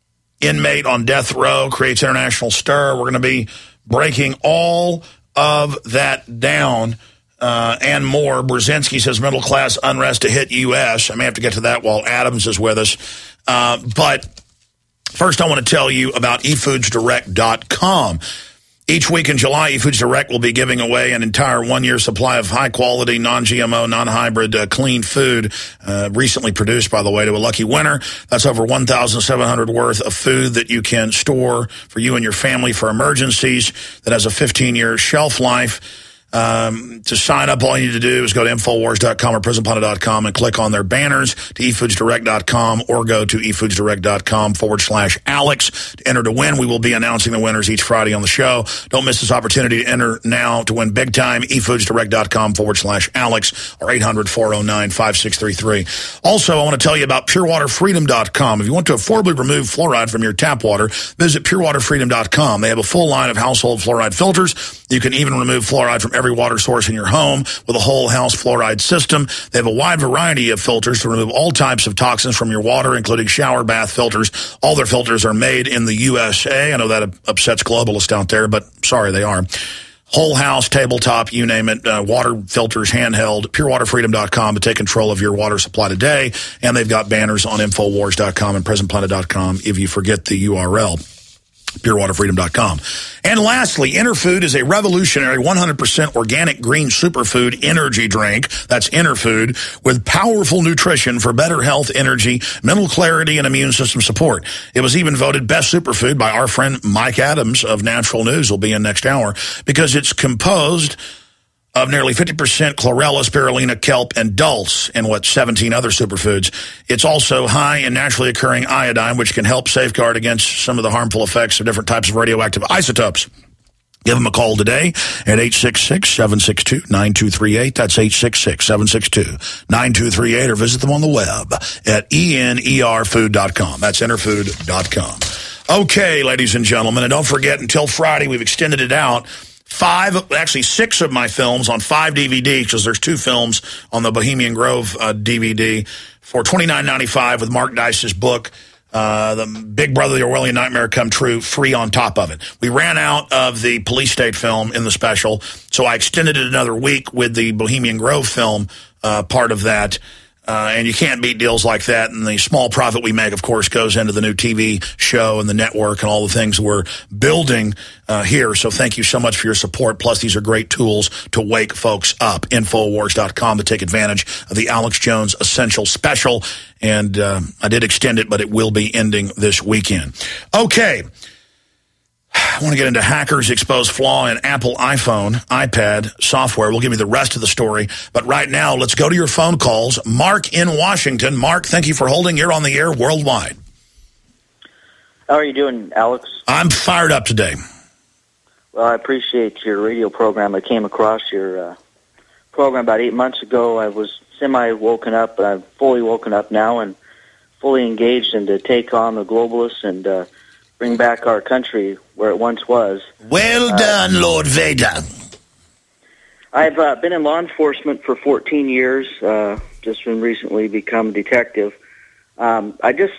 inmate on death row creates international stir. We're going to be breaking all of that down uh, and more. Brzezinski says middle-class unrest to hit U S I may have to get to that while Adams is with us. Uh, but first I want to tell you about e foods direct dot com. Each week in July, eFoods Direct will be giving away an entire one-year supply of high-quality, non-G M O, non-hybrid, uh, clean food, uh, recently produced, by the way, to a lucky winner. That's over one thousand seven hundred worth of food that you can store for you and your family for emergencies that has a fifteen-year shelf life. Um, to sign up, all you need to do is go to Infowars dot com or Prison Planet dot com and click on their banners to e foods direct dot com or go to e foods direct dot com forward slash Alex to enter to win. We will be announcing the winners each Friday on the show. Don't miss this opportunity to enter now to win big time. e foods direct dot com forward slash Alex or eight hundred, four oh nine, five six three three. Also, I want to tell you about Pure Water Freedom dot com. If you want to affordably remove fluoride from your tap water, visit Pure Water Freedom dot com. They have a full line of household fluoride filters. You can even remove fluoride from every water source in your home with a whole house fluoride system. They have a wide variety of filters to remove all types of toxins from your water, including shower bath filters. All their filters are made in the U S A. I know that upsets globalists out there, but sorry, they are. Whole house, tabletop, you name it, uh, water filters, handheld, Pure Water Freedom dot com to take control of your water supply today. And they've got banners on Infowars dot com and Prison Planet dot com if you forget the U R L. Pure Water Freedom dot com. And lastly, Interfood is a revolutionary one hundred percent organic green superfood energy drink. That's Interfood with powerful nutrition for better health, energy, mental clarity, and immune system support. It was even voted best superfood by our friend Mike Adams of Natural News. Will be in next hour because it's composed of nearly fifty percent chlorella, spirulina, kelp, and dulse, and what, seventeen other superfoods. It's also high in naturally occurring iodine, which can help safeguard against some of the harmful effects of different types of radioactive isotopes. Give them a call today at eight six six, seven six two, nine two three eight. That's eight six six, seven six two, nine two three eight, or visit them on the web at E N E R food dot com. That's Interfood dot com. Okay, ladies and gentlemen, and don't forget, until Friday, we've extended it out. Five, actually six of my films on five D V Ds, because there's two films on the Bohemian Grove uh, D V D for twenty-nine ninety-five with Mark Dice's book, uh, The Big Brother, The Orwellian Nightmare Come True, free on top of it. We ran out of the Police State film in the special, so I extended it another week with the Bohemian Grove film, uh, part of that. Uh, and you can't beat deals like that. And the small profit we make, of course, goes into the new T V show and the network and all the things we're building uh, here. So thank you so much for your support. Plus, these are great tools to wake folks up. Infowars dot com to take advantage of the Alex Jones Essential Special. And uh, I did extend it, but it will be ending this weekend. Okay. I want to get into hackers expose flaw in Apple iPhone, iPad software. We'll give you the rest of the story. But right now, let's go to your phone calls. Mark in Washington. Mark, thank you for holding. You're on the air worldwide. How are you doing, Alex? I'm fired up today. Well, I appreciate your radio program. I came across your uh, program about eight months ago. I was semi-woken up, but I'm fully woken up now and fully engaged in to take on the globalists and uh, bring back our country where it once was. Well done, uh, Lord Vader. I've uh, been in law enforcement for fourteen years, uh, just been recently become a detective. Um, I just,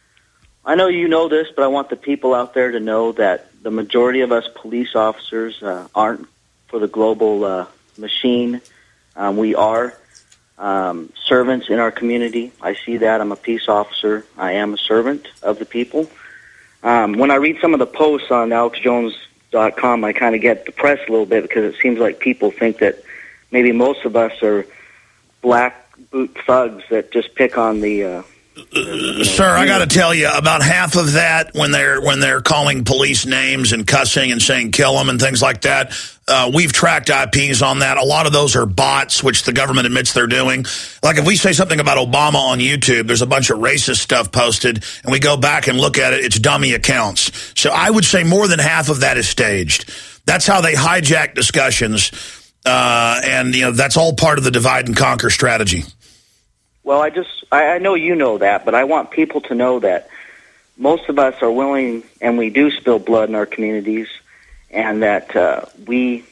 I know you know this, but I want the people out there to know that the majority of us police officers uh, aren't for the global uh, machine. Um, we are um, servants in our community. I see that. I'm a peace officer. I am a servant of the people. Um, when I read some of the posts on alex jones dot com, I kind of get depressed a little bit because it seems like people think that maybe most of us are black boot thugs that just pick on the... Uh, you know, Sir, I got to tell you, about half of that, when they're when they're calling police names and cussing and saying kill them and things like that, uh, we've tracked I Ps on that. A lot of those are bots, which the government admits they're doing. Like if we say something about Obama on YouTube, there's a bunch of racist stuff posted, and we go back and look at it, it's dummy accounts. So I would say more than half of that is staged. That's how they hijack discussions, uh, and you know that's all part of the divide and conquer strategy. Well, I just, I, I know you know that, but I want people to know that most of us are willing, and we do spill blood in our communities, and that uh, we,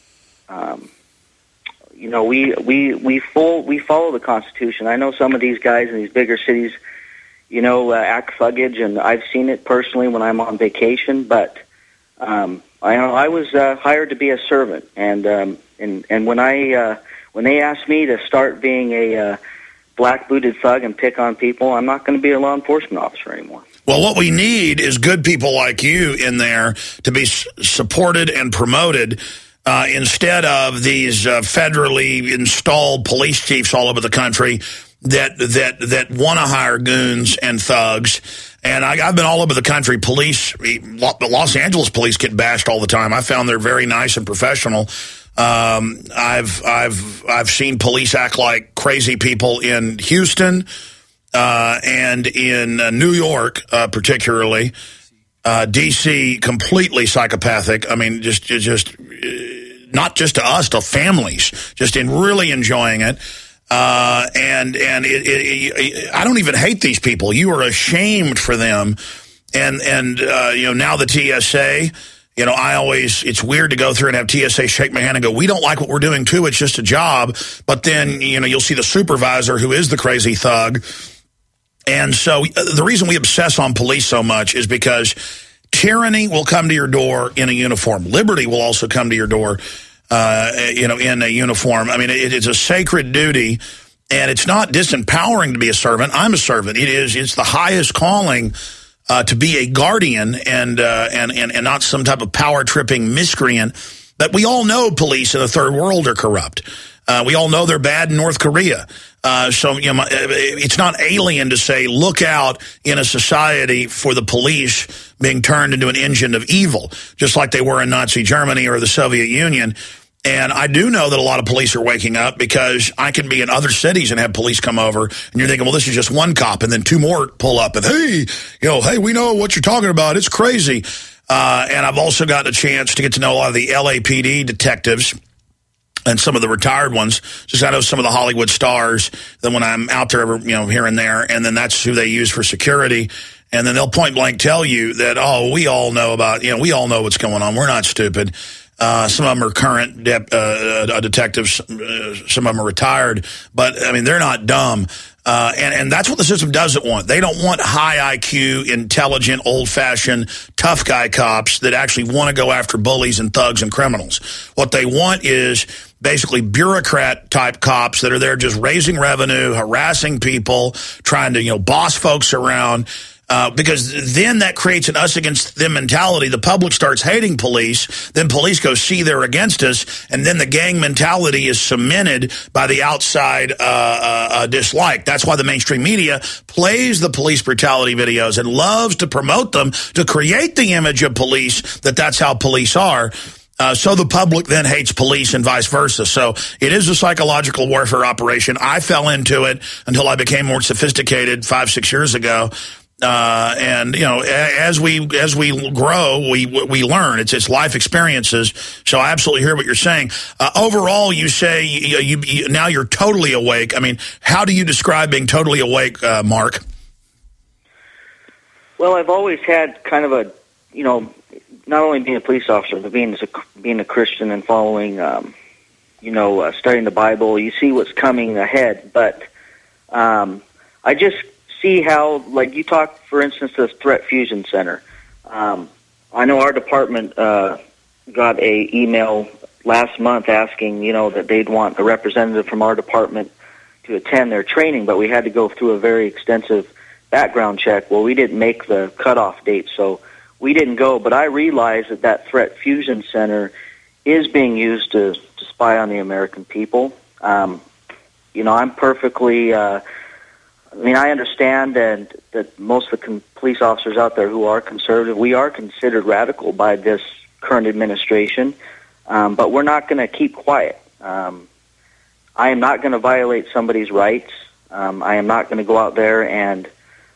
um, you know, we we we full we follow the Constitution. I know some of these guys in these bigger cities, you know, uh, act thuggage, and I've seen it personally when I'm on vacation. But um, I know I was uh, hired to be a servant, and um, and and when I uh, when they asked me to start being a uh, black-booted thug and pick on people, I'm not going to be a law enforcement officer anymore. Well, what we need is good people like you in there to be s supported and promoted uh, instead of these uh, federally installed police chiefs all over the country that that that want to hire goons and thugs. And I, I've been all over the country. Police, Los Angeles police get bashed all the time. I found they're very nice and professional. Um, I've I've I've seen police act like crazy people in Houston uh, and in uh, New York, uh, particularly. Uh, D C completely psychopathic. I mean, just just uh, not just to us, to families, just in really enjoying it. Uh, and and it, it, it, I don't even hate these people. You are ashamed for them. And and uh, you know, now the T S A. You know, I always, it's weird to go through and have T S A shake my hand and go, we don't like what we're doing too, it's just a job. But then, you know, you'll see the supervisor who is the crazy thug. And so the reason we obsess on police so much is because tyranny will come to your door in a uniform. Liberty will also come to your door, uh, you know, in a uniform. I mean, it, it's a sacred duty, and it's not disempowering to be a servant. I'm a servant. It is, it's the highest calling. Uh, to be a guardian and, uh, and and and not some type of power-tripping miscreant. But we all know police in the third world are corrupt. Uh, we all know they're bad in North Korea. Uh, so you know, it's not alien to say, look out in a society for the police being turned into an engine of evil, just like they were in Nazi Germany or the Soviet Union. And I do know that a lot of police are waking up, because I can be in other cities and have police come over, and you're thinking, well, this is just one cop, and then two more pull up, and hey, you know, hey, we know what you're talking about. It's crazy. Uh, and I've also gotten a chance to get to know a lot of the L A P D detectives and some of the retired ones. Just I know some of the Hollywood stars. Then when I'm out there, you know, here and there, and then that's who they use for security. And then they'll point blank tell you that, oh, we all know about, you know, we all know what's going on. We're not stupid. Uh, some of them are current dep- uh, detectives. Uh, some of them are retired. But, I mean, they're not dumb. Uh, and, and that's what the system doesn't want. They don't want high I Q, intelligent, old-fashioned, tough guy cops that actually want to go after bullies and thugs and criminals. What they want is basically bureaucrat-type cops that are there just raising revenue, harassing people, trying to, you know, boss folks around. Uh, because then that creates an us against them mentality. The public starts hating police. Then police go, see, they're against us. And then the gang mentality is cemented by the outside uh, uh, uh, dislike. That's why the mainstream media plays the police brutality videos and loves to promote them to create the image of police that that's how police are. Uh, so the public then hates police and vice versa. So it is a psychological warfare operation. I fell into it until I became more sophisticated five, six years ago. Uh, and, you know, as we as we grow, we we learn. It's it's life experiences. So I absolutely hear what you're saying. Uh, overall, you say you, you, you now you're totally awake. I mean, how do you describe being totally awake, uh, Mark? Well, I've always had kind of a, you know, not only being a police officer, but being as a, being a Christian and following, um, you know, uh, studying the Bible. You see what's coming ahead, but um, I just see how, like you talked, for instance, the Threat Fusion Center. Um, I know our department uh, got a email last month asking, you know, that they'd want a representative from our department to attend their training, but we had to go through a very extensive background check. Well, we didn't make the cutoff date, so we didn't go. But I realize that that Threat Fusion Center is being used to, to spy on the American people. Um, you know, I'm perfectly... Uh, I mean, I understand that, that most of the con- police officers out there who are conservative, we are considered radical by this current administration, um, but we're not going to keep quiet. Um, I am not going to violate somebody's rights. Um, I am not going to go out there and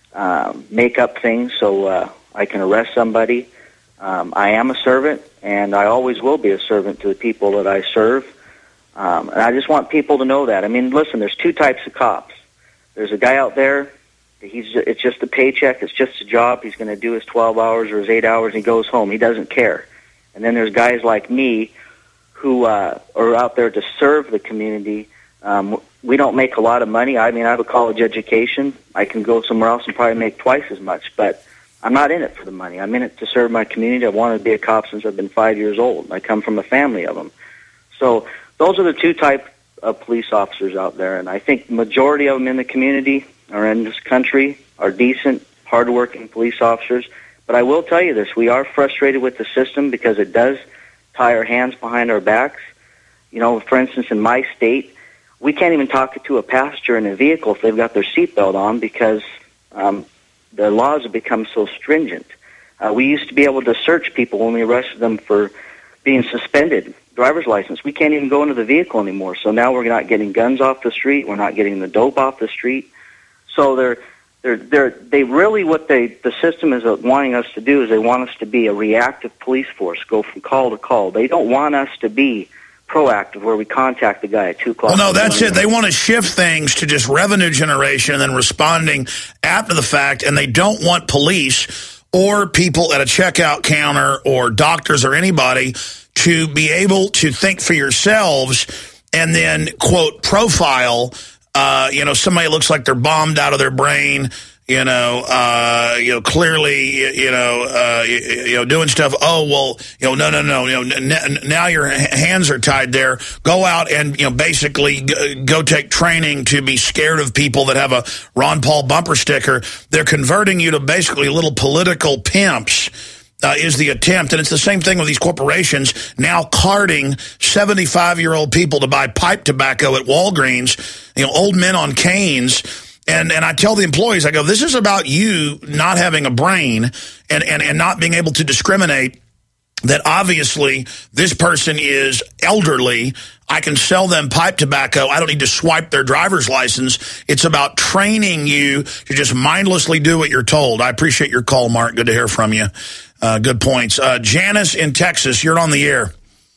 um, make up things so uh, I can arrest somebody. Um, I am a servant, and I always will be a servant to the people that I serve. Um, and I just want people to know that. I mean, listen, there's two types of cops. There's a guy out there, he's just, it's just a paycheck, it's just a job, he's going to do his twelve hours or his eight hours, and he goes home, he doesn't care. And then there's guys like me who uh, are out there to serve the community. Um, we don't make a lot of money. I mean, I have a college education, I can go somewhere else and probably make twice as much, but I'm not in it for the money. I'm in it to serve my community. I've wanted to be a cop since I've been five years old. I come from a family of them. So those are the two types of police officers out there, and I think the majority of them in the community or in this country are decent, hardworking police officers. But I will tell you this, we are frustrated with the system because it does tie our hands behind our backs. You know, for instance, in my state, we can't even talk to a passenger in a vehicle if they've got their seatbelt on because um, the laws have become so stringent. Uh, we used to be able to search people when we arrested them for being suspended driver's license. We can't even go into the vehicle anymore. So now we're not getting guns off the street. We're not getting the dope off the street. So they're they're they're they really what they the system is wanting us to do is they want us to be a reactive police force, go from call to call. They don't want us to be proactive where we contact the guy at two o'clock. Well, no, that's it. They want to shift things to just revenue generation and then responding after the fact, and they don't want police or people at a checkout counter or doctors or anybody to be able to think for yourselves and then, quote, profile, uh, you know, somebody looks like they're bombed out of their brain, you know, uh, you know, clearly, you know, uh, you, you know, doing stuff. Oh, well, you know, no, no, no, you know, n- now your hands are tied there. Go out and, you know, basically g- go take training to be scared of people that have a Ron Paul bumper sticker. They're converting you to basically little political pimps. Uh, is the attempt, and it's the same thing with these corporations now carding seventy-five-year-old people to buy pipe tobacco at Walgreens, you know, old men on canes, and and I tell the employees, I go, this is about you not having a brain and, and, and not being able to discriminate that obviously this person is elderly. I can sell them pipe tobacco. I don't need to swipe their driver's license. It's about training you to just mindlessly do what you're told. I appreciate your call, Mark. Good to hear from you. Uh, good points. Uh, Janice in Texas, you're on the air.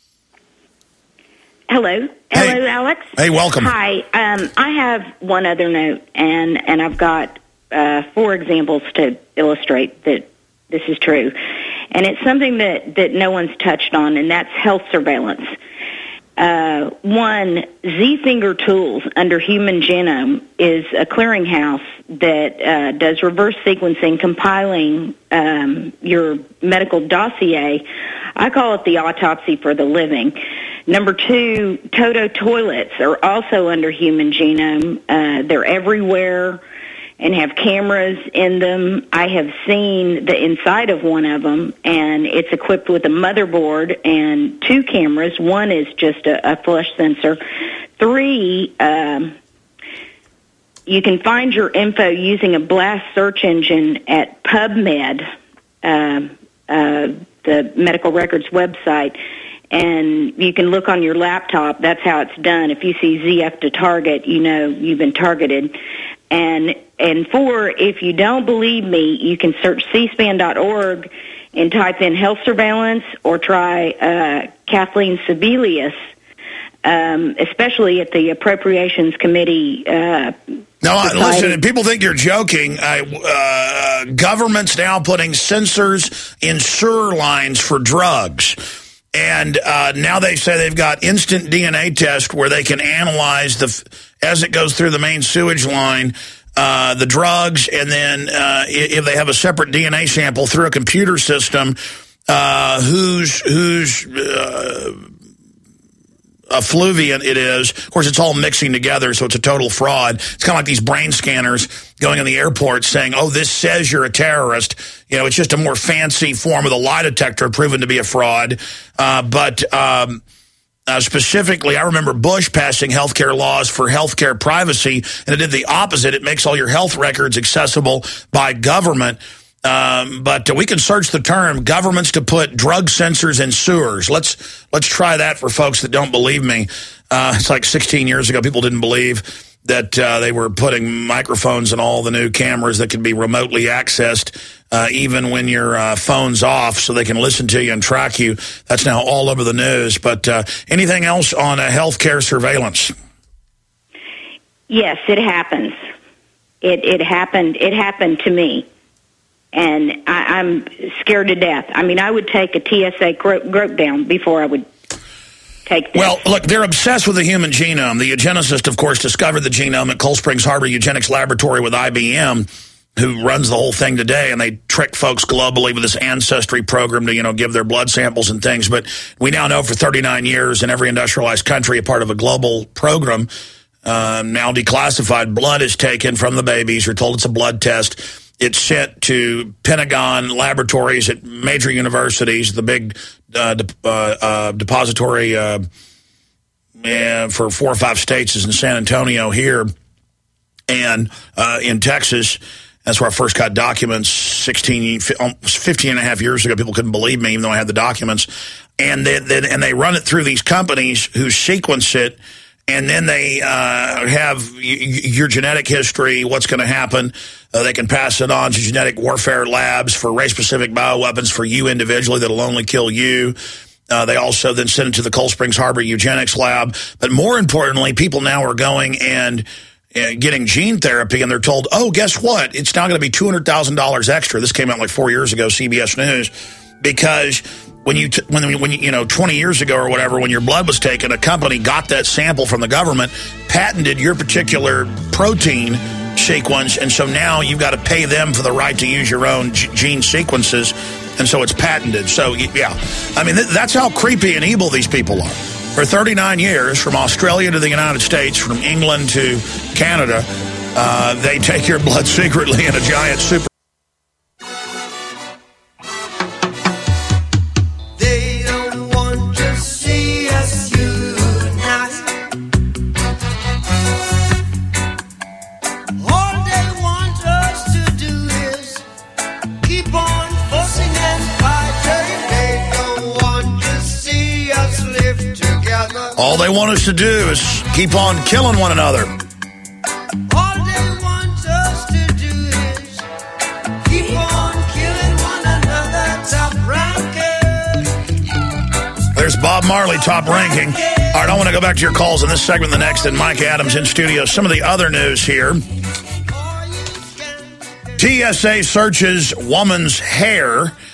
Hello. Hello, hey. Alex. Hey, welcome. Hi. Um, I have one other note, and, and I've got uh, four examples to illustrate that this is true. and it's something that, that no one's touched on, and that's health surveillance. Uh, one, Z-Finger Tools under Human Genome is a clearinghouse that uh, does reverse sequencing, compiling um, your medical dossier. I call it the autopsy for the living. Number two, Toto toilets are also under Human Genome. Uh, they're everywhere and have cameras in them. I have seen the inside of one of them, and it's equipped with a motherboard and two cameras. One is just a, a flush sensor. Three, um, you can find your info using a blast search engine at PubMed, uh, uh, the medical records website, and you can look on your laptop. That's how it's done. If you see Z F to target, you know you've been targeted. And and four, if you don't believe me, you can search C SPAN dot org and type in health surveillance, or try uh, Kathleen Sebelius, um, especially at the Appropriations Committee. Uh, no, I, listen, people think you're joking. I, uh, government's now putting sensors in sewer lines for drugs. And uh, now they say they've got instant D N A test where they can analyze, the as it goes through the main sewage line, uh, the drugs, and then uh, if they have a separate D N A sample through a computer system, uh, whose, whose uh, effluviant it is. Of course, it's all mixing together, so it's a total fraud. It's kind of like these brain scanners going in the airport saying, oh, this says you're a terrorist. You know, it's just a more fancy form of the lie detector proven to be a fraud. Uh, but um, uh, specifically, I remember Bush passing health care laws for health care privacy, and it did the opposite. It makes all your health records accessible by government. Um, but uh, we can search the term governments to put drug sensors in sewers. Let's let's try that for folks that don't believe me. Uh, it's like sixteen years ago, people didn't believe that uh, they were putting microphones in all the new cameras that can be remotely accessed, uh, even when your uh, phone's off, so they can listen to you and track you. That's now all over the news. But uh, anything else on uh, healthcare surveillance? Yes, it happens. It it happened. It happened to me. And I, I'm scared to death. I mean, I would take a T S A grope, grope down before I would take this. Well, look, they're obsessed with the human genome. The eugenicist, of course, discovered the genome at Cold Springs Harbor Eugenics Laboratory with I B M, who runs the whole thing today, and they trick folks globally with this ancestry program to, you know, give their blood samples and things. But we now know for thirty-nine years in every industrialized country, a part of a global program, uh, now declassified blood is taken from the babies. You're told it's a blood test. It's sent to Pentagon laboratories at major universities, the big uh, de uh, uh, depository uh, yeah, for four or five states is in San Antonio here, and uh, in Texas. That's where I first got documents sixteen, fifteen and a half years ago. People couldn't believe me, even though I had the documents. And they, they, and they run it through these companies who sequence it, and then they uh, have your genetic history, what's going to happen. Uh, they can pass it on to genetic warfare labs for race-specific bioweapons for you individually that'll only kill you. Uh, they also then send it to the Cold Springs Harbor Eugenics Lab. But more importantly, people now are going and uh, getting gene therapy, and they're told, oh, guess what? It's now going to be two hundred thousand dollars extra. This came out like four years ago, C B S News, because when you, t when, when you, you know, twenty years ago or whatever, when your blood was taken, a company got that sample from the government, patented your particular protein sequence, and so now you've got to pay them for the right to use your own gene sequences, and so it's patented. So, yeah, I mean, th that's how creepy and evil these people are. For thirty-nine years, from Australia to the United States, from England to Canada, uh, they take your blood secretly in a giant super... All they want us to do is keep on killing one another. All they want us to do is keep on killing one another. Top ranking. There's Bob Marley, Top Ranking. All right, I want to go back to your calls in this segment, the next, and Mike Adams in studio. Some of the other news here. T S A searches woman's hair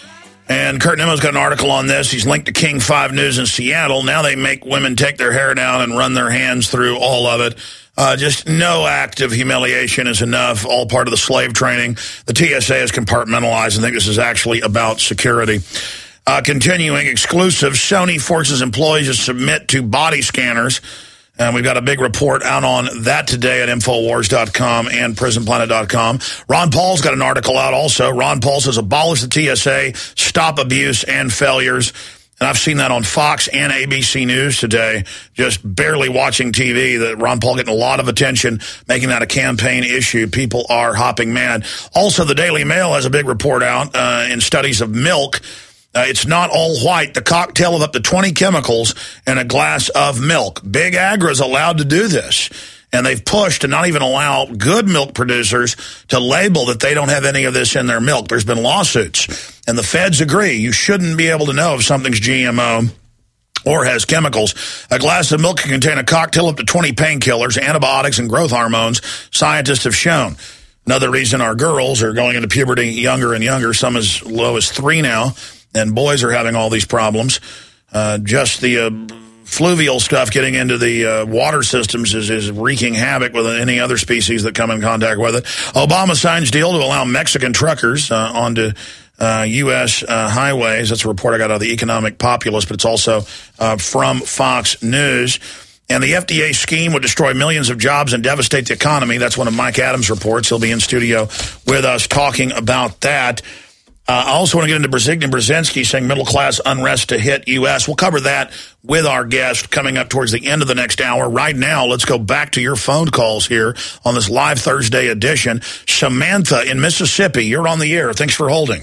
And Kurt Nimmo's got an article on this. He's linked to King five News in Seattle. Now they make women take their hair down and run their hands through all of it. Uh, just no act of humiliation is enough, all part of the slave training. The T S A is compartmentalized. I think this is actually about security. Uh, continuing, exclusive, Sony forces employees to submit to body scanners. And we've got a big report out on that today at Infowars dot com and Prison Planet dot com. Ron Paul's got an article out also. Ron Paul says, abolish the T S A, stop abuse and failures. And I've seen that on Fox and A B C News today, just barely watching T V, that Ron Paul getting a lot of attention, making that a campaign issue. People are hopping mad. Also, the Daily Mail has a big report out uh, in studies of milk. Uh, it's not all white. The cocktail of up to twenty chemicals in a glass of milk. Big Agra is allowed to do this. And they've pushed to not even allow good milk producers to label that they don't have any of this in their milk. There's been lawsuits. And the feds agree. You shouldn't be able to know if something's G M O or has chemicals. A glass of milk can contain a cocktail up to twenty painkillers, antibiotics, and growth hormones, scientists have shown. Another reason our girls are going into puberty younger and younger, some as low as three now. And boys are having all these problems. Uh, just the uh, fluvial stuff getting into the uh, water systems is, is wreaking havoc with any other species that come in contact with it. Obama signs deal to allow Mexican truckers uh, onto uh, U S uh, highways. That's a report I got out of the Economic Populist, but it's also uh, from Fox News. And the F D A scheme would destroy millions of jobs and devastate the economy. That's one of Mike Adams' reports. He'll be in studio with us talking about that. Uh, I also want to get into Brzezinski Brzezinski saying middle-class unrest to hit U S We'll cover that with our guest coming up towards the end of the next hour. Right now, let's go back to your phone calls here on this live Thursday edition. Samantha in Mississippi, you're on the air. Thanks for holding.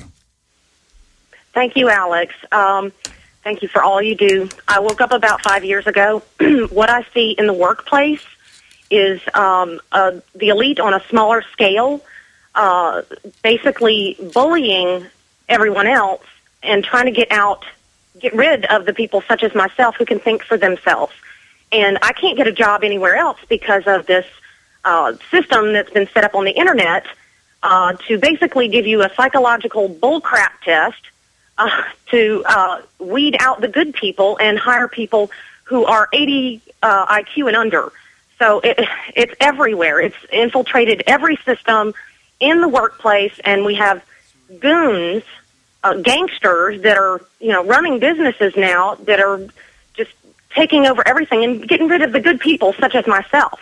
Thank you, Alex. Um, thank you for all you do. I woke up about five years ago. What I see in the workplace is um, uh, the elite on a smaller scale, uh, basically bullying everyone else and trying to get out, get rid of the people such as myself who can think for themselves. And I can't get a job anywhere else because of this uh, system that's been set up on the Internet uh, to basically give you a psychological bullcrap test uh, to uh, weed out the good people and hire people who are eighty uh, I Q and under. So it, it's everywhere. It's infiltrated every system in the workplace, and we have goons, uh, gangsters that are, you know, running businesses now that are just taking over everything and getting rid of the good people, such as myself.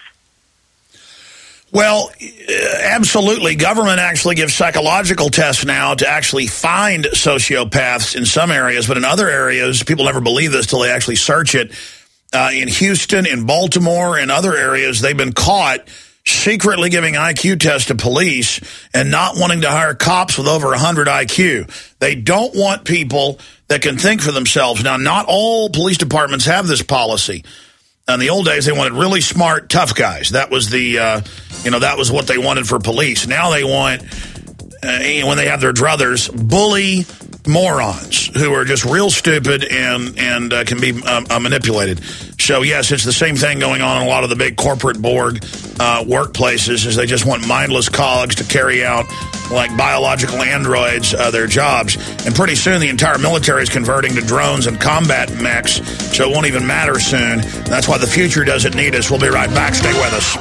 Well, absolutely. Government actually gives psychological tests now to actually find sociopaths in some areas, but in other areas, people never believe this till they actually search it. Uh, in Houston, in Baltimore, and other areas, they've been caught secretly giving I Q tests to police and not wanting to hire cops with over one hundred I Q. They don't want people that can think for themselves. Now, not all police departments have this policy. In the old days, they wanted really smart, tough guys. That was the, uh, you know, that was what they wanted for police. Now they want, uh, when they have their druthers, bully morons who are just real stupid and and uh, can be um, uh, manipulated. So, yes, it's the same thing going on in a lot of the big corporate Borg uh, workplaces, is they just want mindless cogs to carry out, like biological androids, uh, their jobs. And pretty soon the entire military is converting to drones and combat mechs, so it won't even matter soon. That's why the future doesn't need us. We'll be right back. Stay with us.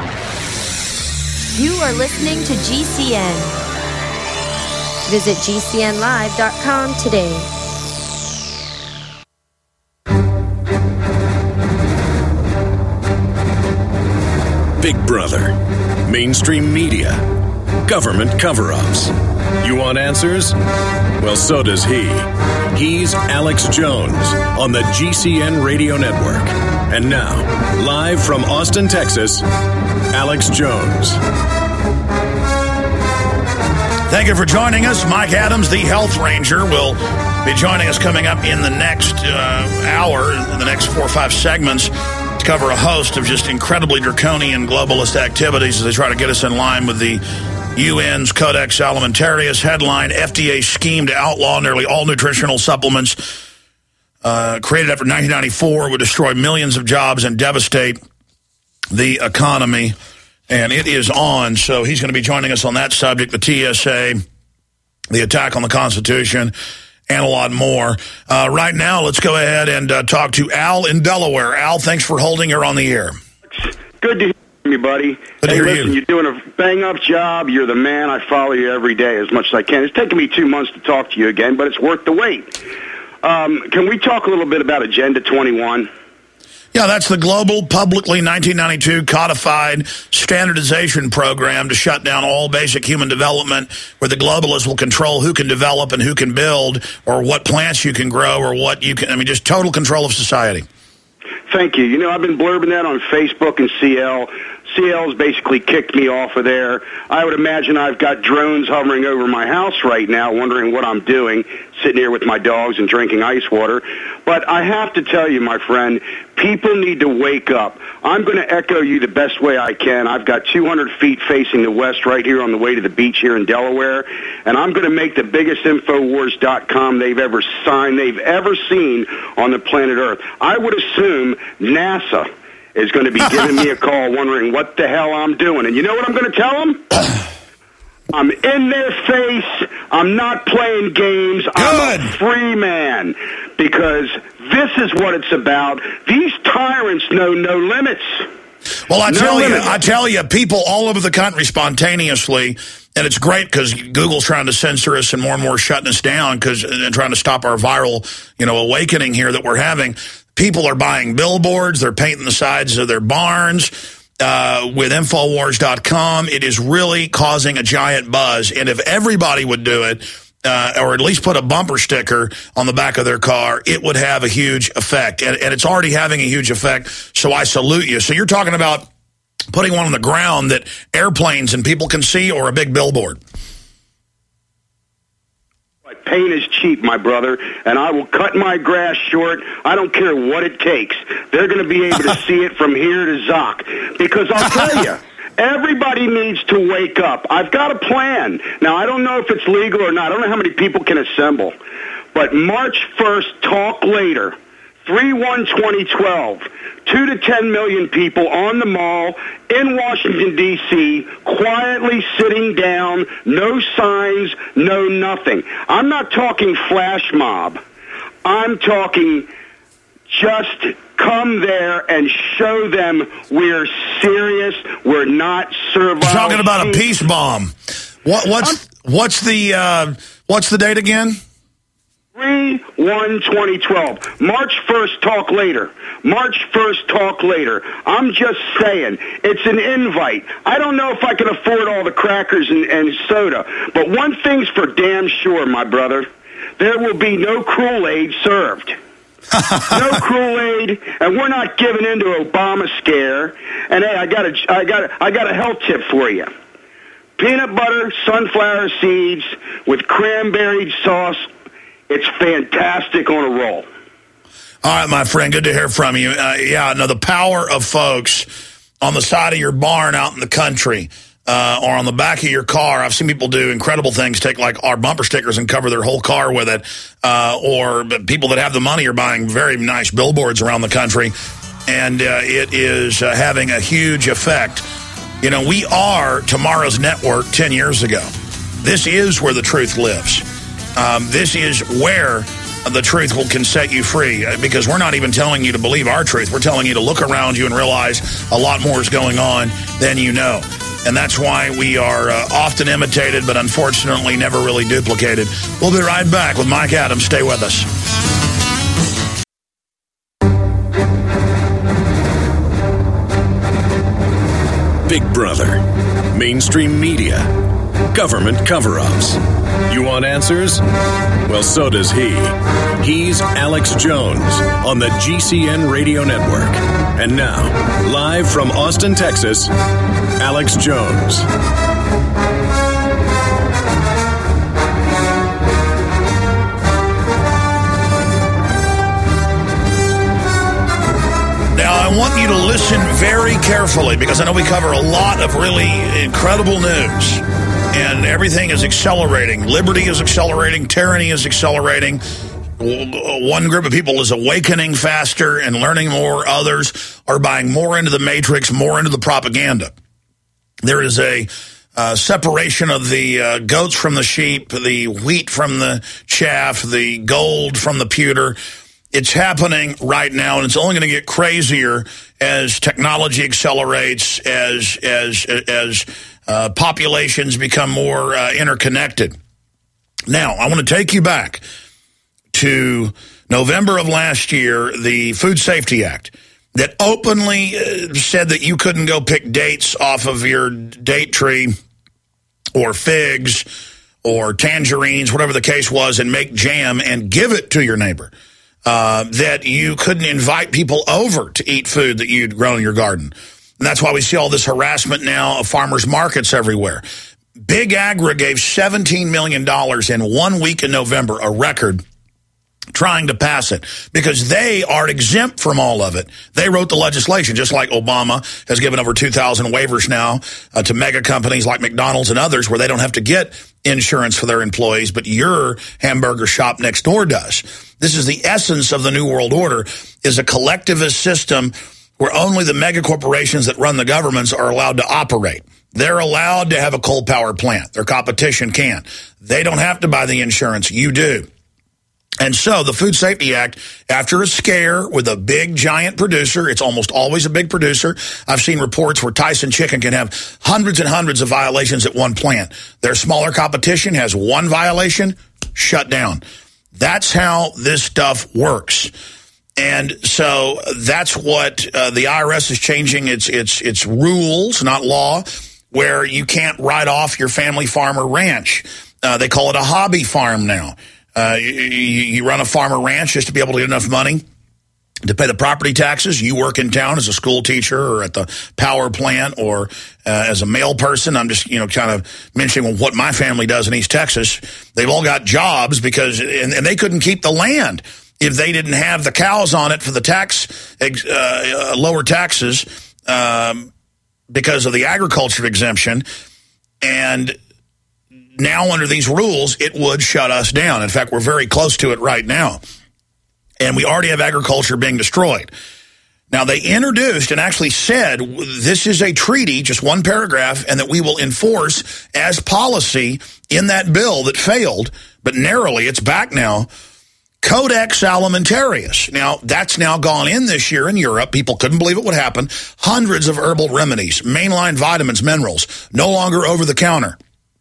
You are listening to G C N. Visit G C N live dot com today. Big Brother, mainstream media, government cover-ups. You want answers? Well, so does he. He's Alex Jones on the G C N Radio Network. And now, live from Austin, Texas, Alex Jones. Thank you for joining us. Mike Adams, the Health Ranger, will be joining us coming up in the next uh, hour, in the next four or five segments, to cover a host of just incredibly draconian globalist activities as they try to get us in line with the U N's Codex Alimentarius. Headline, F D A scheme to outlaw nearly all nutritional supplements. Uh, created after nineteen ninety-four, would destroy millions of jobs and devastate the economy. And it is on, so he's going to be joining us on that subject, the T S A, the attack on the Constitution, and a lot more. Uh, right now, let's go ahead and uh, talk to Al in Delaware. Al, thanks for holding her on the air. Good to hear from you, buddy. Good to hey, hear listen, you. You're doing a bang-up job. You're the man. I follow you every day as much as I can. It's taken me two months to talk to you again, but it's worth the wait. Um, can we talk a little bit about Agenda twenty-one? Yeah, that's the global, publicly nineteen ninety-two codified standardization program to shut down all basic human development, where the globalists will control who can develop and who can build, or what plants you can grow, or what you can, I mean, just total control of society. Thank you. You know, I've been blurbing that on Facebook and C L. C L's basically kicked me off of there. I would imagine I've got drones hovering over my house right now, wondering what I'm doing, sitting here with my dogs and drinking ice water. But I have to tell you, my friend, people need to wake up. I'm going to echo you the best way I can. I've got two hundred feet facing the west right here on the way to the beach here in Delaware, and I'm going to make the biggest Infowars dot com they've ever signed, they've ever seen on the planet Earth. I would assume NASA is going to be giving me a call wondering what the hell I'm doing. And you know what I'm going to tell them? I'm in their face. I'm not playing games. I'm a free man, because this is what it's about. These tyrants know no limits. Well, I No tell you, limits. I tell you, people all over the country spontaneously, and it's great because Google's trying to censor us and more and more shutting us down because and trying to stop our viral, you know, awakening here that we're having. People are buying billboards. They're painting the sides of their barns uh, with Infowars dot com. It is really causing a giant buzz. And if everybody would do it, uh, or at least put a bumper sticker on the back of their car, it would have a huge effect. And, and it's already having a huge effect, so I salute you. So you're talking about putting one on the ground that airplanes and people can see, or a big billboard? Pain is cheap, my brother, and I will cut my grass short. I don't care what it takes. They're going to be able to see it from here to Zoc. Because I'll tell you, everybody needs to wake up. I've got a plan. Now, I don't know if it's legal or not. I don't know how many people can assemble. But March first, talk later. three one twenty twelve. Two to ten million people on the mall in Washington, D C, quietly sitting down, no signs, no nothing. I'm not talking flash mob. I'm talking just come there and show them we're serious, we're not servile. You're talking about a peace bomb. What, what's, what's, the, uh, what's the date again? three one twenty twelve. March first, talk later. March first, talk later. I'm just saying, it's an invite. I don't know if I can afford all the crackers and, and soda, but one thing's for damn sure, my brother. There will be no Kool-Aid served. No Kool-Aid, and we're not giving in to Obamacare. And hey, I got a, I got a, I got a health tip for you. Peanut butter, sunflower seeds with cranberry sauce. It's fantastic on a roll. All right, my friend, good to hear from you. Uh, yeah, no, the power of folks on the side of your barn out in the country uh, or on the back of your car. I've seen people do incredible things, take like our bumper stickers and cover their whole car with it. Uh, or people that have the money are buying very nice billboards around the country. And uh, it is uh, having a huge effect. You know, we are tomorrow's network ten years ago. This is where the truth lives. Um, this is where the truth will can set you free, because we're not even telling you to believe our truth. We're telling you to look around you and realize a lot more is going on than you know. And that's why we are uh, often imitated, but unfortunately never really duplicated. We'll be right back with Mike Adams. Stay with us. Big Brother, mainstream media, government cover-ups. You want answers? Well, so does he. He's Alex Jones on the G C N Radio Network. And now, live from Austin, Texas, Alex Jones. Now, I want you to listen very carefully, because I know we cover a lot of really incredible news. And everything is accelerating. Liberty is accelerating. Tyranny is accelerating. One group of people is awakening faster and learning more. Others are buying more into the matrix, more into the propaganda. There is a uh, separation of the uh, goats from the sheep, the wheat from the chaff, the gold from the pewter. It's happening right now, and it's only going to get crazier as technology accelerates, as as as uh, populations become more uh, interconnected. Now, I want to take you back to November of last year, the Food Safety Act that openly uh, said that you couldn't go pick dates off of your date tree or figs or tangerines, whatever the case was, and make jam and give it to your neighbor. Uh, that you couldn't invite people over to eat food that you'd grown in your garden. And that's why we see all this harassment now of farmers markets everywhere. Big Agri gave seventeen million dollars in one week in November, a record, trying to pass it because they are exempt from all of it. They wrote the legislation, just like Obama has given over two thousand waivers now uh, to mega companies like McDonald's and others where they don't have to get insurance for their employees, but your hamburger shop next door does. This is the essence of the New World Order, is a collectivist system where only the mega corporations that run the governments are allowed to operate. They're allowed to have a coal power plant. Their competition can't. They don't have to buy the insurance. You do. And so the Food Safety Act, after a scare with a big, giant producer, it's almost always a big producer. I've seen reports where Tyson Chicken can have hundreds and hundreds of violations at one plant. Their smaller competition has one violation, shut down. That's how this stuff works. And so that's what uh, the I R S is changing its its its rules, not law, where you can't write off your family farm or ranch. Uh, they call it a hobby farm now. Uh, you, you run a farm or ranch just to be able to get enough money to pay the property taxes. You work in town as a school teacher or at the power plant or uh, as a mail person. I'm just, you know, kind of mentioning what my family does in East Texas. They've all got jobs because, and, and they couldn't keep the land if they didn't have the cows on it for the tax, uh, lower taxes um, because of the agriculture exemption. And now under these rules, it would shut us down. In fact, we're very close to it right now. And we already have agriculture being destroyed. Now, they introduced and actually said this is a treaty, just one paragraph, and that we will enforce as policy in that bill that failed, but narrowly, it's back now, Codex Alimentarius. Now, that's now gone in this year in Europe. People couldn't believe it would happen. Hundreds of herbal remedies, mainline vitamins, minerals, no longer over the counter.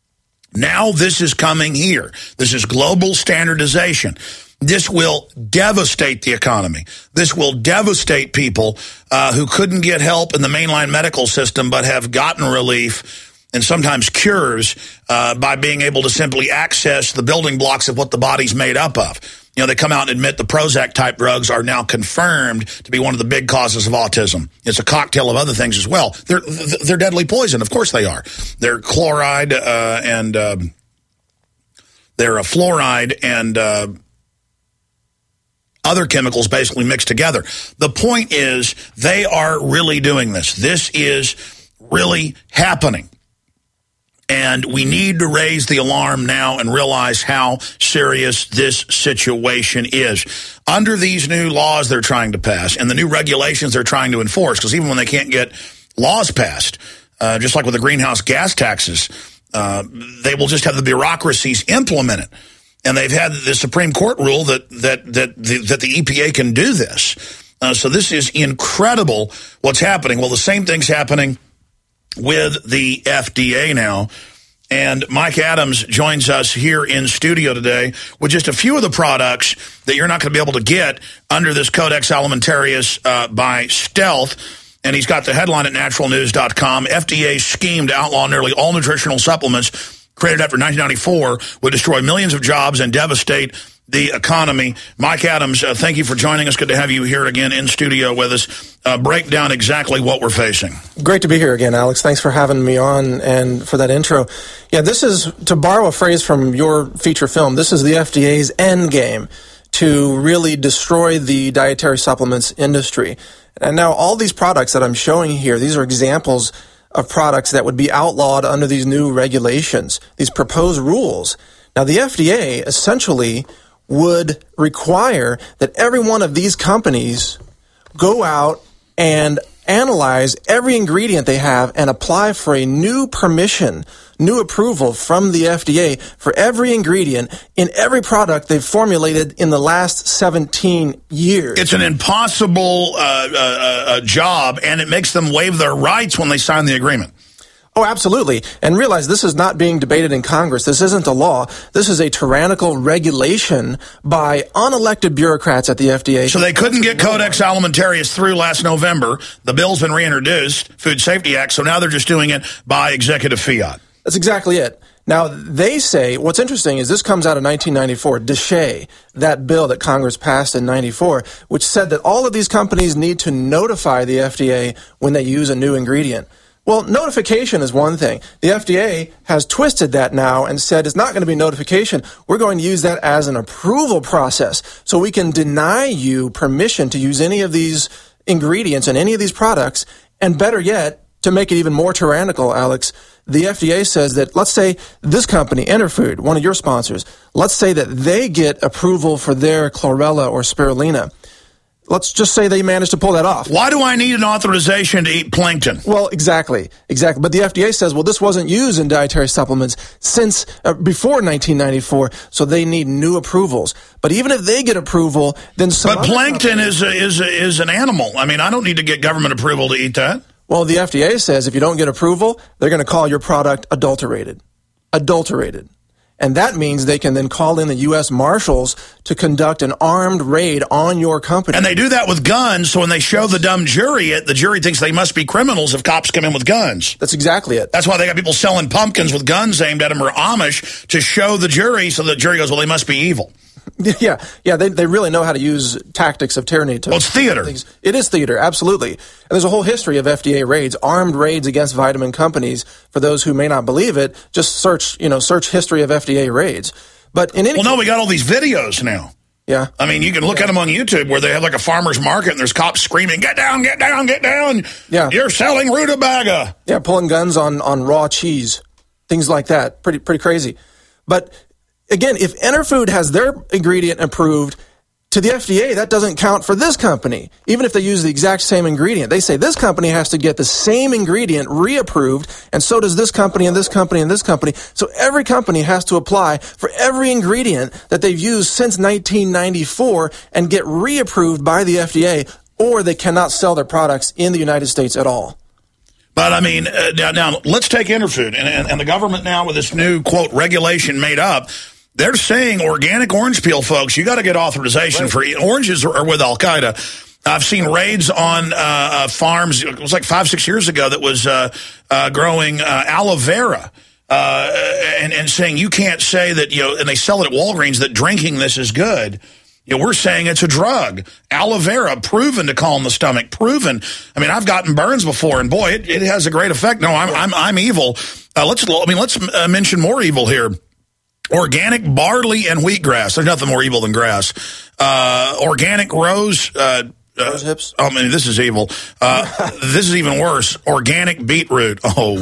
Now this is coming here. This is global standardization. This will devastate the economy. This will devastate people uh, who couldn't get help in the mainline medical system but have gotten relief and sometimes cures uh, by being able to simply access the building blocks of what the body's made up of. You know, they come out and admit the Prozac-type drugs are now confirmed to be one of the big causes of autism. It's a cocktail of other things as well. They're they're deadly poison. Of course they are. They're chloride uh, and uh, they're a fluoride and uh, other chemicals basically mixed together. The point is they are really doing this. This is really happening. And we need to raise the alarm now and realize how serious this situation is. Under these new laws they're trying to pass and the new regulations they're trying to enforce, because even when they can't get laws passed, uh, just like with the greenhouse gas taxes, uh, they will just have the bureaucracies implement it. And they've had the Supreme Court rule that that that the, that the E P A can do this. Uh, so this is incredible what's happening. Well, the same thing's happening with the F D A now. And Mike Adams joins us here in studio today with just a few of the products that you're not going to be able to get under this Codex Alimentarius uh, by stealth. And he's got the headline at natural news dot com. F D A's scheme to outlaw nearly all nutritional supplements created after nineteen ninety-four would destroy millions of jobs and devastate the economy. Mike Adams, uh, thank you for joining us. Good to have you here again in studio with us. Uh, break down exactly what we're facing. Great to be here again, Alex. Thanks for having me on and for that intro. Yeah, this is, to borrow a phrase from your feature film, this is the F D A's end game to really destroy the dietary supplements industry. And now all these products that I'm showing here, these are examples of products that would be outlawed under these new regulations, these proposed rules. Now, the F D A essentially would require that every one of these companies go out and analyze every ingredient they have and apply for a new permission, new approval from the F D A for every ingredient in every product they've formulated in the last seventeen years. It's an impossible uh, uh, uh, job, and it makes them waive their rights when they sign the agreement. Oh, absolutely. And realize this is not being debated in Congress. This isn't a law. This is a tyrannical regulation by unelected bureaucrats at the F D A. So they couldn't get Codex Alimentarius through last November. The bill's been reintroduced, Food Safety Act, so now they're just doing it by executive fiat. That's exactly it. Now, they say, what's interesting is this comes out of nineteen ninety-four, DSHEA, that bill that Congress passed in ninety-four, which said that all of these companies need to notify the F D A when they use a new ingredient. Well, notification is one thing. The F D A has twisted that now and said it's not going to be notification. We're going to use that as an approval process. So we can deny you permission to use any of these ingredients in any of these products. And better yet, to make it even more tyrannical, Alex, the F D A says that, let's say this company, Interfood, one of your sponsors, let's say that they get approval for their chlorella or spirulina. Let's just say they managed to pull that off. Why do I need an authorization to eat plankton? Well, exactly, exactly. But the F D A says, well, this wasn't used in dietary supplements since uh, before nineteen ninety-four, so they need new approvals. But even if they get approval, then some But plankton is a, is a, is an animal. I mean, I don't need to get government approval to eat that. Well, the F D A says if you don't get approval, they're going to call your product adulterated. Adulterated. And that means they can then call in the U S Marshals to conduct an armed raid on your company. And they do that with guns, so when they show the dumb jury it, the jury thinks they must be criminals if cops come in with guns. That's exactly it. That's why they got people selling pumpkins with guns aimed at them, or Amish, to show the jury, so the jury goes, well, they must be evil. Yeah, yeah, they they really know how to use tactics of tyranny. To well, it's theater. Things. It is theater, absolutely. And there's a whole history of F D A raids, armed raids against vitamin companies. For those who may not believe it, just search, you know, search history of F D A raids. But in any well, no, we got all these videos now. Yeah, I mean, you can look yeah. at them on YouTube where they have like a farmer's market and there's cops screaming, "Get down, get down, get down!" Yeah, you're selling rutabaga. Yeah, pulling guns on on raw cheese, things like that. Pretty pretty crazy, but. Again, if Interfood has their ingredient approved to the F D A, that doesn't count for this company, even if they use the exact same ingredient. They say this company has to get the same ingredient reapproved, and so does this company and this company and this company. So every company has to apply for every ingredient that they've used since nineteen ninety-four and get reapproved by the F D A, or they cannot sell their products in the United States at all. But, I mean, uh, now, now, let's take Interfood, and, and, and the government now with this new, quote, regulation made up. They're saying organic orange peel, folks, you got to get authorization right. for oranges are with Al-Qaeda. I've seen raids on uh, uh, farms. It was like five, six years ago that was uh, uh, growing uh, aloe vera uh, and, and saying you can't say that, you know, and they sell it at Walgreens that drinking this is good. You know, we're saying it's a drug. Aloe vera, proven to calm the stomach, proven. I mean, I've gotten burns before, and boy, it, it has a great effect. No, I'm I'm, I'm evil. Uh, let's I mean, let's uh, mention more evil here. Organic barley and wheatgrass. There's nothing more evil than grass. Uh, organic rose. Uh, rose hips. Uh, I mean, this is evil. Uh, this is even worse. Organic beetroot.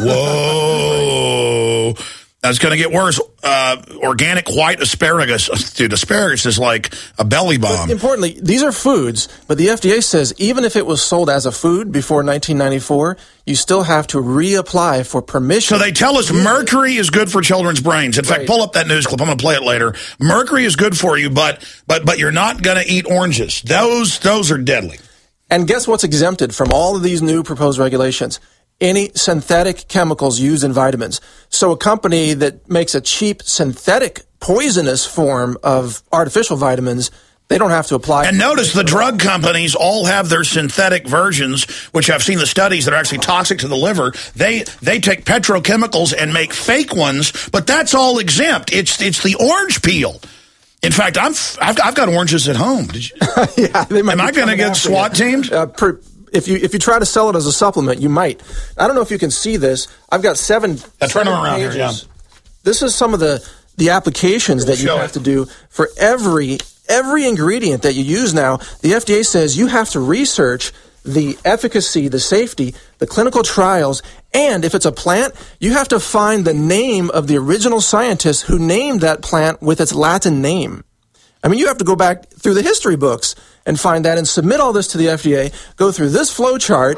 Oh, whoa. That's going to get worse. Uh, organic white asparagus. Dude, asparagus is like a belly bomb. But importantly, these are foods, but the F D A says even if it was sold as a food before nineteen ninety-four, you still have to reapply for permission. So they tell us mercury is good for children's brains. In fact, right. pull up that news clip. I'm going to play it later. Mercury is good for you, but but but you're not going to eat oranges. Those those are deadly. And guess what's exempted from all of these new proposed regulations? Any synthetic chemicals used in vitamins. So a company that makes a cheap synthetic poisonous form of artificial vitamins, they don't have to apply. And notice the drug companies all have their synthetic versions, which I've seen the studies that are actually toxic to the liver. They they take petrochemicals and make fake ones, but that's all exempt. It's it's the orange peel. In fact, I'm I've, I've got oranges at home. Did you, yeah, they might am I going to get SWAT teamed? Uh, per, If you if you try to sell it as a supplement, you might. I don't know if you can see this. I've got seven. That's seven right around pages. here. Yeah. This is some of the the applications that you have to do for every every ingredient that you use now. The F D A says you have to research the efficacy, the safety, the clinical trials, and if it's a plant, you have to find the name of the original scientist who named that plant with its Latin name. I mean, you have to go back through the history books and find that and submit all this to the F D A, go through this flow chart,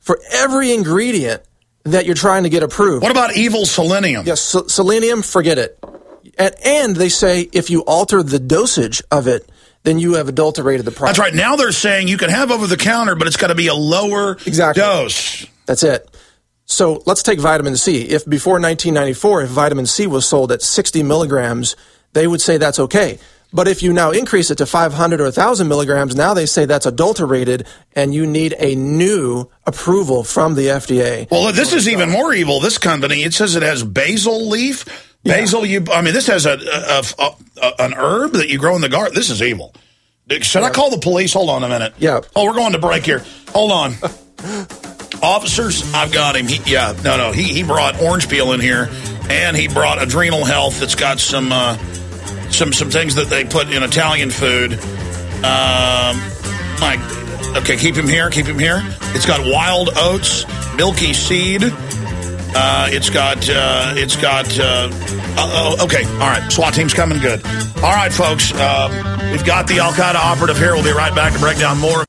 for every ingredient that you're trying to get approved. What about evil selenium? Yes, se- selenium, forget it. And, and they say if you alter the dosage of it, then you have adulterated the product. That's right. Now they're saying you can have over the counter, but it's got to be a lower exactly. dose. That's it. So let's take vitamin C. If before nineteen ninety-four, if vitamin C was sold at sixty milligrams, they would say that's okay. But if you now increase it to five hundred or one thousand milligrams, now they say that's adulterated and you need a new approval from the F D A. Well, this is even more evil. This company, it says it has basil leaf. Basil, yeah. you, I mean, this has a, a, a, a an herb that you grow in the garden. This is evil. Should yeah. I call the police? Hold on a minute. Yeah. Oh, we're going to break here. Hold on. Officers, I've got him. He, yeah, no, no. He, he brought orange peel in here, and he brought Adrenal Health that's got some... Uh, Some some things that they put in Italian food. Um, like, okay, keep him here, keep him here. It's got wild oats, milky seed. Uh, it's got uh, it's got. Uh, uh, okay, all right. SWAT team's coming good. All right, folks. Uh, we've got the Al Qaeda operative here. We'll be right back to break down more.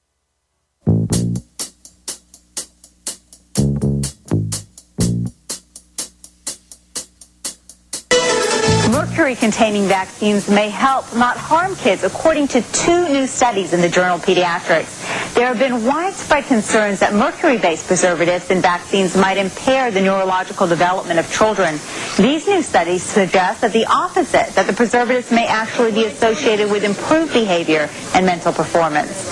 Mercury-containing vaccines may help, not harm kids, according to two new studies in the journal Pediatrics. There have been widespread concerns that mercury-based preservatives in vaccines might impair the neurological development of children. These new studies suggest that the opposite, that the preservatives may actually be associated with improved behavior and mental performance.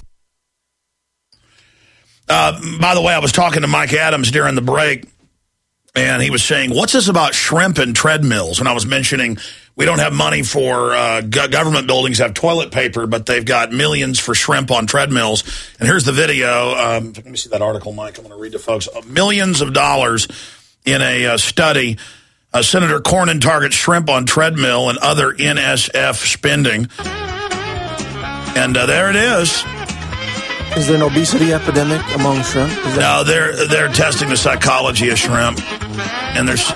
Uh, by the way, I was talking to Mike Adams during the break, and he was saying, what's this about shrimp and treadmills? And I was mentioning we don't have money for uh, go- government buildings have toilet paper, but they've got millions for shrimp on treadmills. And here's the video. Um, let me see that article, Mike. I'm going to read to folks. Uh, millions of dollars in a uh, study. Uh, Senator Cornyn targets shrimp on treadmill and other N S F spending. And uh, there it is. Is there an obesity epidemic among shrimp? Is that- no, they're they're testing the psychology of shrimp, and there's.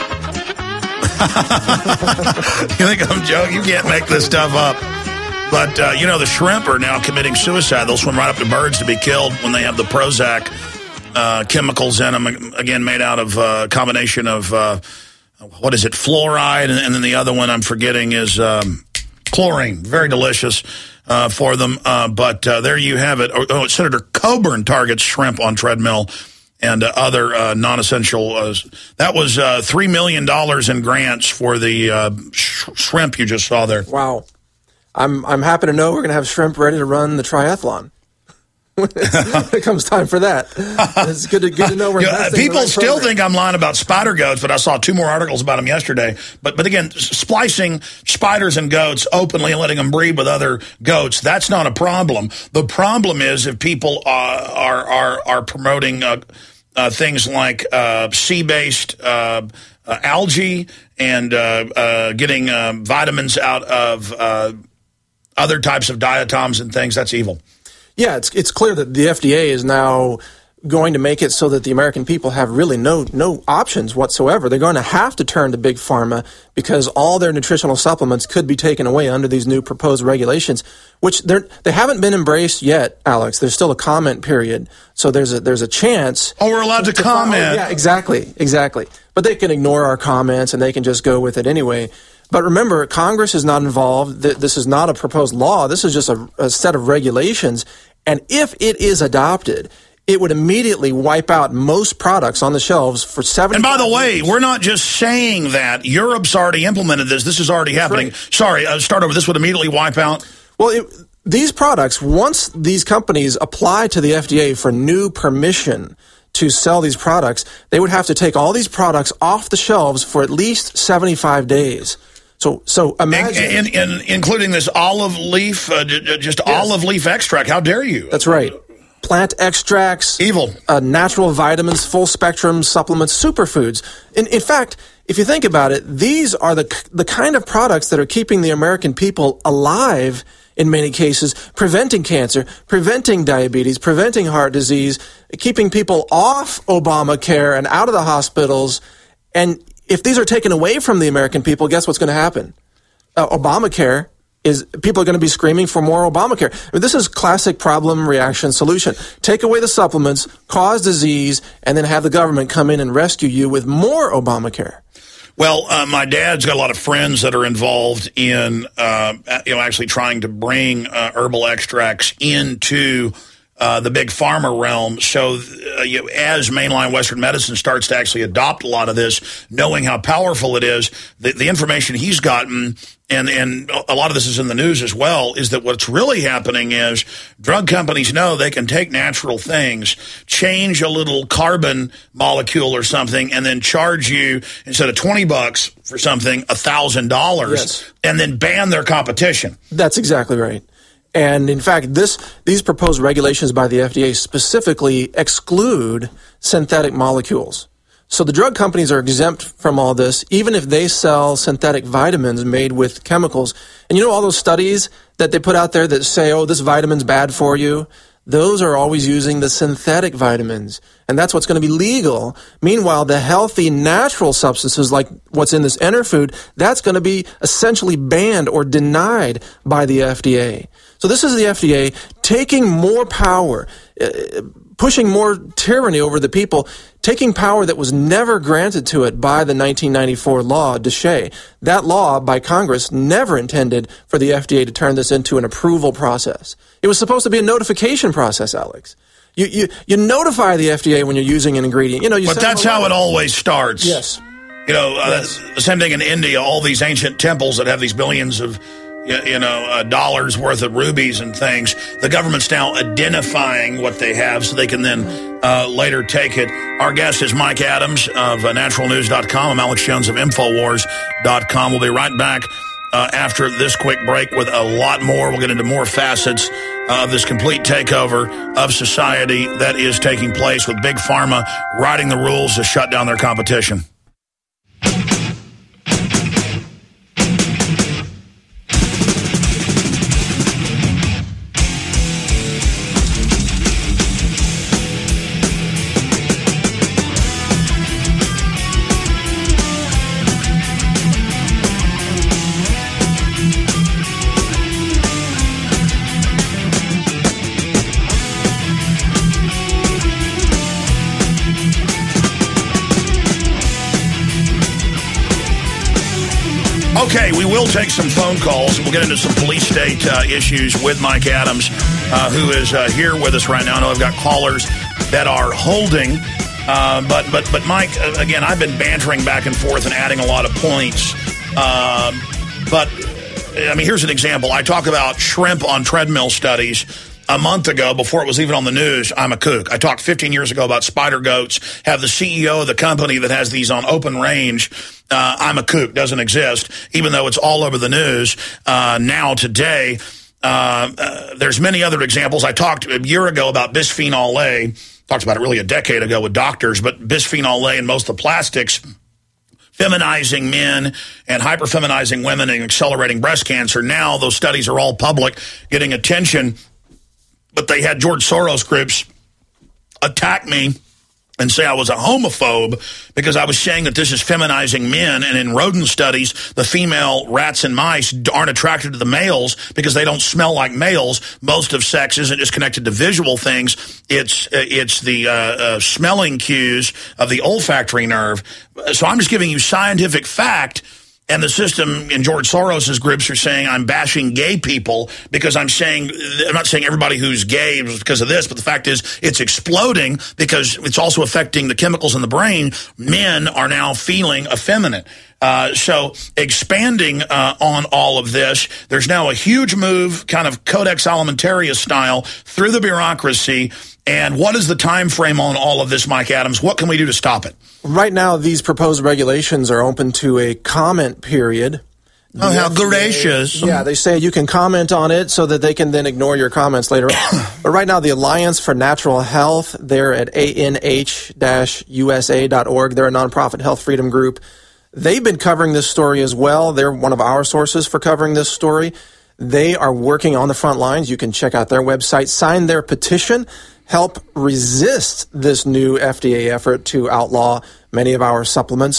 You think I'm joking? You can't make this stuff up. But uh, you know, the shrimp are now committing suicide. They'll swim right up to birds to be killed when they have the Prozac uh, chemicals in them. Again, made out of a uh, combination of uh, what is it, fluoride, and, and then the other one I'm forgetting is um, chlorine. Very delicious. Uh, for them, uh, but uh, there you have it. Oh, Senator Coburn targets shrimp on treadmill and uh, other uh, non-essential. Uh, that was uh, three million dollars in grants for the uh, sh- shrimp you just saw there. Wow. I'm I'm happy to know we're going to have shrimp ready to run the triathlon. When it comes time for that. It's good to, good to know we're yeah, people right still program. think I'm lying about spider goats, but I saw two more articles about them yesterday. But but again, splicing spiders and goats openly and letting them breed with other goats, that's not a problem. The problem is if people uh, are are are promoting uh, uh, things like uh, sea-based uh, uh, algae and uh, uh, getting uh, vitamins out of uh, other types of diatoms and things. That's evil. Yeah, it's it's clear that the F D A is now going to make it so that the American people have really no no options whatsoever. They're going to have to turn to Big Pharma because all their nutritional supplements could be taken away under these new proposed regulations, which they're they haven't been embraced yet, Alex. There's still a comment period, so there's a there's a chance. Oh, we're allowed to, to comment. Oh, yeah, exactly, exactly. But they can ignore our comments and they can just go with it anyway. But remember, Congress is not involved. This is not a proposed law. This is just a, a set of regulations. And if it is adopted, it would immediately wipe out most products on the shelves for seven. And by the way, years. We're not just saying that. Europe's already implemented this. This is already That's happening. Right. Sorry, uh, start over. This would immediately wipe out. Well, it, these products, once these companies apply to the F D A for new permission to sell these products, they would have to take all these products off the shelves for at least seventy-five days. So, so imagine, in, in, in, including this olive leaf, uh, just yes. olive leaf extract. How dare you? That's right. Plant extracts, evil, uh, natural vitamins, full spectrum supplements, superfoods. In, in fact, if you think about it, these are the the kind of products that are keeping the American people alive. In many cases, preventing cancer, preventing diabetes, preventing heart disease, keeping people off Obamacare and out of the hospitals, and if these are taken away from the American people, guess what's going to happen? Uh, Obamacare is people are going to be screaming for more Obamacare. I mean, this is classic problem, reaction, solution. Take away the supplements, cause disease, and then have the government come in and rescue you with more Obamacare. Well, uh, my dad's got a lot of friends that are involved in, uh, you know, actually trying to bring uh, herbal extracts into uh, the big pharma realm. So uh, you know, as mainline Western medicine starts to actually adopt a lot of this, knowing how powerful it is, the, the information he's gotten, and, and a lot of this is in the news as well, is that what's really happening is drug companies know they can take natural things, change a little carbon molecule or something, and then charge you, instead of twenty bucks for something, one thousand dollars, yes. and then ban their competition. That's exactly right. And in fact, this these proposed regulations by the F D A specifically exclude synthetic molecules. So the drug companies are exempt from all this, even if they sell synthetic vitamins made with chemicals. And you know all those studies that they put out there that say, oh, this vitamin's bad for you? Those are always using the synthetic vitamins. And that's what's going to be legal. Meanwhile, the healthy, natural substances like what's in this Enerfood, that's going to be essentially banned or denied by the F D A. So this is the F D A taking more power, uh, pushing more tyranny over the people, taking power that was never granted to it by the nineteen ninety-four law, DSHEA. That law by Congress never intended for the F D A to turn this into an approval process. It was supposed to be a notification process, Alex. You you, you notify the F D A when you're using an ingredient. You know, you but that's how it always starts. Yes. You know, uh, yes. the same thing in India, all these ancient temples that have these billions of you know, uh, dollars worth of rubies and things. The government's now identifying what they have so they can then uh, later take it. Our guest is Mike Adams of uh, natural news dot com. I'm Alex Jones of infowars dot com. We'll be right back uh, after this quick break with a lot more. We'll get into more facets of this complete takeover of society that is taking place with Big Pharma writing the rules to shut down their competition. Okay, we will take some phone calls. We'll get into some police state uh, issues with Mike Adams, uh, who is uh, here with us right now. I know I've got callers that are holding. Uh, but, but, but Mike, uh, again, I've been bantering back and forth and adding a lot of points. Uh, but, I mean, here's an example. I talk about shrimp on treadmill studies. A month ago, before it was even on the news, I'm a kook. I talked fifteen years ago about spider goats, have the C E O of the company that has these on open range. Uh, I'm a kook, doesn't exist, even though it's all over the news uh, now today. Uh, uh, there's many other examples. I talked a year ago about bisphenol A, talked about it really a decade ago with doctors, but bisphenol A in most of the plastics, feminizing men and hyperfeminizing women and accelerating breast cancer. Now those studies are all public, getting attention. But they had George Soros groups attack me and say I was a homophobe because I was saying that this is feminizing men. And in rodent studies, the female rats and mice aren't attracted to the males because they don't smell like males. Most of sex isn't just connected to visual things. It's, it's the uh, uh, smelling cues of the olfactory nerve. So I'm just giving you scientific fact. And the system in George Soros's groups are saying I'm bashing gay people because I'm saying, I'm not saying everybody who's gay is because of this, but the fact is it's exploding because it's also affecting the chemicals in the brain. Men are now feeling effeminate. Uh, so expanding uh, on all of this, there's now a huge move, kind of Codex Alimentarius style, through the bureaucracy. And what is the time frame on all of this, Mike Adams? What can we do to stop it? Right now, these proposed regulations are open to a comment period. Oh, how gracious. Yeah, they say you can comment on it so that they can then ignore your comments later on. But right now, the Alliance for Natural Health, they're at A N H U S A dot org. They're a nonprofit health freedom group. They've been covering this story as well. They're one of our sources for covering this story. They are working on the front lines. You can check out their website, sign their petition, help resist this new F D A effort to outlaw many of our supplements.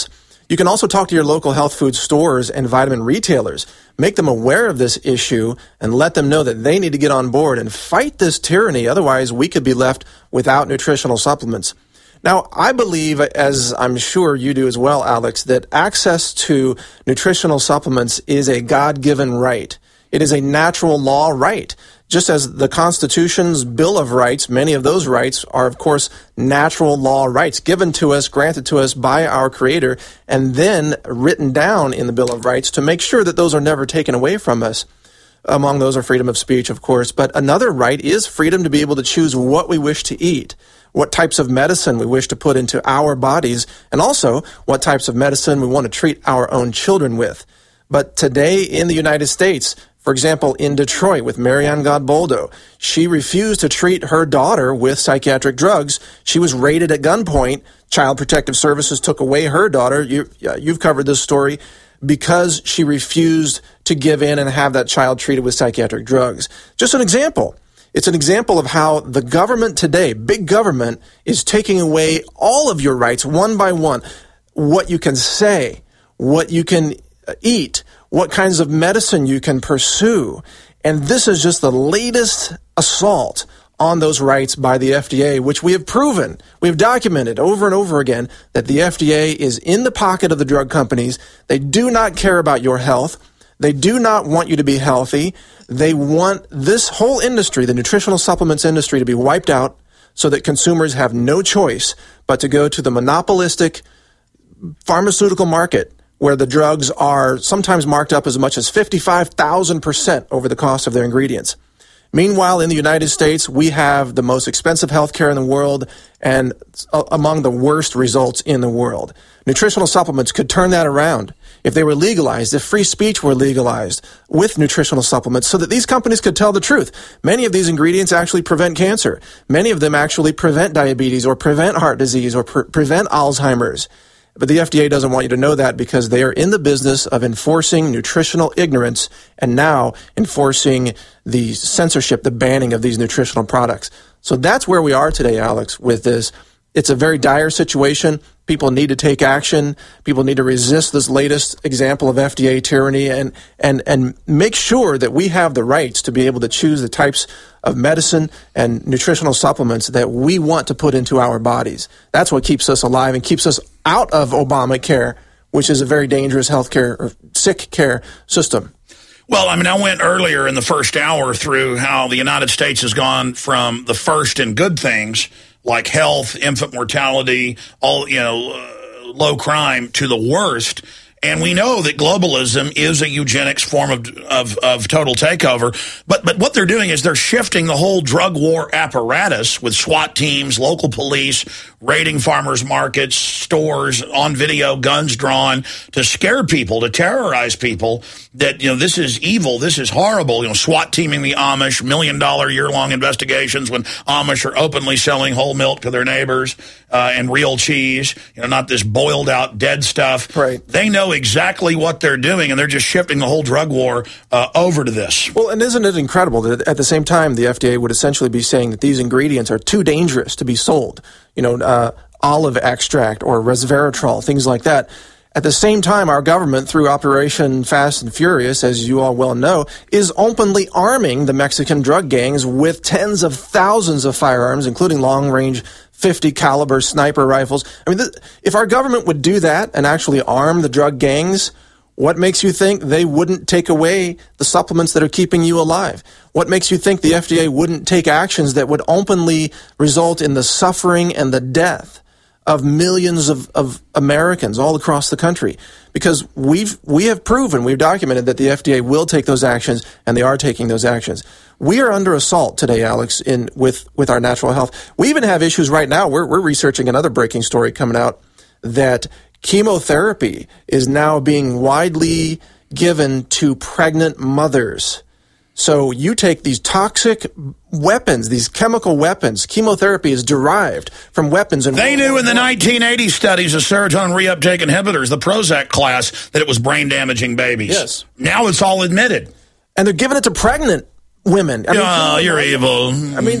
You can also talk to your local health food stores and vitamin retailers. Make them aware of this issue and let them know that they need to get on board and fight this tyranny. Otherwise, we could be left without nutritional supplements. Now, I believe, as I'm sure you do as well, Alex, that access to nutritional supplements is a God-given right. It is a natural law right. Just as the Constitution's Bill of Rights, many of those rights are, of course, natural law rights given to us, granted to us by our Creator, and then written down in the Bill of Rights to make sure that those are never taken away from us. Among those are freedom of speech, of course. But another right is freedom to be able to choose what we wish to eat, what types of medicine we wish to put into our bodies, and also what types of medicine we want to treat our own children with. But today in the United States, for example, in Detroit with Marianne Godboldo, she refused to treat her daughter with psychiatric drugs. She was raided at gunpoint. Child Protective Services took away her daughter. You, you've covered this story because she refused to give in and have that child treated with psychiatric drugs. Just an example. It's an example of how the government today, big government, is taking away all of your rights one by one. What you can say, what you can eat, what kinds of medicine you can pursue. And this is just the latest assault on those rights by the F D A, which we have proven, we have documented over and over again that the F D A is in the pocket of the drug companies. They do not care about your health. They do not want you to be healthy. They want this whole industry, the nutritional supplements industry, to be wiped out so that consumers have no choice but to go to the monopolistic pharmaceutical market where the drugs are sometimes marked up as much as fifty-five thousand percent over the cost of their ingredients. Meanwhile, in the United States, we have the most expensive healthcare in the world and among the worst results in the world. Nutritional supplements could turn that around if they were legalized, if free speech were legalized with nutritional supplements so that these companies could tell the truth. Many of these ingredients actually prevent cancer. Many of them actually prevent diabetes or prevent heart disease or pre- prevent Alzheimer's. But the F D A doesn't want you to know that because they are in the business of enforcing nutritional ignorance and now enforcing the censorship, the banning of these nutritional products. So that's where we are today, Alex, with this. It's a very dire situation. People need to take action. People need to resist this latest example of F D A tyranny and, and, and make sure that we have the rights to be able to choose the types of medicine and nutritional supplements that we want to put into our bodies. That's what keeps us alive and keeps us out of Obamacare, which is a very dangerous healthcare or sick care system. Well, I mean, I went earlier in the first hour through how the United States has gone from the first in good things like health, infant mortality, all, you know, uh, low crime to the worst. And we know that globalism is a eugenics form of, of, of total takeover. But, but what they're doing is they're shifting the whole drug war apparatus with SWAT teams, local police, raiding farmers markets, stores, on video, guns drawn, to scare people, to terrorize people that, you know, this is evil, this is horrible. You know, SWAT teaming the Amish, million dollar year-long investigations when Amish are openly selling whole milk to their neighbors uh, and real cheese, you know, not this boiled out dead stuff. Right. They know exactly what they're doing, and they're just shifting the whole drug war uh, over to this. Well, and isn't it incredible that at the same time the F D A would essentially be saying that these ingredients are too dangerous to be sold? You know, uh, olive extract or resveratrol, things like that. At the same time, our government, through Operation Fast and Furious, as you all well know, is openly arming the Mexican drug gangs with tens of thousands of firearms, including long-range fifty caliber sniper rifles. I mean, th- if our government would do that and actually arm the drug gangs, what makes you think they wouldn't take away the supplements that are keeping you alive? What makes you think the F D A wouldn't take actions that would openly result in the suffering and the death of millions of, of Americans all across the country? Because we've we have proven, we've documented that the F D A will take those actions, and they are taking those actions. We are under assault today, Alex, in with, with our natural health. We even have issues right now. We're, we're researching another breaking story coming out that chemotherapy is now being widely given to pregnant mothers. So you take these toxic weapons, these chemical weapons. Chemotherapy is derived from weapons. And they knew in the nineteen eighty studies of serotonin reuptake inhibitors, the Prozac class, that it was brain-damaging babies. Yes. Now it's all admitted. And they're giving it to pregnant women. I mean, oh, you're evil. I mean,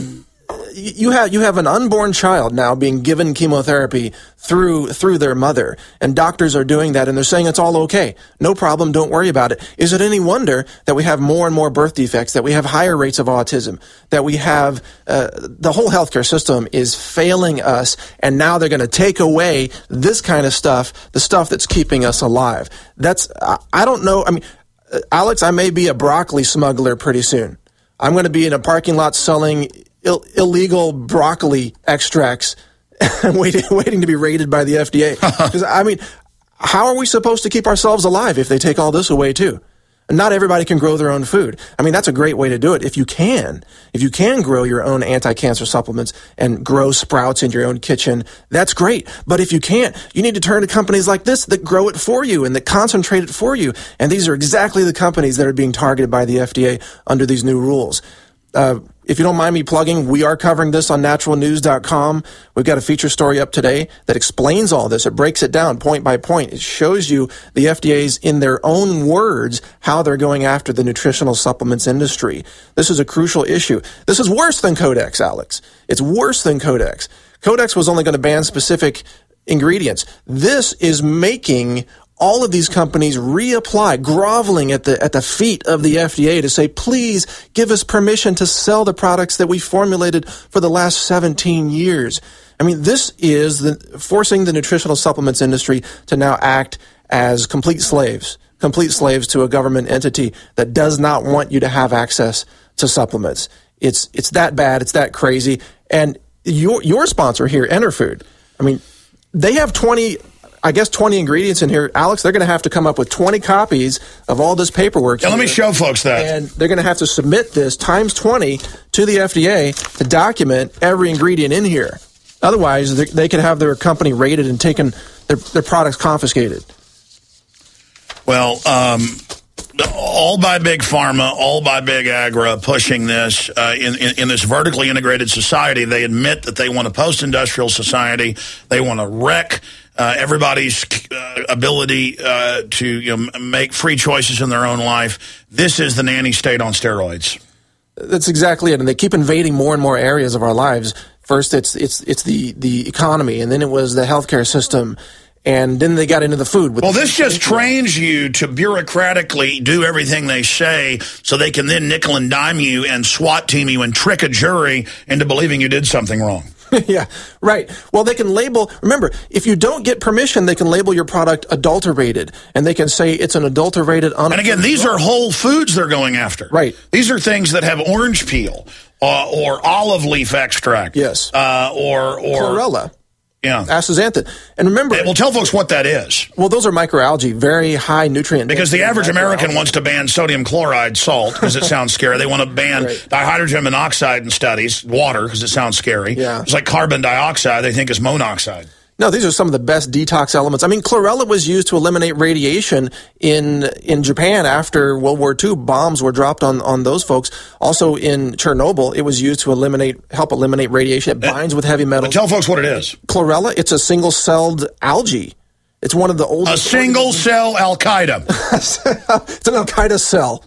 you have you have an unborn child now being given chemotherapy through through their mother, and doctors are doing that, and they're saying it's all okay, no problem, don't worry about it. Is it any wonder that we have more and more birth defects, that we have higher rates of autism, that we have uh, the whole healthcare system is failing us, and now they're going to take away this kind of stuff, the stuff that's keeping us alive? That's I, I don't know. I mean, uh, Alex, I may be a broccoli smuggler pretty soon. I'm going to be in a parking lot selling Ill- illegal broccoli extracts waiting, waiting to be raided by the F D A. Because I mean, how are we supposed to keep ourselves alive if they take all this away too? And not everybody can grow their own food. I mean, that's a great way to do it. If you can, if you can grow your own anti-cancer supplements and grow sprouts in your own kitchen, that's great. But if you can't, you need to turn to companies like this that grow it for you and that concentrate it for you. And these are exactly the companies that are being targeted by the F D A under these new rules. Uh, if you don't mind me plugging, we are covering this on natural news dot com. We've got a feature story up today that explains all this. It breaks it down point by point. It shows you the F D A's, in their own words, how they're going after the nutritional supplements industry. This is a crucial issue. This is worse than Codex, Alex. It's worse than Codex. Codex was only going to ban specific ingredients. This is making all of these companies reapply, groveling at the at the feet of the F D A to say, please give us permission to sell the products that we formulated for the last seventeen years. I mean, this is the, forcing the nutritional supplements industry to now act as complete slaves, complete slaves to a government entity that does not want you to have access to supplements. It's it's that bad. It's that crazy. And your your sponsor here, Enerfood, I mean, they have twenty... I guess twenty ingredients in here. Alex, they're going to have to come up with twenty copies of all this paperwork. Yeah, let me show folks that. And they're going to have to submit this times twenty to the F D A to document every ingredient in here. Otherwise, they, they could have their company raided and taken their, their products confiscated. Well, um, all by Big Pharma, all by Big Agra pushing this uh, in, in, in this vertically integrated society. They admit that they want a post-industrial society. They want to wreck Uh, everybody's uh, ability uh, to you know, make free choices in their own life. This is the nanny state on steroids. That's exactly it, and they keep invading more and more areas of our lives. First, it's it's it's the the economy, and then it was the healthcare system, and then they got into the food. With well, the this just trains you to bureaucratically do everything they say, so they can then nickel and dime you and SWAT team you and trick a jury into believing you did something wrong. Yeah, right. Well, they can label, remember, if you don't get permission, they can label your product adulterated, and they can say it's an adulterated... And again, these are whole foods they're going after. Right. These are things that have orange peel uh, or olive leaf extract. Yes. Uh, or, or... Chlorella. Yeah. Astaxanthin. And remember... Well, tell folks what that is. Well, those are microalgae, very high nutrient... Because the average American wants to ban sodium chloride salt because it sounds scary. They want to ban right. dihydrogen monoxide in studies, water, because it sounds scary. Yeah. It's like carbon dioxide they think is monoxide. No, these are some of the best detox elements. I mean, chlorella was used to eliminate radiation in in Japan after World War Two. Bombs were dropped on, on those folks. Also in Chernobyl, it was used to eliminate help eliminate radiation. It binds with heavy metals. But tell folks what it is. Chlorella, it's a single-celled algae. It's one of the oldest... A single-cell Al-Qaeda. It's an Al-Qaeda cell.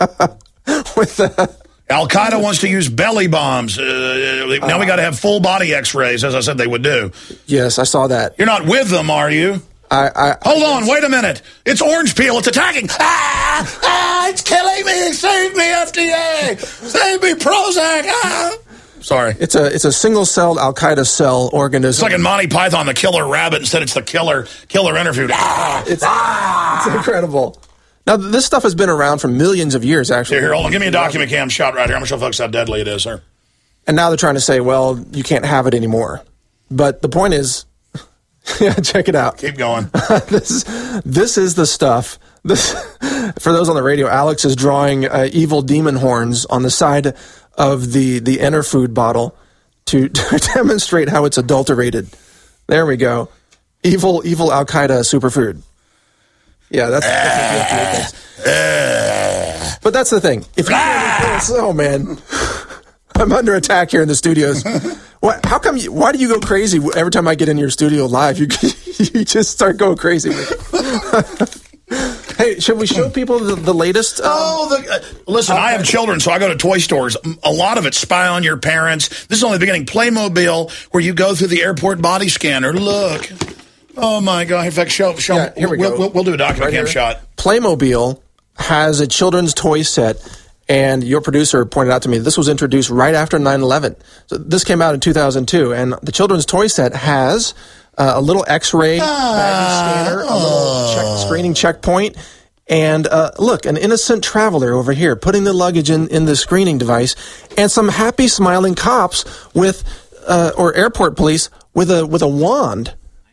With uh, Al-Qaeda wants to use belly bombs. Uh, now uh, we got to have full body X-rays, as I said they would do. Yes, I saw that. You're not with them, are you? I, I Hold I on, wait a minute. It's orange peel. It's attacking. Ah, ah, it's killing me. Save me, F D A. Save me, Prozac. Ah. Sorry. It's a it's a single-celled Al-Qaeda cell organism. It's like in Monty Python, the killer rabbit. Instead, it's the killer killer interview. Ah, it's, ah. it's incredible. Now, this stuff has been around for millions of years, actually. Here, here, hold on. Give me a document cam shot right here. I'm going to show folks how deadly it is, sir. And now they're trying to say, well, you can't have it anymore. But the point is, yeah, check it out. Keep going. this, this is the stuff. This, for those on the radio, Alex is drawing uh, evil demon horns on the side of the, the Enerfood bottle to, to demonstrate how it's adulterated. There we go. Evil, evil Al-Qaeda superfood. Yeah, that's, that's what the F D A thinks. But that's the thing. If you this, oh man, I'm under attack here in the studios. What? How come? You, why do you go crazy every time I get in your studio live? You you just start going crazy. Hey, Hey, should we show people the, the latest? Um, oh, the, uh, listen, I have children, so I go to toy stores. A lot of it, spy on your parents. This is only the beginning. Playmobil, where you go through the airport body scanner. Look. Oh, my God. In fact, show, show yeah, here we we'll, go. We'll, we'll do a document right cam shot. Playmobil has a children's toy set, and your producer pointed out to me this was introduced right after nine eleven. So this came out in two thousand two, and the children's toy set has uh, a little X-ray ah, scanner, a little check, screening checkpoint, and uh, look, an innocent traveler over here putting the luggage in, in the screening device, and some happy, smiling cops with, uh, or airport police with a with a wand.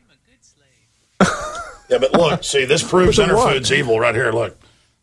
Yeah, but look, see, this proves Interfood's evil right here. Look.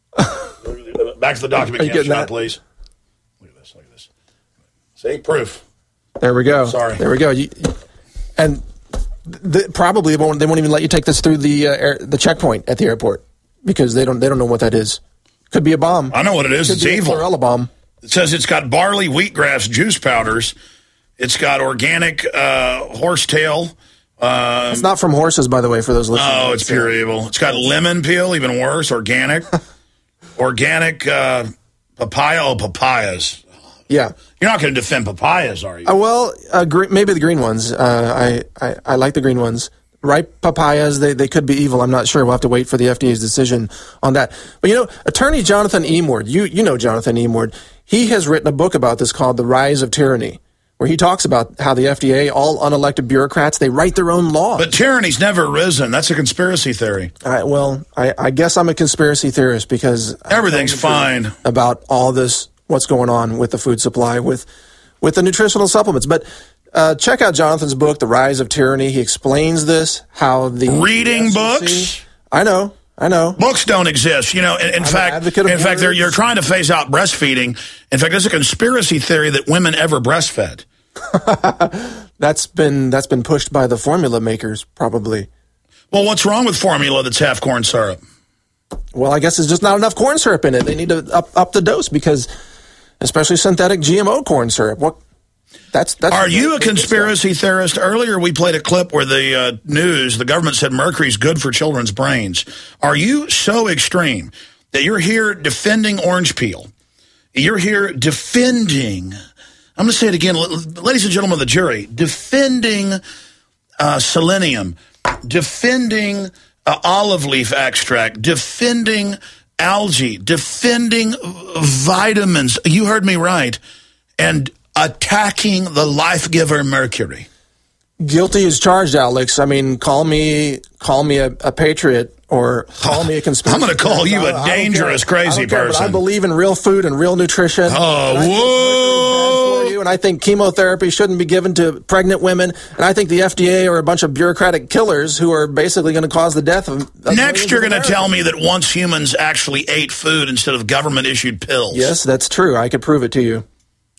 Back to the document cam shot, please. Look at this, look at this. See, proof. There we go. Sorry. There we go. You, and the, probably they won't, they won't even let you take this through the uh, air, the checkpoint at the airport because they don't they don't know what that is. Could be a bomb. I know what it is. Could it's be evil. A chlorella bomb. It says it's got barley, wheatgrass, juice powders. It's got organic uh, horsetail. Uh, it's not from horses, by the way, for those listening. Oh, it's pure evil. It's got lemon peel, even worse, organic. organic uh, papaya. Oh, papayas. Yeah. You're not going to defend papayas, are you? Uh, well, uh, gre- maybe the green ones. Uh, I, I, I like the green ones. Ripe papayas, they, they could be evil. I'm not sure. We'll have to wait for the F D A's decision on that. But, you know, Attorney Jonathan Emord, you, you know Jonathan Emord, he has written a book about this called The Rise of Tyranny, where he talks about how the F D A, all unelected bureaucrats, they write their own laws. But tyranny's never risen. That's a conspiracy theory. I, well, I, I guess I'm a conspiracy theorist because everything's fine about all this, what's going on with the food supply, with with the nutritional supplements. But uh, check out Jonathan's book, The Rise of Tyranny. He explains this, how the reading S E C, books. I know. I know. Books don't exist. You know, in, in fact, in fact, they're, you're trying to phase out breastfeeding. In fact, there's a conspiracy theory that women ever breastfed. that's been that's been pushed by the formula makers, probably. Well, what's wrong with formula that's half corn syrup? Well, I guess there's just not enough corn syrup in it. They need to up up the dose because, especially synthetic G M O corn syrup. What? That's that's. Are you a conspiracy theorist? Earlier, we played a clip where the uh, news, the government said mercury's good for children's brains. Are you so extreme that you're here defending orange peel? You're here defending. I'm going to say it again, ladies and gentlemen of the jury, defending uh, selenium, defending uh, olive leaf extract, defending algae, defending vitamins. You heard me right. And attacking the life giver mercury. Guilty as charged, Alex. I mean, call me call me a, a patriot or call me a conspiracy. I'm going to call you a dangerous, crazy care, person. I believe in real food and real nutrition. Oh, and whoa! For you, and I think chemotherapy shouldn't be given to pregnant women. And I think the F D A are a bunch of bureaucratic killers who are basically going to cause the death of. of Next, you're going to tell me that once humans actually ate food instead of government-issued pills. Yes, that's true. I could prove it to you.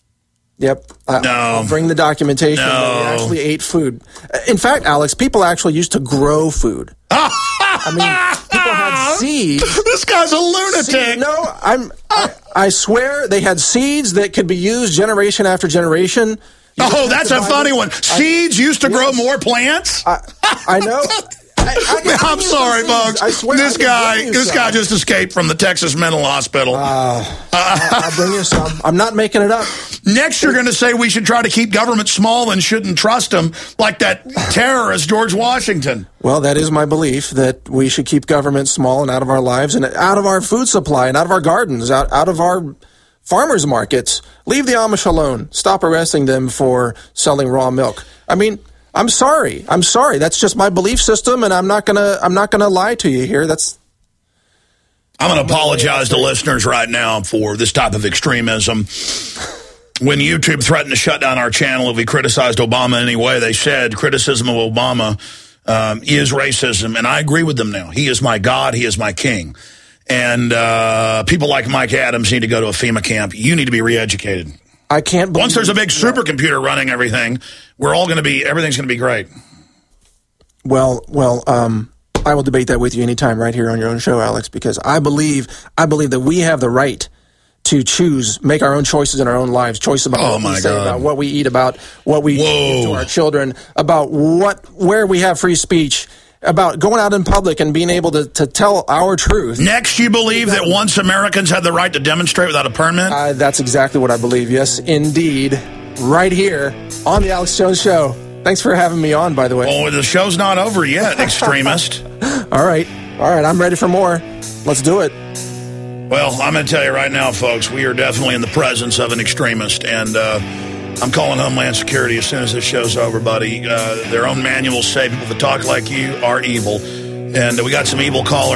Yep. I, no. I'll bring the documentation. No. That we actually ate food. In fact, Alex, people actually used to grow food. I mean, people had seeds. This guy's a lunatic. Seed, no, I'm. I, I swear they had seeds that could be used generation after generation. You oh, that's a funny one. Seeds I, used to yes. grow more plants? I, I know. I, I I'm sorry, folks. I swear, this I guy, this some. guy just escaped from the Texas Mental Hospital. Uh, uh, I'll bring you some. I'm not making it up. Next, you're going to say we should try to keep government small and shouldn't trust them, like that terrorist George Washington. Well, that is my belief that we should keep government small and out of our lives and out of our food supply and out of our gardens, out out of our farmers markets. Leave the Amish alone. Stop arresting them for selling raw milk. I mean. I'm sorry. I'm sorry. That's just my belief system, and I'm not gonna. I'm not gonna lie to you here. That's. I'm going to apologize to listeners right now for this type of extremism. When YouTube threatened to shut down our channel if we criticized Obama in any way, they said criticism of Obama um, is racism, and I agree with them now. He is my God. He is my king. And uh, people like Mike Adams need to go to a FEMA camp. You need to be re-educated. I can't believe Once there's a big supercomputer running everything, we're all going to be, everything's going to be great. Well, well, um, I will debate that with you anytime right here on your own show, Alex, because I believe, I believe that we have the right to choose, make our own choices in our own lives, choices about oh what my we say, God. about what we eat, about what we Whoa. give to our children, about what, where we have free speech, about going out in public and being able to, to tell our truth. Next, you believe that once Americans had the right to demonstrate without a permit? Uh, that's exactly what I believe, yes, indeed. Right here on the Alex Jones Show. Thanks for having me on, by the way. Well, the show's not over yet, extremist. All right. All right, I'm ready for more. Let's do it. Well, I'm going to tell you right now, folks, we are definitely in the presence of an extremist, and uh, I'm calling Homeland Security as soon as this show's over, buddy. Uh, their own manuals say people that talk like you are evil, and uh, we got some evil callers.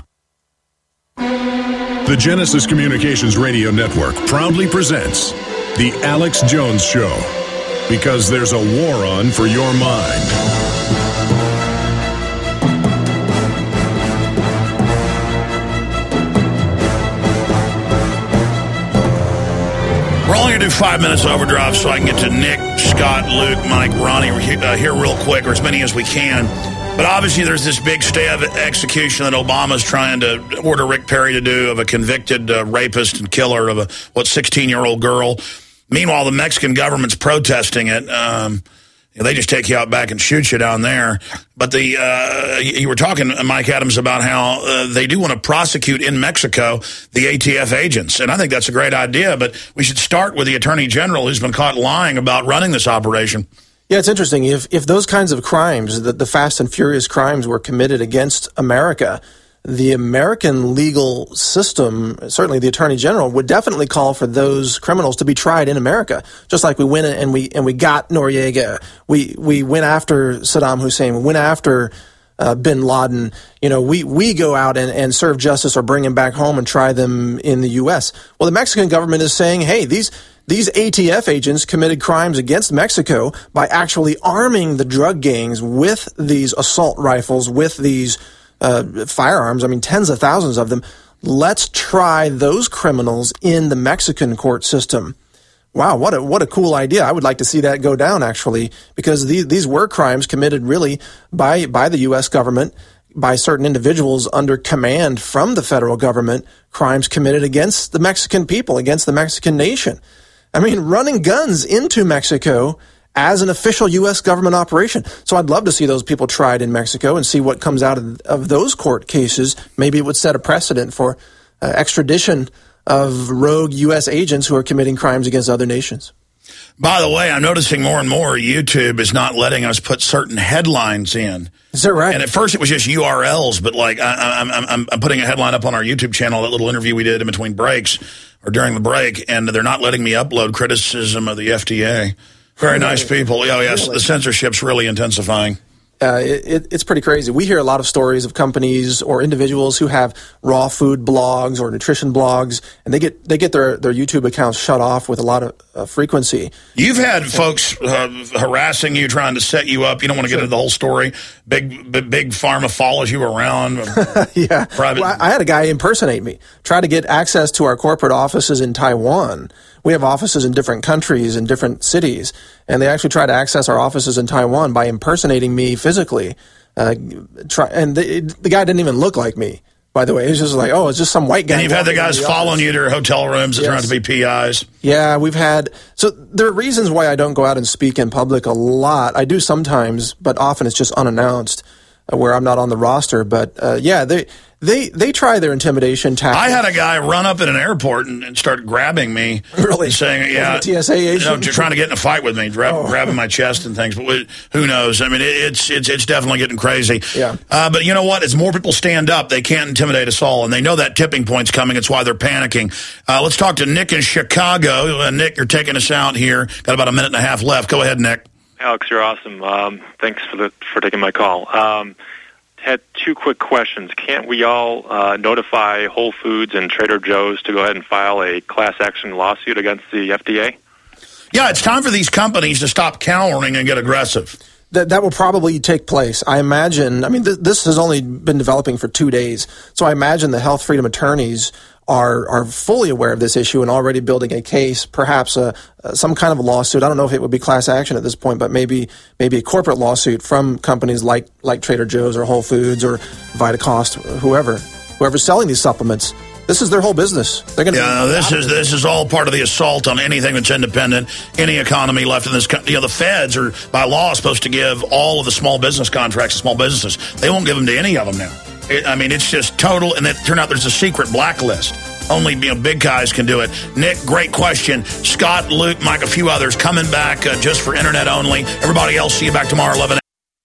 The Genesis Communications Radio Network proudly presents The Alex Jones Show, because there's a war on for your mind. We're only going to do five minutes overdrive so I can get to Nick, Scott, Luke, Mike, Ronnie uh, here real quick, or as many as we can. But obviously there's this big stay of execution that Obama's trying to order Rick Perry to do of a convicted uh, rapist and killer of a, what, sixteen-year-old girl. Meanwhile, the Mexican government's protesting it. Um, they just take you out back and shoot you down there. But the uh, you were talking, Mike Adams, about how uh, they do want to prosecute in Mexico the A T F agents. And I think that's a great idea. But we should start with the Attorney General, who's been caught lying about running this operation. Yeah, it's interesting. If if those kinds of crimes, the, the fast and furious crimes, were committed against America, the American legal system, certainly the Attorney General, would definitely call for those criminals to be tried in America. Just like we went and we and we got Noriega, we we went after Saddam Hussein, we went after uh, Bin Laden. You know, we we go out and, and serve justice or bring them back home and try them in the U S. Well, the Mexican government is saying, hey, these these A T F agents committed crimes against Mexico by actually arming the drug gangs with these assault rifles, with these Uh, firearms. I mean, tens of thousands of them. Let's try those criminals in the Mexican court system. Wow, what a what a cool idea. I would like to see that go down, actually, because these these were crimes committed really by by the U S government, by certain individuals under command from the federal government, crimes committed against the Mexican people, against the Mexican nation. I mean, running guns into Mexico as an official U S government operation. So I'd love to see those people tried in Mexico and see what comes out of, of those court cases. Maybe it would set a precedent for uh, extradition of rogue U S agents who are committing crimes against other nations. By the way, I'm noticing more and more YouTube is not letting us put certain headlines in. Is that right? And at first it was just U R Ls, but like I, I'm, I'm, I'm putting a headline up on our YouTube channel, that little interview we did in between breaks or during the break, and they're not letting me upload criticism of the F D A. Very nice people. Oh, yes, really? The censorship's really intensifying. Uh, it, it's pretty crazy. We hear a lot of stories of companies or individuals who have raw food blogs or nutrition blogs, and they get they get their, their YouTube accounts shut off with a lot of uh, frequency. You've had folks uh, harassing you, trying to set you up. You don't want to get into the whole story. Big big, big pharma follows you around. Yeah. Private. Well, I had a guy impersonate me, try to get access to our corporate offices in Taiwan. We have offices in different countries, in different cities, and they actually try to access our offices in Taiwan by impersonating me physically. Uh, try, and the, the guy didn't even look like me, by the way. He was just like, oh, it's just some white guy. And you've had the guys the following you to their hotel rooms that yes. turn out to be P Is. Yeah, we've had... So there are reasons why I don't go out and speak in public a lot. I do sometimes, but often it's just unannounced, uh, where I'm not on the roster. But, uh, yeah, they... They they try their intimidation tactics. I had a guy run up at an airport and, and start grabbing me. Really? And saying, yeah. T S A agent? You know, trying to get in a fight with me, grab, oh. grabbing my chest and things. But we, who knows? I mean, it, it's it's it's definitely getting crazy. Yeah. Uh, but you know what? As more people stand up, they can't intimidate us all. And they know that tipping point's coming. It's why they're panicking. Uh, let's talk to Nick in Chicago. Uh, Nick, you're taking us out here. Got about a minute and a half left. Go ahead, Nick. Alex, you're awesome. Um, thanks for the for taking my call. Um, had two quick questions. Can't we all uh, notify Whole Foods and Trader Joe's to go ahead and file a class action lawsuit against the F D A? Yeah, it's time for these companies to stop cowering and get aggressive. That that will probably take place. I imagine, I mean, th- this has only been developing for two days, so I imagine the health freedom attorneys are are fully aware of this issue and already building a case, perhaps a, a some kind of a lawsuit. I don't know if it would be class action at this point, but maybe maybe a corporate lawsuit from companies like like Trader Joe's or Whole Foods or VitaCost, whoever whoever's selling these supplements. This is their whole business. They're going to. Yeah, this is this is all part of the assault on anything that's independent, any economy left in this country. You know, the feds are by law supposed to give all of the small business contracts to small businesses. They won't give them to any of them now. It, I mean, it's just total. And it turned out there's a secret blacklist. Only you know, big guys can do it. Nick, great question. Scott, Luke, Mike, a few others coming back uh, just for internet only. Everybody else, see you back tomorrow, eleven.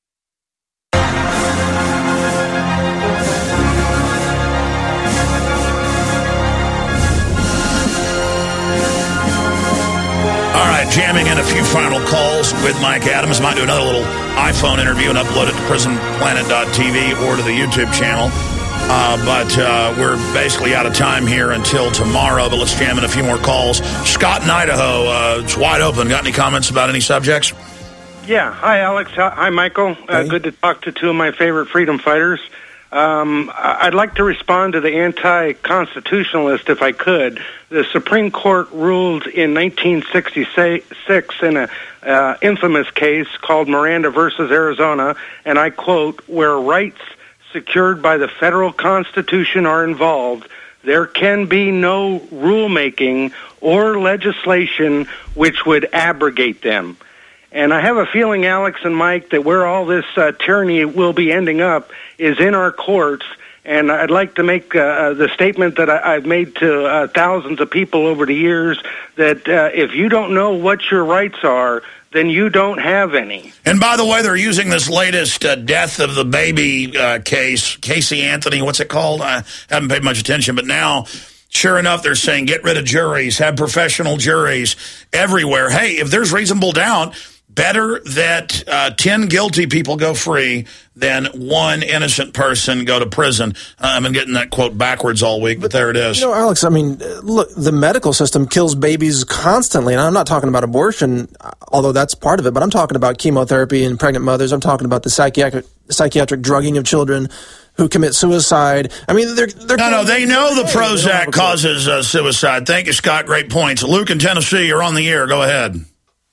Jamming in a few final calls with Mike Adams. Might do another little iPhone interview and upload it to prison planet dot t v or to the YouTube channel. Uh, but uh, we're basically out of time here until tomorrow, but let's jam in a few more calls. Scott in Idaho, uh, it's wide open. Got any comments about any subjects? Yeah. Hi, Alex. Hi, Michael. Uh, good to talk to two of my favorite freedom fighters. Um, I'd like to respond to the anti-constitutionalist, if I could. The Supreme Court ruled in nineteen sixty-six in an uh, infamous case called Miranda versus Arizona, and I quote, where rights secured by the federal Constitution are involved, there can be no rulemaking or legislation which would abrogate them. And I have a feeling, Alex and Mike, that where all this uh, tyranny will be ending up is in our courts. And I'd like to make uh, the statement that I, I've made to uh, thousands of people over the years, that uh, if you don't know what your rights are, then you don't have any. And by the way, they're using this latest uh, death of the baby uh, case, Casey Anthony, what's it called? I haven't paid much attention, but now, sure enough, they're saying get rid of juries, have professional juries everywhere. Hey, if there's reasonable doubt, better that uh, ten guilty people go free than one innocent person go to prison. Uh, I've been getting that quote backwards all week, but there it is. You know, Alex, I mean, look, the medical system kills babies constantly, and I'm not talking about abortion, although that's part of it, but I'm talking about chemotherapy in pregnant mothers. I'm talking about the psychiatric psychiatric drugging of children who commit suicide. I mean, they're... they're no, no, they know the Prozac causes uh, suicide. Thank you, Scott. Great points. Luke in Tennessee, you're on the air. Go ahead.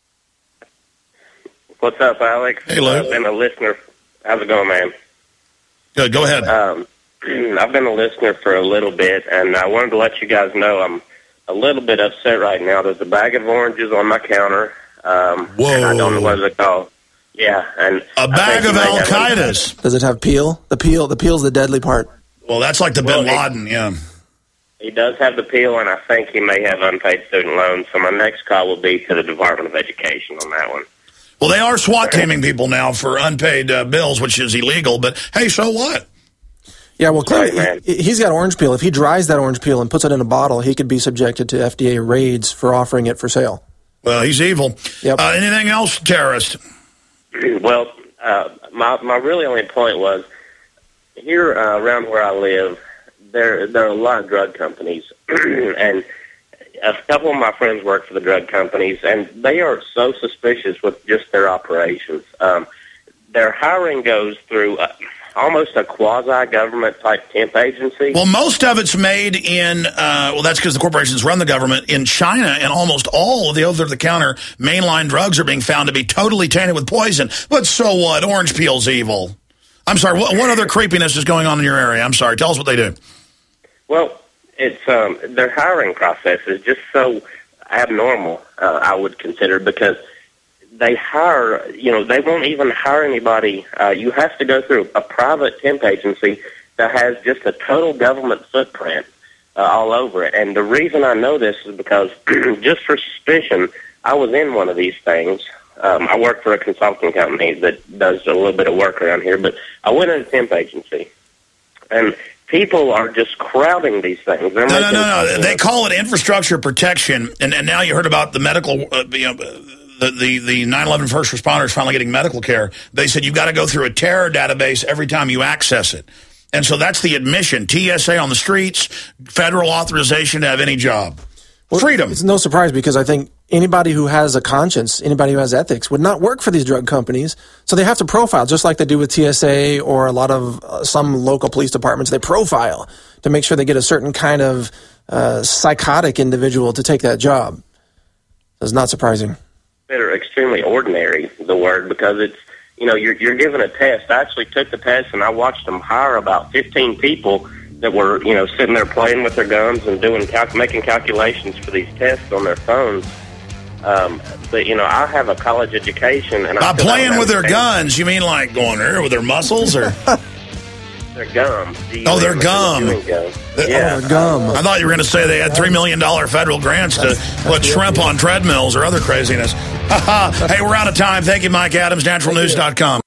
What's up, Alex? Hey, Luke. I've been a listener. How's it going, man? Good. Go ahead. Um, I've been a listener for a little bit, and I wanted to let you guys know I'm a little bit upset right now. There's a bag of oranges on my counter. Um, Whoa. And I don't know what it's called. Yeah, and a bag of Al-Qaeda's. Does it have peel? The peel, the peel's the deadly part. Well, that's like the well, Bin Laden, it, yeah. He does have the peel, and I think he may have unpaid student loans. So my next call will be to the Department of Education on that one. Well, they are SWAT teaming people now for unpaid uh, bills, which is illegal. But, hey, so what? Yeah, well, clearly, right, he, he's got orange peel. If he dries that orange peel and puts it in a bottle, he could be subjected to F D A raids for offering it for sale. Well, he's evil. Yep. Uh, anything else, terrorist? Well, uh, my my really only point was, here uh, around where I live, there, there are a lot of drug companies, and a couple of my friends work for the drug companies, and they are so suspicious with just their operations. Um, their hiring goes through uh, almost a quasi-government type temp agency. Well, most of it's made in, uh, well, that's because the corporations run the government in China, and almost all of the over-the-counter mainline drugs are being found to be totally tainted with poison. But so what? Orange peel's evil. I'm sorry, what, what other creepiness is going on in your area? I'm sorry, tell us what they do. Well, It's um, their hiring process is just so abnormal, uh, I would consider, because they hire, you know, they won't even hire anybody. Uh, you have to go through a private temp agency that has just a total government footprint uh, all over it. And the reason I know this is because, just for suspicion, I was in one of these things. Um, I work for a consulting company that does a little bit of work around here, but I went in a temp agency, and people are just crowding these things. They're no, no, no, no. They call it infrastructure protection, and, and now you heard about the medical, uh, you know, the, the, the nine eleven first responders finally getting medical care. They said you've got to go through a terror database every time you access it. And so that's the admission. T S A on the streets, federal authorization to have any job. Well, freedom. It's no surprise, because I think anybody who has a conscience, anybody who has ethics, would not work for these drug companies. So they have to profile, just like they do with T S A or a lot of uh, some local police departments. They profile to make sure they get a certain kind of uh, psychotic individual to take that job. It's not surprising. They're extremely ordinary, the word, because it's, you know, you're, you're given a test. I actually took the test, and I watched them hire about fifteen people that were, you know, sitting there playing with their guns and doing cal- making calculations for these tests on their phones. Um, but you know, I have a college education, and By I still playing don't with their understand guns, you mean like going there with their muscles, or? their gums. Do you Oh, their ever gum. chewing gum? They- Yeah. oh, I thought you were going to say they had three million dollars federal grants to put shrimp on treadmills or other craziness. Hey, we're out of time. Thank you, Mike Adams, natural news dot com.